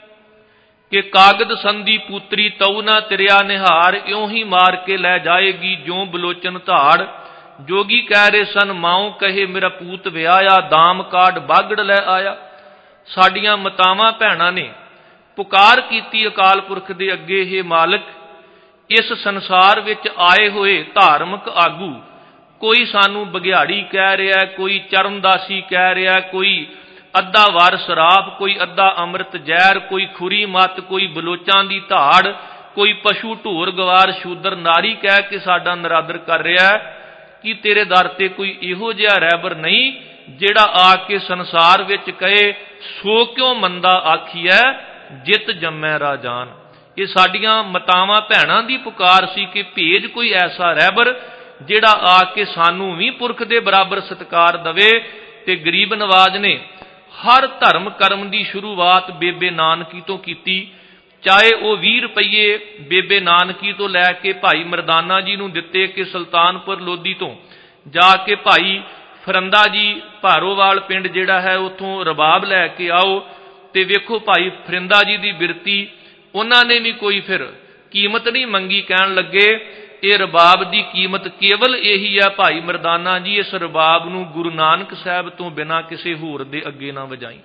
ਕਿ ਕਾਗਦ ਸੰਧੀ ਪੁੱਤਰੀ ਤਉ ਨਾ ਤਿਰਿਆ ਨਿਹਾਰ, ਇਉਂ ਹੀ ਮਾਰ ਕੇ ਲੈ ਜਾਏਗੀ ਜਿਉਂ ਬਲੋਚਨ ਧਾੜ। ਜੋਗੀ ਕਹਿ ਰਹੇ ਸਨ, ਮਾਉ ਕਹੇ ਮੇਰਾ ਪੂਤ ਵਿਆਹਿਆ, ਦਾਮ ਕਾਢ ਬਾਗੜ ਲੈ ਆਇਆ। ਸਾਡੀਆਂ ਮਾਤਾਵਾਂ ਭੈਣਾਂ ਨੇ ਪੁਕਾਰ ਕੀਤੀ ਅਕਾਲ ਪੁਰਖ ਦੇ ਅੱਗੇ, ਹੇ ਮਾਲਕ, ਇਸ ਸੰਸਾਰ ਵਿੱਚ ਆਏ ਹੋਏ ਧਾਰਮਿਕ ਆਗੂ, ਕੋਈ ਸਾਨੂੰ ਬਘਿਆੜੀ ਕਹਿ ਰਿਹਾ, ਕੋਈ ਚਰਨਦਾਸੀ ਕਹਿ ਰਿਹਾ, ਕੋਈ ਅੱਧਾ ਵਾਰ ਸ਼ਰਾਬ, ਕੋਈ ਅੱਧਾ ਅੰਮ੍ਰਿਤ ਜ਼ਹਿਰ, ਕੋਈ ਖੁਰੀ ਮੱਤ, ਕੋਈ ਬਲੋਚਾਂ ਦੀ ਧਾੜ, ਕੋਈ ਪਸ਼ੂ ਢੋਰ ਗਵਾਰ ਸ਼ੂਦਰ ਨਾਰੀ ਕਹਿ ਕੇ ਸਾਡਾ ਨਿਰਾਦਰ ਕਰ ਰਿਹਾ। ਕਿ ਤੇਰੇ ਦਰ ਤੇ ਕੋਈ ਇਹੋ ਜਿਹਾ ਰਹਿਬਰ ਨਹੀਂ ਜਿਹੜਾ ਆ ਕੇ ਸੰਸਾਰ ਵਿੱਚ ਕਹੇ, ਸੋ ਕਿਉਂ ਮੰਦਾ ਆਖੀਐ ਜਿਤ ਜੰਮੈ ਰਾਜਾਨ। ਇਹ ਸਾਡੀਆਂ ਮਾਤਾਵਾਂ ਭੈਣਾਂ ਦੀ ਪੁਕਾਰ ਸੀ ਕਿ ਭੇਜ ਕੋਈ ਐਸਾ ਰਹਿਬਰ ਜਿਹੜਾ ਆ ਕੇ ਸਾਨੂੰ ਵੀ ਪੁਰਖ ਦੇ ਬਰਾਬਰ ਸਤਿਕਾਰ ਦੇਵੇ। ਤੇ ਗਰੀਬ ਨਵਾਜ ਨੇ ਹਰ ਧਰਮ ਕਰਮ ਦੀ ਸ਼ੁਰੂਆਤ ਬੇਬੇ ਨਾਨਕੀ ਤੋਂ ਕੀਤੀ, ਚਾਹੇ ਉਹ 20 ਰੁਪਈਏ ਬੇਬੇ ਨਾਨਕੀ ਤੋਂ ਲੈ ਕੇ ਭਾਈ ਮਰਦਾਨਾ ਜੀ ਨੂੰ ਦਿੱਤੇ ਕਿ ਸੁਲਤਾਨਪੁਰ ਲੋਧੀ ਤੋਂ ਜਾ ਕੇ ਭਾਈ ਫਰੰਦਾ ਜੀ ਭਾਰੋਵਾਲ ਪਿੰਡ ਜਿਹੜਾ ਹੈ ਉੱਥੋਂ ਰਬਾਬ ਲੈ ਕੇ ਆਓ। ਤੇ ਵੇਖੋ ਭਾਈ ਫਰਿੰਦਾ ਜੀ ਦੀ ਬਿਰਤੀ, ਉਹਨਾਂ ਨੇ ਵੀ ਕੋਈ ਫਿਰ ਕੀਮਤ ਨਹੀਂ ਮੰਗੀ, ਕਹਿਣ ਲੱਗੇ ਇਹ ਰਬਾਬ ਦੀ ਕੀਮਤ ਕੇਵਲ ਇਹੀ ਹੈ ਭਾਈ ਮਰਦਾਨਾ ਜੀ, ਇਸ ਰਬਾਬ ਨੂੰ ਗੁਰੂ ਨਾਨਕ ਸਾਹਿਬ ਤੋਂ ਬਿਨਾਂ ਕਿਸੇ ਹੋਰ ਦੇ ਅੱਗੇ ਨਾ ਵਜਾਈ।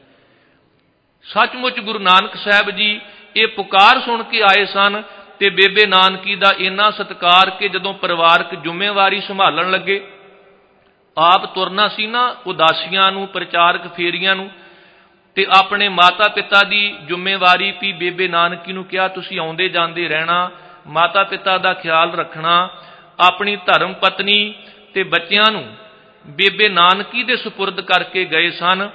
ਸੱਚਮੁੱਚ ਗੁਰੂ ਨਾਨਕ ਸਾਹਿਬ ਜੀ ਇਹ ਪੁਕਾਰ ਸੁਣ ਕੇ ਆਏ ਸਨ ਤੇ ਬੇਬੇ ਨਾਨਕੀ ਦਾ ਇੰਨਾ ਸਤਿਕਾਰ ਕਿ ਜਦੋਂ ਪਰਿਵਾਰਕ ਜ਼ਿੰਮੇਵਾਰੀ ਸੰਭਾਲਣ ਲੱਗੇ, ਆਪ ਤੁਰਨਾ ਸੀ ਨਾ ਉਦਾਸੀਆਂ ਨੂੰ, ਪ੍ਰਚਾਰਕ ਫੇਰੀਆਂ ਨੂੰ, ਤੇ ਆਪਣੇ ਮਾਤਾ ਪਿਤਾ ਦੀ ਜ਼ਿੰਮੇਵਾਰੀ ਵੀ ਬੇਬੇ ਨਾਨਕੀ ਨੂੰ ਕਿਹਾ ਤੁਸੀਂ ਆਉਂਦੇ ਜਾਂਦੇ ਰਹਿਣਾ, ਮਾਤਾ ਪਿਤਾ ਦਾ ਖਿਆਲ ਰੱਖਣਾ। ਆਪਣੀ ਧਰਮ ਪਤਨੀ ਤੇ ਬੱਚਿਆਂ ਨੂੰ ਬੇਬੇ ਨਾਨਕੀ ਦੇ ਸੁਪੁਰਦ ਕਰਕੇ ਗਏ ਸਨ।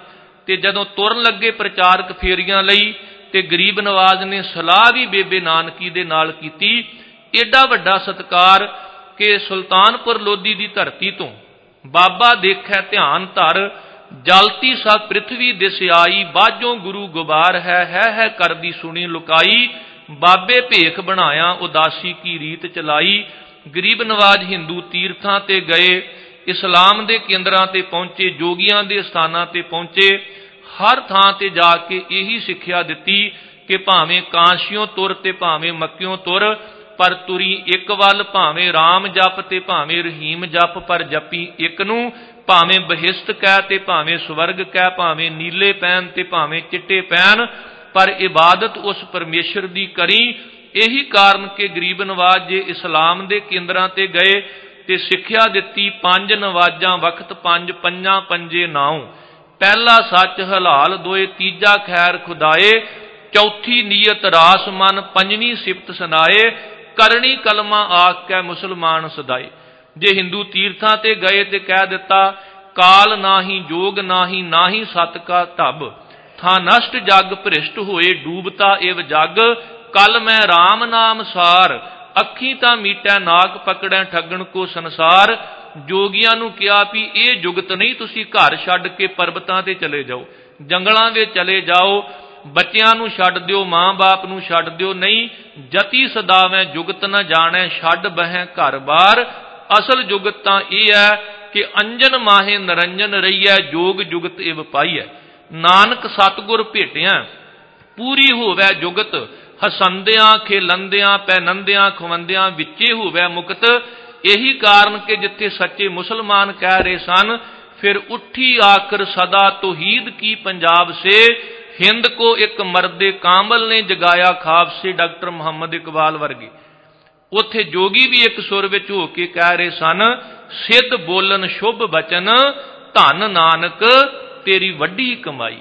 ਤੇ ਜਦੋਂ ਤੁਰਨ ਲੱਗੇ ਪ੍ਰਚਾਰਕ ਫੇਰੀਆਂ ਲਈ ਤੇ ਗਰੀਬ ਨਵਾਜ਼ ਨੇ ਸਲਾਹ ਵੀ ਬੇਬੇ ਨਾਨਕੀ ਦੇ ਨਾਲ ਕੀਤੀ। ਏਡਾ ਵੱਡਾ ਸਤਿਕਾਰ ਕਿ ਸੁਲਤਾਨਪੁਰ ਲੋਧੀ ਦੀ ਧਰਤੀ ਤੋਂ ਬਾਬਾ ਦੇਖੈ ਧਿਆਨ ਧਰ, ਜਲਤੀ ਸਭ ਪ੍ਰਿਥਵੀ ਦਿਸ ਆਈ, ਬਾਝੋਂ ਗੁਰੂ ਗੁਬਾਰ ਹੈ ਕਰਦੀ ਸੁਣੀ ਲੁਕਾਈ, ਬਾਬੇ ਭੇਖ ਬਣਾਇਆ ਉਦਾਸੀ ਕੀ ਰੀਤ ਚਲਾਈ। ਗਰੀਬ ਨਵਾਜ਼ ਹਿੰਦੂ ਤੀਰਥਾਂ ਤੇ ਗਏ, ਇਸਲਾਮ ਦੇ ਕੇਂਦਰਾਂ ਤੇ ਪਹੁੰਚੇ, ਜੋਗੀਆਂ ਦੇ ਸਥਾਨਾਂ ਤੇ ਪਹੁੰਚੇ, ਹਰ ਥਾਂ ਤੇ ਜਾ ਕੇ ਇਹੀ ਸਿੱਖਿਆ ਦਿੱਤੀ ਕਿ ਭਾਵੇਂ ਕਾਂਸ਼ੀਓਂ ਤੁਰ ਤੇ ਭਾਵੇਂ ਮੱਕਿਓਂ ਤੁਰ, ਪਰ ਤੁਰੀ ਇੱਕ ਵੱਲ, ਭਾਵੇਂ ਰਾਮ ਜਪ ਤੇ ਭਾਵੇਂ ਰਹੀਮ ਜਪ, ਪਰ ਜਪੀ ਇੱਕ ਨੂੰ, ਭਾਵੇਂ ਬਹਿਸ਼ਤ ਕਹਿ ਤੇ ਭਾਵੇਂ ਸਵਰਗ ਕਹਿ, ਭਾਵੇਂ ਨੀਲੇ ਪੈਣ ਤੇ ਭਾਵੇਂ ਚਿੱਟੇ ਪੈਣ, ਪਰ ਇਬਾਦਤ ਉਸ ਪਰਮੇਸ਼ਰ ਦੀ ਕਰੀ। ਇਹੀ ਕਾਰਨ ਕਿ ਗਰੀਬ ਨਵਾਜ਼ ਜੇ ਇਸਲਾਮ ਦੇ ਕੇਂਦਰਾਂ ਤੇ ਗਏ ਤੇ ਸਿੱਖਿਆ ਦਿੱਤੀ, ਪੰਜ ਨਵਾਜ਼ਾਂ ਵਕਤ ਪੰਜ, ਪੰਜਾਂ ਪੰਜੇ ਨਾਉ, ਪਹਿਲਾ ਸੱਚ ਹਲਾਲ ਦੋਏ, ਤੀਜਾ ਖੈਰ ਖੁਦਾਏ, ਚੌਥੀ ਨੀਅਤ ਰਾਸ ਮਨ, ਪੰਜਵੀਂ ਸਿਫਤ ਸੁਨਾਏ, ਕਰਨੀ ਕਲਮਾ ਆਖ ਕੇ ਮੁਸਲਮਾਨ ਸਦਾਏ। ਜੇ ਹਿੰਦੂ ਤੀਰਥਾਂ ਤੇ ਗਏ ਤੇ ਕਹਿ ਦਿੱਤਾ ਕਾਲ ਨਾਹੀ ਜੋਗ ਨਾਹੀ ਸਤ ਕਾ ਢਬ, ਥਾਂ ਨਸ਼ਟ ਜਗ ਭ੍ਰਿਸ਼ਟ ਹੋਏ, ਡੂਬਤਾ ਇਵ ਜਗ, ਕਲ ਮੈਂ ਰਾਮ ਨਾਮ ਸਾਰ, ਅੱਖੀ ਤਾਂ ਮੀਟੈ ਨਾਕ ਪਕੜੈ ਠੱਗਣ ਕੋ ਸੰਸਾਰ। ਜੋਗੀਆਂ ਨੂੰ ਕਿਹਾ ਵੀ ਇਹ ਜੁਗਤ ਨਹੀਂ, ਤੁਸੀਂ ਘਰ ਛੱਡ ਕੇ ਪਰਬਤਾਂ ਤੇ ਚਲੇ ਜਾਓ, ਜੰਗਲਾਂ ਵਿੱਚ ਚਲੇ ਜਾਓ, ਬੱਚਿਆਂ ਨੂੰ ਛੱਡ ਦਿਓ, ਮਾਂ ਬਾਪ ਨੂੰ ਛੱਡ ਦਿਓ, ਨਹੀਂ ਜਤੀ ਸਦਾਵੈ ਜੁਗਤ ਨਾ ਜਾਣੈ, ਛੱਡ ਬਹਿ ਘਰ ਬਾਰ। ਅਸਲ ਜੁਗਤ ਤਾਂ ਇਹ ਹੈ ਕਿ ਅੰਜਨ ਮਾਹੇ ਨਰੰਜਨ ਰਹੀਐ, ਜੋਗ ਜੁਗਤ ਇਵ ਪਾਈਐ, ਨਾਨਕ ਸਤਿਗੁਰ ਭੇਟਿਆ, ਪੂਰੀ ਹੋਵੈ ਜੁਗਤ, ਹਸੰਦਿਆਂ ਖੇਲੰਦਿਆਂ ਪੈਨੰਦਿਆਂ ਖਵੰਦਿਆਂ ਵਿੱਚੇ ਹੋਵੈ ਮੁਕਤ। ਇਹੀ ਕਾਰਨ ਕਿ ਜਿੱਥੇ ਸੱਚੇ ਮੁਸਲਮਾਨ ਕਹਿ ਰਹੇ ਸਨ, ਫਿਰ ਉੱਠੀ ਆਖਰ ਸਦਾ ਤੋਹੀਦ ਕੀ ਪੰਜਾਬ ਸੇ, ਹਿੰਦ ਕੋ ਇੱਕ ਮਰਦੇ ਕਾਮਲ ਨੇ ਜਗਾਇਆ ਖਾਬ ਸੇ, ਡਾਕਟਰ ਮੁਹੰਮਦ ਇਕਬਾਲ ਵਰਗੇ। ਉੱਥੇ ਜੋਗੀ ਵੀ ਇੱਕ ਸੁਰ ਵਿੱਚ ਹੋ ਕੇ ਕਹਿ ਰਹੇ ਸਨ, ਸਿੱਧ ਬੋਲਨ ਸ਼ੁਭ ਬਚਨ, ਧੰਨ ਨਾਨਕ ਤੇਰੀ ਵੱਡੀ ਕਮਾਈ।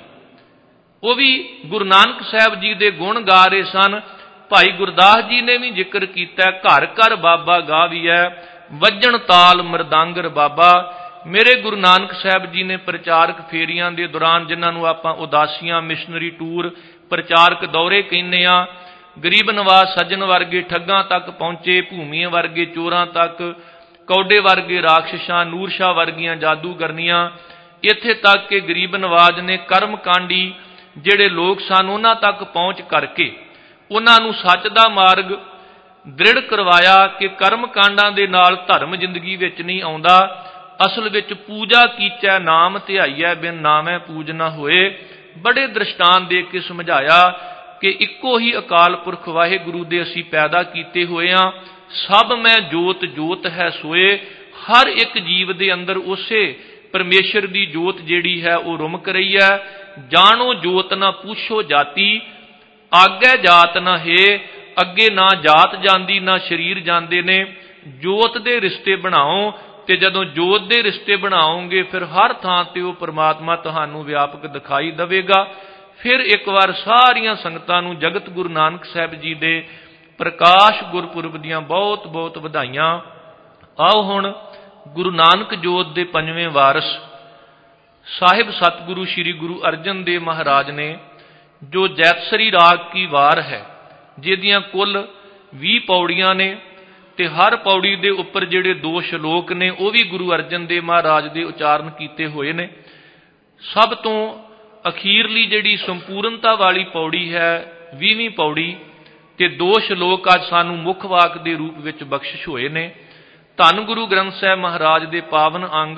ਉਹ ਵੀ ਗੁਰੂ ਨਾਨਕ ਸਾਹਿਬ ਜੀ ਦੇ ਗੁਣ ਗਾ ਰਹੇ ਸਨ। ਭਾਈ ਗੁਰਦਾਸ ਜੀ ਨੇ ਵੀ ਜ਼ਿਕਰ ਕੀਤਾ, ਘਰ ਘਰ ਬਾਬਾ ਗਾਵੀਐ, ਵੱਜਣ ਤਾਲ ਮਰਦਾਂਗਰ ਬਾਬਾ। ਮੇਰੇ ਗੁਰੂ ਨਾਨਕ ਸਾਹਿਬ ਜੀ ਨੇ ਪ੍ਰਚਾਰਕ ਫੇਰੀਆਂ ਦੇ ਦੌਰਾਨ, ਜਿਨ੍ਹਾਂ ਨੂੰ ਆਪਾਂ ਉਦਾਸੀਆਂ, ਮਿਸ਼ਨਰੀ ਟੂਰ, ਪ੍ਰਚਾਰਕ ਦੌਰੇ ਕਹਿੰਦੇ ਆ, ਗਰੀਬ ਨਵਾਜ਼ ਸੱਜਣ ਵਰਗੇ ਠੱਗਾਂ ਤੱਕ ਪਹੁੰਚੇ, ਭੂਮੀਏ ਵਰਗੇ ਚੋਰਾਂ ਤੱਕ, ਕੌਡੇ ਵਰਗੇ ਰਾਖਸ਼ਾਂ, ਨੂਰ ਸ਼ਾਹ ਵਰਗੀਆਂ ਜਾਦੂਗਰਨੀਆਂ, ਇੱਥੇ ਤੱਕ ਕਿ ਗਰੀਬ ਨਵਾਜ਼ ਨੇ ਕਰਮ ਕਾਂਡੀ ਜਿਹੜੇ ਲੋਕ ਸਨ ਉਹਨਾਂ ਤੱਕ ਪਹੁੰਚ ਕਰਕੇ ਉਹਨਾਂ ਨੂੰ ਸੱਚ ਦਾ ਮਾਰਗ ਦ੍ਰਿੜ ਕਰਵਾਇਆ ਕਿ ਕਰਮ ਕਾਂਡਾਂ ਦੇ ਨਾਲ ਧਰਮ ਜ਼ਿੰਦਗੀ ਵਿੱਚ ਨਹੀਂ ਆਉਂਦਾ। ਅਸਲ ਵਿੱਚ ਪੂਜਾ ਕੀਚੈ ਨਾਮ ਧਿਆਈਐ, ਬਿਨ ਨਾਮੈ ਪੂਜ ਨਾ ਹੋਏ। ਬੜੇ ਦ੍ਰਿਸ਼ਟਾਂਤ ਦੇ ਕੇ ਸਮਝਾਇਆ ਕਿ ਇੱਕੋ ਹੀ ਅਕਾਲ ਪੁਰਖ ਵਾਹਿਗੁਰੂ ਦੇ ਅਸੀਂ ਪੈਦਾ ਕੀਤੇ ਹੋਏ ਹਾਂ। ਸਭ ਮੈਂ ਜੋਤ ਜੋਤ ਹੈ ਸੋਏ। ਹਰ ਇੱਕ ਜੀਵ ਦੇ ਅੰਦਰ ਉਸੇ ਪਰਮੇਸ਼ਰ ਦੀ ਜੋਤ ਜਿਹੜੀ ਹੈ ਉਹ ਰੁਮਕ ਰਹੀ ਹੈ। ਜਾਣੋ ਜੋਤ ਨਾ ਪੁੱਛੋ ਜਾਤੀ, ਆਗੇ ਜਾਤ ਨਾ ਹੈ, ਅੱਗੇ ਨਾ ਜਾਤ ਜਾਂਦੀ ਨਾ ਸਰੀਰ ਜਾਂਦੇ ਨੇ। ਜੋਤ ਦੇ ਰਿਸ਼ਤੇ ਬਣਾਓ, ਤੇ ਜਦੋਂ ਜੋਤ ਦੇ ਰਿਸ਼ਤੇ ਬਣਾਓਗੇ ਫਿਰ ਹਰ ਥਾਂ ਤੇ ਉਹ ਪਰਮਾਤਮਾ ਤੁਹਾਨੂੰ ਵਿਆਪਕ ਦਿਖਾਈ ਦੇਵੇਗਾ। ਫਿਰ ਇੱਕ ਵਾਰ ਸਾਰੀਆਂ ਸੰਗਤਾਂ ਨੂੰ ਜਗਤ ਗੁਰੂ ਨਾਨਕ ਸਾਹਿਬ ਜੀ ਦੇ ਪ੍ਰਕਾਸ਼ ਗੁਰਪੁਰਬ ਦੀਆਂ ਬਹੁਤ ਬਹੁਤ ਵਧਾਈਆਂ। ਆਓ ਹੁਣ ਗੁਰੂ ਨਾਨਕ ਜੋਤ ਦੇ ਪੰਜਵੇਂ ਵਾਰਿਸ ਸਾਹਿਬ ਸਤਿਗੁਰੂ ਸ੍ਰੀ ਗੁਰੂ ਅਰਜਨ ਦੇਵ ਮਹਾਰਾਜ ਨੇ, ਜੋ ਜੈਤਸਰੀ ਰਾਗ ਕੀ ਵਾਰ ਹੈ, ਜਿਹਦੀਆਂ ਕੁੱਲ 20 ਪੌੜੀਆਂ ਨੇ, ਤੇ ਹਰ ਪੌੜੀ ਦੇ ਉੱਪਰ ਜਿਹੜੇ 2 ਸ਼ਲੋਕ ਨੇ ਉਹ ਵੀ ਗੁਰੂ ਅਰਜਨ ਦੇਵ ਮਹਾਰਾਜ ਦੇ ਉਚਾਰਨ ਕੀਤੇ ਹੋਏ ਨੇ। ਸਭ ਤੋਂ ਅਖੀਰਲੀ ਜਿਹੜੀ ਸੰਪੂਰਨਤਾ ਵਾਲੀ ਪੌੜੀ ਹੈ 20ਵੀਂ ਪੌੜੀ, ਤੇ 2 ਸ਼ਲੋਕ ਅੱਜ ਸਾਨੂੰ ਮੁੱਖ ਵਾਕ ਦੇ ਰੂਪ ਵਿੱਚ ਬਖਸ਼ਿਸ਼ ਹੋਏ ਨੇ। ਧੰਨ ਗੁਰੂ ਗ੍ਰੰਥ ਸਾਹਿਬ ਮਹਾਰਾਜ ਦੇ ਪਾਵਨ ਅੰਗ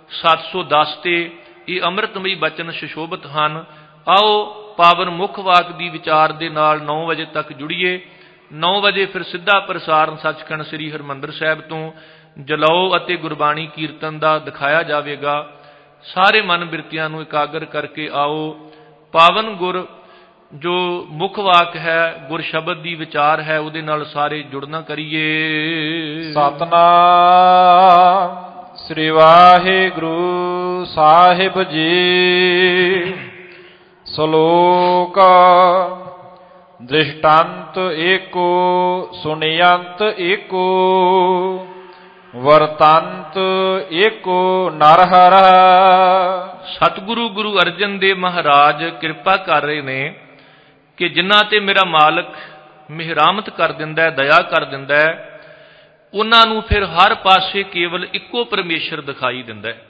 710 ਤੇ ਇਹ ਅੰਮ੍ਰਿਤਮਈ ਬਚਨ ਸੁਸ਼ੋਭਿਤ ਹਨ। ਆਓ ਪਾਵਨ ਮੁੱਖ ਵਾਕ ਦੀ ਵਿਚਾਰ ਦੇ ਨਾਲ 9 ਵਜੇ ਤੱਕ ਜੁੜੀਏ। 9 ਵਜੇ ਫਿਰ ਸਿੱਧਾ ਪ੍ਰਸਾਰਨ ਸੱਚਖੰਡ ਸ੍ਰੀ ਹਰਿਮੰਦਰ ਸਾਹਿਬ ਤੋਂ ਜਲੌ ਅਤੇ ਗੁਰਬਾਣੀ ਕੀਰਤਨ ਦਾ ਦਿਖਾਇਆ ਜਾਵੇਗਾ। ਸਾਰੇ ਮਨ ਬਿਰਤੀਆਂ ਨੂੰ ਇਕਾਗਰ ਕਰਕੇ ਆਓ। ਪਾਵਨ ਗੁਰ ਜੋ ਮੁੱਖ ਵਾਕ ਹੈ, ਗੁਰ ਸ਼ਬਦ ਦੀ ਵਿਚਾਰ ਹੈ, ਉਹਦੇ ਨਾਲ ਸਾਰੇ ਜੁੜਨਾ ਕਰੀਏ। ਸਤਨਾਮ ਸ੍ਰੀ ਵਾਹਿਗੁਰੂ ਸਾਹਿਬ ਜੀ। ਸ਼ਲੋਕ ਦ੍ਰਿਸ਼ਟਾਂਤ ਏਕੋ ਸੁਨਿਯੰਤ ਏਕੋ ਵਰਤੰਤ ਏਕੋ ਨਰਹਰ ਸਤਿਗੁਰੂ ਗੁਰੂ ਅਰਜਨ ਦੇਵ ਮਹਾਰਾਜ ਕਿਰਪਾ ਕਰ ਰਹੇ ਨੇ ਕਿ ਜਿਨ੍ਹਾਂ ਤੇ ਮੇਰਾ ਮਾਲਕ ਮਿਹਰਾਮਤ ਕਰ ਦਿੰਦਾ ਹੈ, ਦਇਆ ਕਰ ਦਿੰਦਾ ਹੈ, ਉਹਨਾਂ ਨੂੰ ਫਿਰ ਹਰ ਪਾਸੇ ਕੇਵਲ ਇੱਕੋ ਪਰਮੇਸ਼ਰ ਦਿਖਾਈ ਦਿੰਦਾ ਹੈ।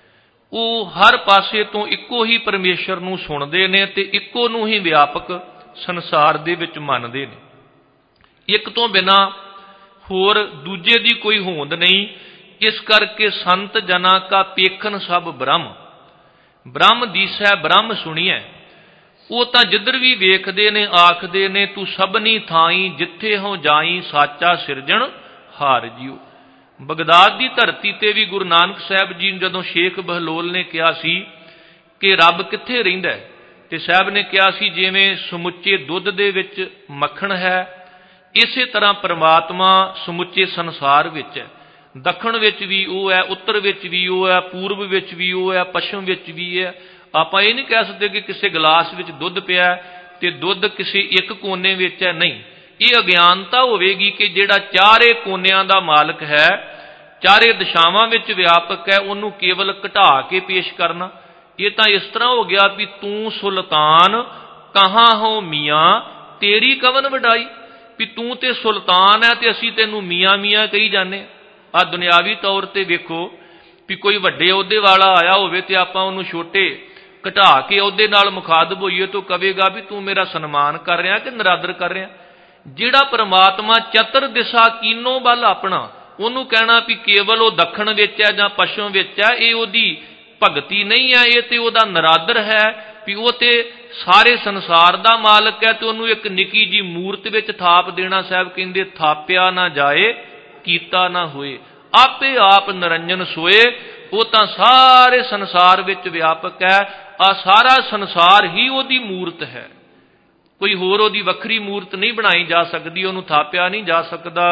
ਉਹ ਹਰ ਪਾਸੇ ਤੋਂ ਇੱਕੋ ਹੀ ਪਰਮੇਸ਼ਰ ਨੂੰ ਸੁਣਦੇ ਨੇ ਤੇ ਇੱਕੋ ਨੂੰ ਹੀ ਵਿਆਪਕ ਸੰਸਾਰ ਦੇ ਵਿੱਚ ਮੰਨਦੇ ਨੇ। ਇੱਕ ਤੋਂ ਬਿਨਾਂ ਹੋਰ ਦੂਜੇ ਦੀ ਕੋਈ ਹੋਂਦ ਨਹੀਂ। ਇਸ ਕਰਕੇ ਸੰਤ ਜਨਾਂ ਕਾ ਪੇਖਨ ਸਭ ਬ੍ਰਹਮ, ਬ੍ਰਹਮ ਦੀਸੈ ਬ੍ਰਹਮ ਸੁਣੀਐ। ਉਹ ਤਾਂ ਜਿੱਧਰ ਵੀ ਵੇਖਦੇ ਨੇ ਆਖਦੇ ਨੇ ਤੂੰ ਸਭਨੀ ਥਾਈ ਜਿੱਥੇ ਹੋ ਜਾਈ ਸਾਚਾ ਸਿਰਜਣ ਹਾਰ ਜੀਓ। ਬਗਦਾਦ ਦੀ ਧਰਤੀ ਤੇ ਵੀ ਗੁਰੂ ਨਾਨਕ ਸਾਹਿਬ ਜੀ ਨੂੰ ਜਦੋਂ ਸ਼ੇਖ ਬਹਲੋਲ ਨੇ ਕਿਹਾ ਸੀ ਕਿ ਰੱਬ ਕਿੱਥੇ ਰਹਿੰਦਾ ਹੈ, ਤੇ ਸਾਹਿਬ ਨੇ ਕਿਹਾ ਸੀ ਜਿਵੇਂ ਸਮੁੱਚੇ ਦੁੱਧ ਦੇ ਵਿੱਚ ਮੱਖਣ ਹੈ, ਇਸੇ ਤਰ੍ਹਾਂ ਪਰਮਾਤਮਾ ਸਮੁੱਚੇ ਸੰਸਾਰ ਵਿੱਚ ਹੈ। ਦੱਖਣ ਵਿੱਚ ਵੀ ਉਹ ਹੈ, ਉੱਤਰ ਵਿੱਚ ਵੀ ਉਹ ਹੈ, ਪੂਰਬ ਵਿੱਚ ਵੀ ਉਹ ਹੈ, ਪੱਛਮ ਵਿੱਚ ਵੀ ਹੈ। ਆਪਾਂ ਇਹ ਨਹੀਂ ਕਹਿ ਸਕਦੇ ਕਿ ਕਿਸੇ ਗਲਾਸ ਵਿੱਚ ਦੁੱਧ ਪਿਆ ਤੇ ਦੁੱਧ ਕਿਸੇ ਇੱਕ ਕੋਨੇ ਵਿੱਚ ਹੈ, ਨਹੀਂ। ਇਹ ਅਗਿਆਨਤਾ ਹੋਵੇਗੀ ਕਿ ਜਿਹੜਾ ਚਾਰੇ ਕੋਨਿਆਂ ਦਾ ਮਾਲਕ ਹੈ, ਚਾਰੇ ਦਿਸ਼ਾਵਾਂ ਵਿੱਚ ਵਿਆਪਕ ਹੈ, ਉਹਨੂੰ ਕੇਵਲ ਘਟਾ ਕੇ ਪੇਸ਼ ਕਰਨਾ। ਇਹ ਤਾਂ ਇਸ ਤਰ੍ਹਾਂ ਹੋ ਗਿਆ ਵੀ ਤੂੰ ਸੁਲਤਾਨ ਕਹਾਂ ਹੋ ਮੀਆਂ ਤੇਰੀ ਕਵਨ ਵਡਾਈ, ਵੀ ਤੂੰ ਤੇ ਸੁਲਤਾਨ ਹੈ ਤੇ ਅਸੀਂ ਤੈਨੂੰ ਮੀਆਂ ਮੀਆਂ ਕਹੀ ਜਾਂਦੇ। ਆ ਦੁਨਿਆਵੀ ਤੌਰ ਤੇ ਵੇਖੋ ਵੀ ਕੋਈ ਵੱਡੇ ਅਹੁਦੇ ਵਾਲਾ ਆਇਆ ਹੋਵੇ ਤੇ ਆਪਾਂ ਉਹਨੂੰ ਛੋਟੇ ਘਟਾ ਕੇ ਉਹਦੇ ਨਾਲ ਮੁਖਾਤਬ ਹੋਈਏ ਤਾਂ ਕਹੇਗਾ ਵੀ ਤੂੰ ਮੇਰਾ ਸਨਮਾਨ ਕਰ ਰਿਹਾ ਕਿ ਨਰਾਦਰ ਕਰ ਰਿਹਾ। ਜਿਹੜਾ ਪਰਮਾਤਮਾ ਚਤਰ ਦਿਸ਼ਾ ਕੀਨੋ ਵੱਲ ਆਪਣਾ, ਉਹਨੂੰ ਕਹਿਣਾ ਵੀ ਕੇਵਲ ਉਹ ਦੱਖਣ ਵਿੱਚ ਹੈ ਜਾਂ ਪੱਛਮ ਵਿੱਚ ਹੈ, ਇਹ ਉਹਦੀ ਭਗਤੀ ਨਹੀਂ ਹੈ, ਇਹ ਤੇ ਉਹਦਾ ਨਰਾਦਰ ਹੈ ਵੀ ਉਹ ਤੇ ਸਾਰੇ ਸੰਸਾਰ ਦਾ ਮਾਲਕ ਹੈ ਤੇ ਉਹਨੂੰ ਇੱਕ ਨਿੱਕੀ ਜੀ ਮੂਰਤ ਵਿੱਚ ਥਾਪ ਦੇਣਾ। ਸਾਹਿਬ ਕਹਿੰਦੇ ਥਾਪਿਆ ਨਾ ਜਾਏ ਕੀਤਾ ਨਾ ਹੋਏ, ਆਪੇ ਆਪ ਨਿਰੰਜਨ ਸੋਏ। ਉਹ ਤਾਂ ਸਾਰੇ ਸੰਸਾਰ ਵਿੱਚ ਵਿਆਪਕ ਹੈ। ਆ ਸਾਰਾ ਸੰਸਾਰ ਹੀ ਉਹਦੀ ਮੂਰਤ ਹੈ, ਕੋਈ ਹੋਰ ਉਹਦੀ ਵੱਖਰੀ ਮੂਰਤ ਨਹੀਂ ਬਣਾਈ ਜਾ ਸਕਦੀ, ਉਹਨੂੰ ਥਾਪਿਆ ਨਹੀਂ ਜਾ ਸਕਦਾ।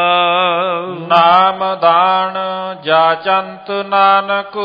ਨਾਮ ਦਾਨ ਜਾਚੰਤ ਨਾਨਕ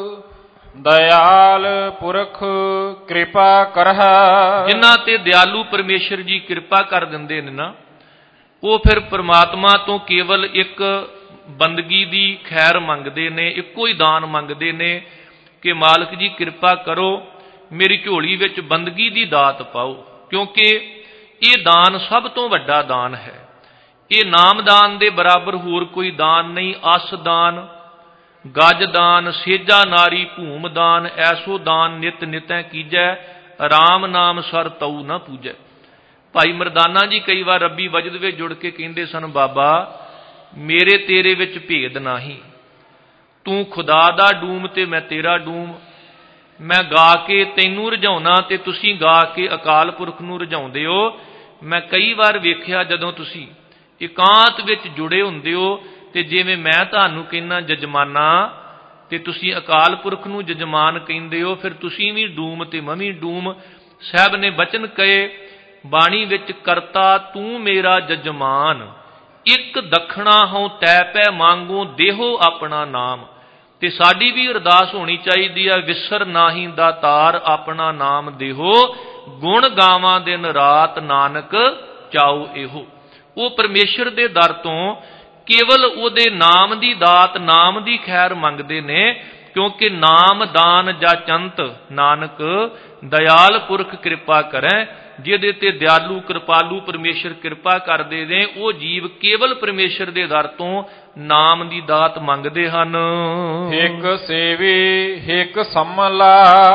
ਦਇਆਲ ਪੁਰਖ ਕਿਰਪਾ ਕਰਹਿ। ਜਿਨ੍ਹਾਂ ਤੇ ਦਿਆਲੂ ਪਰਮੇਸ਼ਰ ਜੀ ਕਿਰਪਾ ਕਰ ਦਿੰਦੇ ਨੇ ਨਾ, ਉਹ ਫਿਰ ਪਰਮਾਤਮਾ ਤੋਂ ਕੇਵਲ ਇੱਕ ਬੰਦਗੀ ਦੀ ਖੈਰ ਮੰਗਦੇ ਨੇ, ਇੱਕੋ ਹੀ ਦਾਨ ਮੰਗਦੇ ਨੇ ਕਿ ਮਾਲਕ ਜੀ ਕਿਰਪਾ ਕਰੋ, ਮੇਰੀ ਝੋਲੀ ਵਿੱਚ ਬੰਦਗੀ ਦੀ ਦਾਤ ਪਾਓ, ਕਿਉਂਕਿ ਇਹ ਦਾਨ ਸਭ ਤੋਂ ਵੱਡਾ ਦਾਨ ਹੈ। ਇਹ ਨਾਮਦਾਨ ਦੇ ਬਰਾਬਰ ਹੋਰ ਕੋਈ ਦਾਨ ਨਹੀਂ। ਅਸ ਦਾਨ, ਗਜ ਦਾਨ, ਸੇਜਾ ਨਾਰੀ ਭੂਮ ਦਾਨ, ਐਸੋ ਦਾਨ ਨਿਤ ਨਿਤੈ ਕੀਜੈ, ਰਾਮ ਨਾਮ ਸਰ ਤਉ ਨਾ ਪੂਜੈ। ਭਾਈ ਮਰਦਾਨਾ ਜੀ ਕਈ ਵਾਰ ਰੱਬੀ ਵਜਦ ਵਿੱਚ ਜੁੜ ਕੇ ਕਹਿੰਦੇ ਸਨ, ਬਾਬਾ ਮੇਰੇ ਤੇਰੇ ਵਿੱਚ ਭੇਦ ਨਹੀਂ, ਤੂੰ ਖੁਦਾ ਦਾ ਡੂਮ ਤੇ ਮੈਂ ਤੇਰਾ ਡੂਮ। ਮੈਂ ਗਾ ਕੇ ਤੈਨੂੰ ਰਝਾਉਣਾ ਤੇ ਤੁਸੀਂ ਗਾ ਕੇ ਅਕਾਲ ਪੁਰਖ ਨੂੰ ਰਝਾਉਂਦੇ ਹੋ। ਮੈਂ ਕਈ ਵਾਰ ਵੇਖਿਆ ਜਦੋਂ ਤੁਸੀਂ ਇਕਾਂਤ ਵਿੱਚ ਜੁੜੇ ਹੁੰਦੇ ਹੋ ਤੇ ਜਿਵੇਂ ਮੈਂ ਤੁਹਾਨੂੰ ਕਹਿੰਦਾ ਜਜਮਾਨਾ ਤੇ ਤੁਸੀਂ ਅਕਾਲ ਪੁਰਖ ਨੂੰ ਜਜਮਾਨ ਕਹਿੰਦੇ ਹੋ, ਫਿਰ ਤੁਸੀਂ ਵੀ ਡੂਮ ਤੇ ਮੈਂ ਵੀ ਡੂਮ। ਸਾਹਿਬ ਨੇ ਬਚਨ ਕਹੇ ਬਾਣੀ ਵਿੱਚ, ਕਰਤਾ ਤੂੰ ਮੇਰਾ ਜਜਮਾਨ, ਇੱਕ ਦਖਣਾ ਹੋਂ ਤੈ ਪੈ ਮੰਗੋ ਦੇਹੋ ਆਪਣਾ ਨਾਮ। ਤੇ ਸਾਡੀ ਵੀ ਅਰਦਾਸ ਹੋਣੀ ਚਾਹੀਦੀ ਹੈ, ਵਿਸਰ ਨਾਹੀ ਦਾਤਾਰ ਆਪਣਾ ਨਾਮ ਦੇਹੋ, ਗੁਣ ਗਾਵਾਂ ਦਿਨ ਰਾਤ ਨਾਨਕ ਚਾਉ ਇਹੋ। ਉਹ ਪਰਮੇਸ਼ਰ ਦੇ ਦਰ ਤੋਂ ਕੇਵਲ ਉਹਦੇ ਨਾਮ ਦੀ ਦਾਤ, ਨਾਮ ਦੀ ਖੈਰ ਮੰਗਦੇ ਨੇ, ਕਿਉਂਕਿ ਨਾਮ ਦਾਨ ਜਾਚੰਤ ਨਾਨਕ ਦਇਆਲ ਪੁਰਖ ਕਿਰਪਾ ਕਰੈ। ਜਿਹਦੇ ਤੇ ਦਿਆਲੂ ਕਿਰਪਾਲੂ ਪਰਮੇਸ਼ਰ ਕਿਰਪਾ ਕਰਦੇ ਨੇ, ਉਹ ਜੀਵ ਕੇਵਲ ਪਰਮੇਸ਼ਰ ਦੇ ਦਰ ਤੋਂ ਨਾਮ ਦੀ ਦਾਤ ਮੰਗਦੇ ਹਨ। ਹਿਕ ਸੇਵੀ ਹਿਕ ਸੰਮਲਾ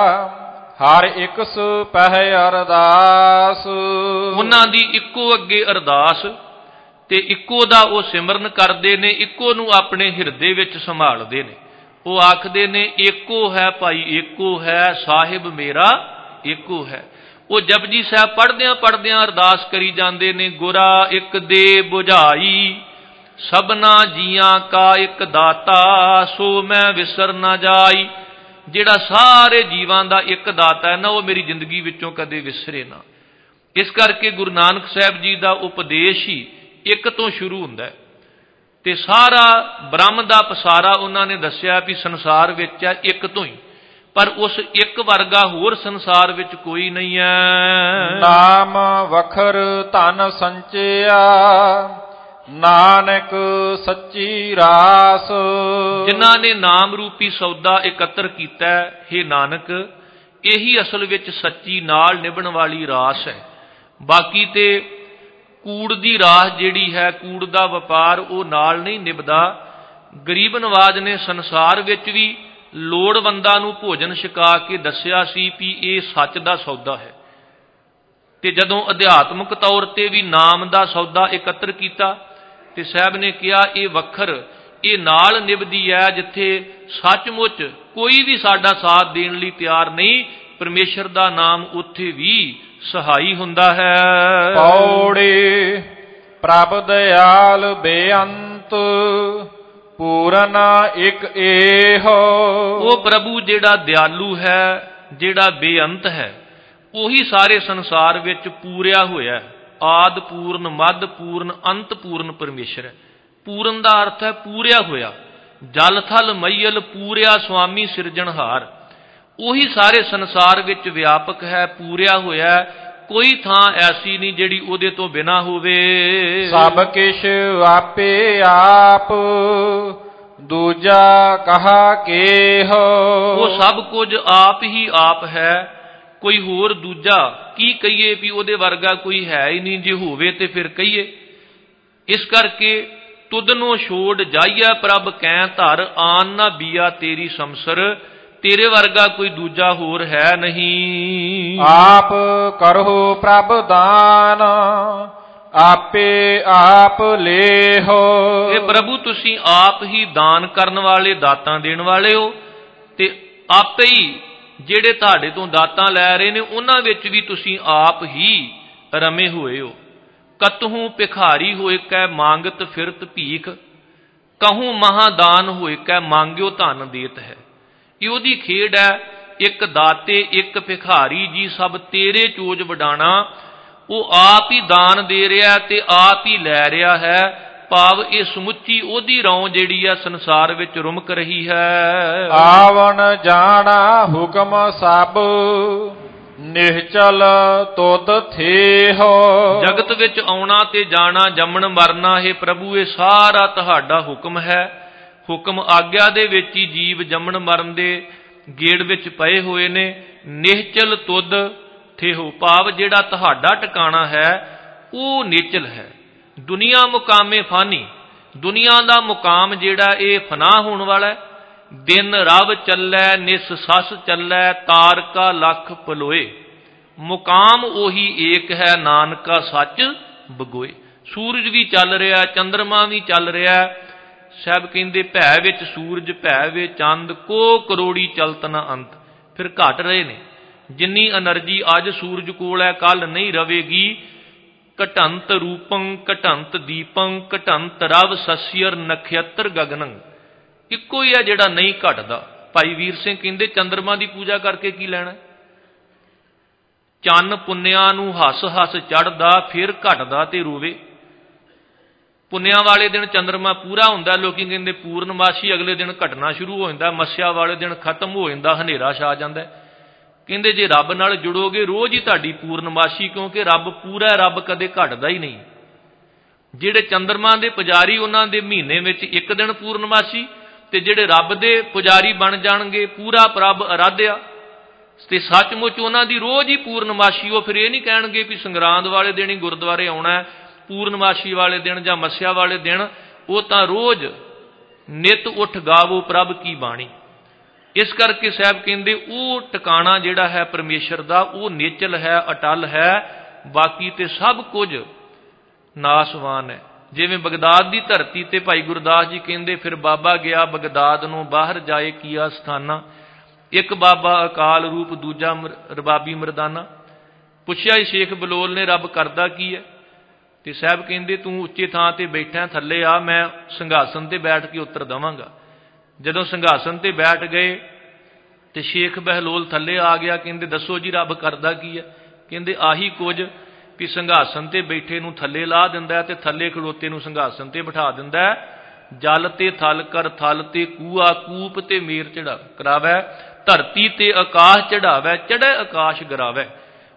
ਹਰ ਇੱਕ ਸੁ ਪਹਿ ਅਰਦਾਸ। ਉਹਨਾਂ ਦੀ ਇੱਕੋ ਅੱਗੇ ਅਰਦਾਸ ਤੇ ਇੱਕੋ ਦਾ ਉਹ ਸਿਮਰਨ ਕਰਦੇ ਨੇ, ਇੱਕੋ ਨੂੰ ਆਪਣੇ ਹਿਰਦੇ ਵਿੱਚ ਸੰਭਾਲਦੇ ਨੇ। ਉਹ ਆਖਦੇ ਨੇ ਏਕੋ ਹੈ ਭਾਈ ਏਕੋ ਹੈ, ਸਾਹਿਬ ਮੇਰਾ ਏਕੋ ਹੈ। ਉਹ ਜਪਜੀ ਸਾਹਿਬ ਪੜ੍ਹਦਿਆਂ ਪੜ੍ਹਦਿਆਂ ਅਰਦਾਸ ਕਰੀ ਜਾਂਦੇ ਨੇ, ਗੁਰਾ ਇੱਕ ਦੇ ਬੁਝਾਈ ਸਭਨਾ ਜੀਆਂ ਕਾ ਇੱਕ ਦਾਤਾ, ਸੋ ਮੈਂ ਵਿਸਰ ਨਾ ਜਾਈ। ਜਿਹੜਾ ਸਾਰੇ ਜੀਵਾਂ ਦਾ ਇੱਕ ਦਾਤਾ ਹੈ ਨਾ, ਉਹ ਮੇਰੀ ਜ਼ਿੰਦਗੀ ਵਿੱਚੋਂ ਕਦੇ ਵਿਸਰੇ ਨਾ। ਇਸ ਕਰਕੇ ਗੁਰੂ ਨਾਨਕ ਸਾਹਿਬ ਜੀ ਦਾ ਉਪਦੇਸ਼ ਹੀ ਇੱਕ ਤੋਂ ਸ਼ੁਰੂ ਹੁੰਦਾ ਹੈ ਤੇ ਸਾਰਾ ਬ੍ਰਹਮ ਦਾ ਪਸਾਰਾ ਉਹਨਾਂ ਨੇ ਦੱਸਿਆ ਵੀ ਸੰਸਾਰ ਵਿੱਚ ਹੈ ਇੱਕ ਤੋਂ ਹੀ, ਪਰ ਉਸ ਇੱਕ ਵਰਗਾ ਹੋਰ ਸੰਸਾਰ ਵਿੱਚ ਕੋਈ ਨਹੀਂ ਹੈ। ਨਾਮ ਵਖਰ ਧਨ ਸੰਚਿਆ ਨਾਨਕ ਸੱਚੀ ਰਾਸ। ਜਿਨ੍ਹਾਂ ਨੇ ਨਾਮ ਰੂਪੀ ਸੌਦਾ ਇਕੱਤਰ ਕੀਤਾ ਹੈ ਨਾਨਕ, ਇਹੀ ਅਸਲ ਵਿੱਚ ਸੱਚੀ ਨਾਲ ਨਿਭਣ ਵਾਲੀ ਰਾਸ ਹੈ। ਬਾਕੀ ਤੇ ਕੂੜ ਦੀ ਰਾਸ ਜਿਹੜੀ ਹੈ, ਕੂੜ ਦਾ ਵਪਾਰ, ਉਹ ਨਾਲ ਨਹੀਂ ਨਿਭਦਾ। ਗਰੀਬ ਨਵਾਜ ਨੇ ਸੰਸਾਰ ਵਿੱਚ ਵੀ ਲੋੜਵੰਦਾਂ ਨੂੰ ਭੋਜਨ ਛਕਾ ਕੇ ਦੱਸਿਆ ਸੀ ਵੀ ਇਹ ਸੱਚ ਦਾ ਸੌਦਾ ਹੈ। ਤੇ ਜਦੋਂ ਅਧਿਆਤਮਿਕ ਤੌਰ ਤੇ ਵੀ ਨਾਮ ਦਾ ਸੌਦਾ ਇਕੱਤਰ ਕੀਤਾ ਤੇ ਸਾਹਿਬ ਨੇ ਕਿਹਾ ਇਹ ਵੱਖਰ, ਇਹ ਨਾਲ ਨਿਭਦੀ ਹੈ ਜਿੱਥੇ ਸੱਚਮੁੱਚ ਕੋਈ ਵੀ ਸਾਡਾ ਸਾਥ ਦੇਣ ਲਈ ਤਿਆਰ ਨਹੀਂ, ਪਰਮੇਸ਼ਰ ਦਾ ਨਾਮ ਉੱਥੇ ਵੀ ਸਹਾਈ ਹੁੰਦਾ ਹੈ। ਪੌੜੀ ਪ੍ਰਭ ਦਿਆਲ ਬੇਅੰਤ, ਪੂਰਨ ਇੱਕ ਇਹੋ। ਉਹ ਪ੍ਰਭੂ ਜਿਹੜਾ ਦਿਆਲੂ ਹੈ, ਜਿਹੜਾ ਬੇਅੰਤ ਹੈ, ਉਹੀ ਸਾਰੇ ਸੰਸਾਰ ਵਿੱਚ ਪੂਰਿਆ ਹੋਇਆ ਹੈ। ਆਦ ਪੂਰਨ, ਮੱਧ ਪੂਰਨ, ਅੰਤ ਪੂਰਨ ਪਰਮੇਸ਼ਰ ਹੈ। ਪੂਰਨ ਦਾ ਅਰਥ ਹੈ ਪੂਰਿਆ ਹੋਇਆ। ਜਲ ਥਲ ਮਈਲ ਪੂਰਿਆ ਸੁਆਮੀ ਸਿਰਜਣਹਾਰ, ਉਹੀ ਸਾਰੇ ਸੰਸਾਰ ਵਿੱਚ ਵਿਆਪਕ ਹੈ, ਪੂਰਿਆ ਹੋਇਆ। ਕੋਈ ਥਾਂ ਐਸੀ ਨਹੀਂ ਜਿਹੜੀ ਉਹਦੇ ਤੋਂ ਬਿਨਾਂ ਹੋਵੇ। ਸਭ ਕਿਛ ਆਪੇ ਆਪ, ਦੂਜਾ ਕਹਾ ਕੇਹ। ਉਹ ਸਭ ਕੁਝ ਆਪ ਹੀ ਆਪ ਹੈ, ਕੋਈ ਹੋਰ ਦੂਜਾ ਕੀ ਕਹੀਏ ਵੀ ਉਹਦੇ ਵਰਗਾ ਕੋਈ ਹੈ ਹੀ ਨਹੀਂ। ਜੇ ਹੋਵੇ ਤੇ ਫਿਰ ਕਹੀਏ। ਇਸ ਕਰਕੇ ਤੁਧ ਨੂੰ ਛੋੜ ਜਾਈਐ ਪ੍ਰਭ ਕਹਿ ਧਰ, ਆਨ ਨਾ ਬੀਆ ਤੇਰੀ ਸੰਸਰ, ਤੇਰੇ ਵਰਗਾ ਕੋਈ ਦੂਜਾ ਹੋਰ ਹੈ ਨਹੀਂ। ਆਪ ਕਰੋ ਪ੍ਰਭ ਦਾਨ, ਆਪੇ ਆਪ ਲੇਹੋ। ਇਹ ਪ੍ਰਭੂ ਤੁਸੀਂ ਆਪ ਹੀ ਦਾਨ ਕਰਨ ਵਾਲੇ, ਦਾਤਾਂ ਦੇਣ ਵਾਲੇ ਹੋ, ਤੇ ਆਪੇ ਹੀ ਜਿਹੜੇ ਤੁਹਾਡੇ ਤੋਂ ਦਾਤਾਂ ਲੈ ਰਹੇ ਨੇ ਉਹਨਾਂ ਵਿੱਚ ਵੀ ਤੁਸੀਂ ਆਪ ਹੀ ਰਮੇ ਹੋਏ ਹੋ। ਕਤਹੂ ਭਿਖਾਰੀ ਹੋਏ ਕੈ ਮੰਗਤ ਫਿਰਤ ਭੀਖ, ਕਹੂੰ ਮਹਾਦਾਨ ਹੋਏ ਕੈ ਮੰਗਿਓ ਧਨ ਦੇਤ ਹੈ। ਇਹ ਉਹਦੀ ਖੇਡ ਹੈ, ਇੱਕ ਦਾਤੇ ਇੱਕ ਭਿਖਾਰੀ ਜੀ ਸਭ ਤੇਰੇ ਚੋਜ ਵਡਾਣਾ। ਉਹ ਆਪ ਹੀ ਦਾਨ ਦੇ ਰਿਹਾ ਤੇ ਆਪ ਹੀ ਲੈ ਰਿਹਾ ਹੈ। ਭਾਵ ਇਹ ਸਮੁੱਚੀ ਉਹਦੀ ਰੌਂ ਜਿਹੜੀ ਹੈ ਸੰਸਾਰ ਵਿੱਚ ਰੁਮਕ ਰਹੀ ਹੈ। ਆਵਣ ਜਾਣਾ ਹੁਕਮ ਸਭ, ਨਿਹਚਲ ਤੁਧ ਥੇਹੋ। ਜਗਤ ਵਿੱਚ ਆਉਣਾ ਤੇ ਜਾਣਾ, ਜੰਮਣ ਮਰਨਾ, ਇਹ ਪ੍ਰਭੂ ਇਹ ਸਾਰਾ ਤੁਹਾਡਾ ਹੁਕਮ ਹੈ। ਹੁਕਮ ਆਗਿਆ ਦੇ ਵਿੱਚ ਹੀ ਜੀਵ ਜੰਮਣ ਮਰਨ ਦੇ ਗੇੜ ਵਿੱਚ ਪਏ ਹੋਏ ਨੇ। ਨਿਹਚਲ ਤੁਧ ਥੇਹੋ, ਭਾਵ ਜਿਹੜਾ ਤੁਹਾਡਾ ਟਿਕਾਣਾ ਹੈ ਉਹ ਨਿਚਲ ਹੈ। ਦੁਨੀਆ ਮੁਕਾਮੇ ਫਾਨੀ, ਦੁਨੀਆ ਦਾ ਮੁਕਾਮ ਜਿਹੜਾ ਇਹ ਫਨਾ ਹੋਣ ਵਾਲਾ ਹੈ। ਦਿਨ ਰਵ ਚੱਲੈ ਨਿਸ ਸੱਸ ਚੱਲੈ, ਤਾਰਕਾ ਲੱਖ ਪਲੋਏ। ਮੁਕਾਮ ਉਹੀ ਏਕ ਹੈ, ਨਾਨਕਾ ਸੱਚ ਬਗੋਏ। ਸੂਰਜ ਵੀ ਚੱਲ ਰਿਹਾ, ਚੰਦਰਮਾ ਵੀ ਚੱਲ ਰਿਹਾ। ਸਾਹਿਬ ਕਹਿੰਦੇ ਭੈ ਵਿੱਚ ਸੂਰਜ, ਭੈ ਵਿੱਚ ਚੰਦ, ਕੋ ਕਰੋੜੀ ਚਲਤ ਨਾ ਅੰਤ। ਫਿਰ ਘਟ ਰਹੇ ਨੇ। ਜਿੰਨੀ એનર્ਜੀ ਅੱਜ ਸੂਰਜ ਕੋਲ ਹੈ ਕੱਲ ਨਹੀਂ ਰਵੇਗੀ। ਘਟੰਤ ਰੂਪੰ ਘਟੰਤ ਦੀਪੰ, ਘਟੰਤ ਰਵ ਸਸਿਅਰ ਨਖਯਤਰ ਗਗਨੰ। ਇੱਕੋ ਹੀ ਹੈ ਜਿਹੜਾ ਨਹੀਂ ਘਟਦਾ। ਭਾਈ ਵੀਰ ਸਿੰਘ ਕਹਿੰਦੇ ਚੰਦਰਮਾ ਦੀ ਪੂਜਾ ਕਰਕੇ ਕੀ ਲੈਣਾ? ਚੰਨ ਪੁੰਨਿਆਂ ਨੂੰ ਹੱਸ ਹੱਸ ਚੜ੍ਹਦਾ, ਫਿਰ ਘਟਦਾ ਤੇ ਰੋਵੇ। ਪੁੰਨਿਆਂ ਵਾਲੇ ਦਿਨ ਚੰਦਰਮਾ ਪੂਰਾ ਹੁੰਦਾ, ਲੋਕੀ ਕਹਿੰਦੇ ਪੂਰਨਮਾਸ਼ੀ, ਅਗਲੇ ਦਿਨ ਘਟਣਾ ਸ਼ੁਰੂ ਹੋ ਜਾਂਦਾ। ਮੱਸਿਆ ਵਾਲੇ ਦਿਨ ਖਤਮ ਹੋ ਜਾਂਦਾ, ਹਨੇਰਾ ਛਾ ਜਾਂਦਾ। ਕਹਿੰਦੇ ਜੇ ਰੱਬ ਨਾਲ ਜੁੜੋਗੇ ਰੋਜ਼ ਹੀ ਤੁਹਾਡੀ ਪੂਰਨਮਾਸ਼ੀ, ਕਿਉਂਕਿ ਰੱਬ ਪੂਰਾ, ਰੱਬ ਕਦੇ ਘਟਦਾ ਹੀ ਨਹੀਂ। ਜਿਹੜੇ ਚੰਦਰਮਾ ਦੇ ਪੁਜਾਰੀ ਉਹਨਾਂ ਦੇ ਮਹੀਨੇ ਵਿੱਚ ਇੱਕ ਦਿਨ ਪੂਰਨਮਾਸ਼ੀ, ਤੇ ਜਿਹੜੇ ਰੱਬ ਦੇ ਪੁਜਾਰੀ ਬਣ ਜਾਣਗੇ ਪੂਰਾ ਪ੍ਰਭ ਅਰਾਧਿਆ ਤੇ ਸੱਚਮੁੱਚ ਉਹਨਾਂ ਦੀ ਰੋਜ਼ ਹੀ ਪੂਰਨਮਾਸ਼ੀ। ਉਹ ਫਿਰ ਇਹ ਨਹੀਂ ਕਹਿਣਗੇ ਵੀ ਸੰਗਰਾਂਦ ਵਾਲੇ ਦਿਨ ਹੀ ਗੁਰਦੁਆਰੇ ਆਉਣਾ, ਪੂਰਨਮਾਸ਼ੀ ਵਾਲੇ ਦਿਨ ਜਾਂ ਮੱਸਿਆ ਵਾਲੇ ਦਿਨ। ਉਹ ਤਾਂ ਰੋਜ਼ ਨਿਤ ਉੱਠ ਗਾਵੋ ਪ੍ਰਭ ਕੀ ਬਾਣੀ। ਇਸ ਕਰਕੇ ਸਾਹਿਬ ਕਹਿੰਦੇ ਉਹ ਟਿਕਾਣਾ ਜਿਹੜਾ ਹੈ ਪਰਮੇਸ਼ਰ ਦਾ, ਉਹ ਨਿਚਲ ਹੈ, ਅਟਲ ਹੈ। ਬਾਕੀ ਤੇ ਸਭ ਕੁਝ ਨਾਸਵਾਨ ਹੈ। ਜਿਵੇਂ ਬਗਦਾਦ ਦੀ ਧਰਤੀ ਤੇ ਭਾਈ ਗੁਰਦਾਸ ਜੀ ਕਹਿੰਦੇ ਫਿਰ ਬਾਬਾ ਗਿਆ ਬਗਦਾਦ ਨੂੰ, ਬਾਹਰ ਜਾਏ ਕੀਆ ਸਥਾਨਾ। ਇੱਕ ਬਾਬਾ ਅਕਾਲ ਰੂਪ, ਦੂਜਾ ਰਬਾਬੀ ਮਰਦਾਨਾ। ਪੁੱਛਿਆ ਹੀ ਸ਼ੇਖ ਬਲੋਲ ਨੇ ਰੱਬ ਕਰਦਾ ਕੀ ਹੈ? ਤੇ ਸਾਹਿਬ ਕਹਿੰਦੇ ਤੂੰ ਉੱਚੇ ਥਾਂ ਤੇ ਬੈਠਾ, ਥੱਲੇ ਆ, ਮੈਂ ਸਿੰਘਾਸਨ ਤੇ ਬੈਠ ਕੇ ਉੱਤਰ ਦੇਵਾਂਗਾ। ਜਦੋਂ ਸਿੰਘਾਸਨ ਤੇ ਬੈਠ ਗਏ ਤੇ ਸ਼ੇਖ ਬਹਿਲੋਲ ਥੱਲੇ ਆ ਗਿਆ। ਕਹਿੰਦੇ ਦੱਸੋ ਜੀ ਰੱਬ ਕਰਦਾ ਕੀ ਹੈ? ਕਹਿੰਦੇ ਆਹੀ ਕੁਝ ਵੀ ਸਿੰਘਾਸਨ ਤੇ ਬੈਠੇ ਨੂੰ ਥੱਲੇ ਲਾ ਦਿੰਦਾ ਤੇ ਥੱਲੇ ਖਲੋਤੇ ਨੂੰ ਸਿੰਘਾਸਨ ਤੇ ਬਿਠਾ ਦਿੰਦਾ। ਜਲ ਤੇ ਥਲ ਕਰ ਥਲ ਤੇ ਕੂਆ, ਕੂਪ ਤੇ ਮੇਰ ਚੜਾ ਕਰਾਵੈ, ਧਰਤੀ ਤੇ ਆਕਾਸ਼ ਚੜਾਵੈ, ਚੜ੍ਹੇ ਆਕਾਸ਼ ਗਰਾਵੈ।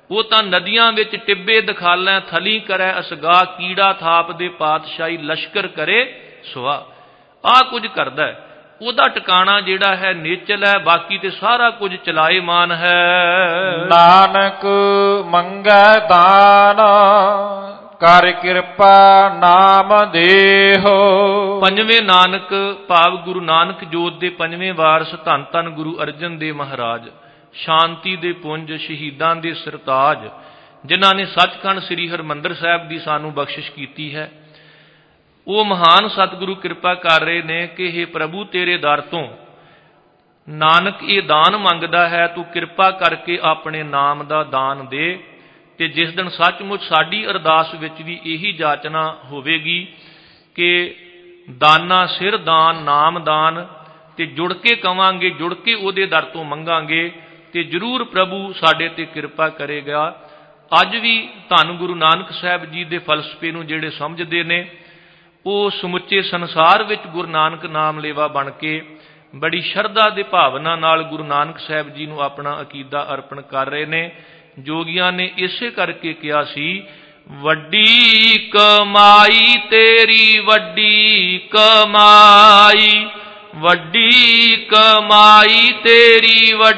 ਉਹ ਤਾਂ ਨਦੀਆਂ ਵਿੱਚ ਟਿੱਬੇ ਦਿਖਾਲੈ ਥਲੀ ਕਰੈ ਅਸਗਾ, ਕੀੜਾ ਥਾਪ ਦੇ ਪਾਤਸ਼ਾਹੀ ਲਸ਼ਕਰ ਕਰੇ ਸੁਆ। ਆਹ ਕੁਝ ਕਰਦਾ ਹੈ। ਉਹਦਾ ਟਿਕਾਣਾ ਜਿਹੜਾ ਹੈ ਨੇਚਲ ਹੈ, ਬਾਕੀ ਤੇ ਸਾਰਾ ਕੁਝ ਚਲਾਏਮਾਨ ਹੈ। ਨਾਨਕ ਮੰਗੈ ਦਾਨ ਕਰ ਕਿਰਪਾ ਨਾਮ ਦੇਹੋ। ਪੰਜਵੇਂ ਨਾਨਕ ਭਾਵ ਗੁਰੂ ਨਾਨਕ ਜੋਤ ਦੇ ਪੰਜਵੇਂ ਵਾਰਸ ਧੰਨ ਧੰਨ ਗੁਰੂ ਅਰਜਨ ਦੇਵ ਮਹਾਰਾਜ, ਸ਼ਾਂਤੀ ਦੇ ਪੁੰਜ, ਸ਼ਹੀਦਾਂ ਦੇ ਸਰਤਾਜ, ਜਿਨ੍ਹਾਂ ਨੇ ਸੱਚਖੰਡ ਸ੍ਰੀ ਹਰਿਮੰਦਰ ਸਾਹਿਬ ਦੀ ਸਾਨੂੰ ਬਖਸ਼ਿਸ਼ ਕੀਤੀ ਹੈ, ਉਹ ਮਹਾਨ ਸਤਿਗੁਰੂ ਕਿਰਪਾ ਕਰ ਰਹੇ ਨੇ ਕਿ ਹੇ ਪ੍ਰਭੂ ਤੇਰੇ ਦਰ ਤੋਂ ਨਾਨਕ ਇਹ ਦਾਨ ਮੰਗਦਾ ਹੈ, ਤੂੰ ਕਿਰਪਾ ਕਰਕੇ ਆਪਣੇ ਨਾਮ ਦਾ ਦਾਨ ਦੇ। ਤੇ ਜਿਸ ਦਿਨ ਸੱਚਮੁੱਚ ਸਾਡੀ ਅਰਦਾਸ ਵਿੱਚ ਵੀ ਇਹੀ ਜਾਚਨਾ ਹੋਵੇਗੀ ਕਿ ਦਾਨਾ ਸਿਰ ਦਾਨ ਨਾਮ ਦਾਨ, ਤੇ ਜੁੜ ਕੇ ਕਵਾਂਗੇ, ਜੁੜ ਕੇ ਉਹਦੇ ਦਰ ਤੋਂ ਮੰਗਾਂਗੇ, ਤੇ ਜ਼ਰੂਰ ਪ੍ਰਭੂ ਸਾਡੇ ਤੇ ਕਿਰਪਾ ਕਰੇਗਾ। ਅੱਜ ਵੀ ਧੰਨ ਗੁਰੂ ਨਾਨਕ ਸਾਹਿਬ ਜੀ ਦੇ ਫਲਸਫੇ ਨੂੰ ਜਿਹੜੇ ਸਮਝਦੇ ਨੇ, ਉਹ ਸਮੁੱਚੇ ਸੰਸਾਰ ਵਿੱਚ ਗੁਰੂ ਨਾਨਕ ਨਾਮ ਲੇਵਾ ਬਣ ਕੇ ਬੜੀ ਸ਼ਰਧਾ ਦੇ ਭਾਵਨਾ ਨਾਲ ਗੁਰੂ ਨਾਨਕ ਸਾਹਿਬ ਜੀ ਨੂੰ ਆਪਣਾ ਅਕੀਦਾ ਅਰਪਣ ਕਰ ਰਹੇ ਨੇ। ਜੋਗੀਆਂ ਨੇ ਇਸੇ ਕਰਕੇ ਕਿਹਾ ਸੀ, ਵੱਡੀ ਕਮਾਈ ਤੇਰੀ ਵੱਡੀ ਕਮਾਈ, ਵੱਡੀ ਕਮਾਈ ਤੇਰੀ ਵੱਡੀ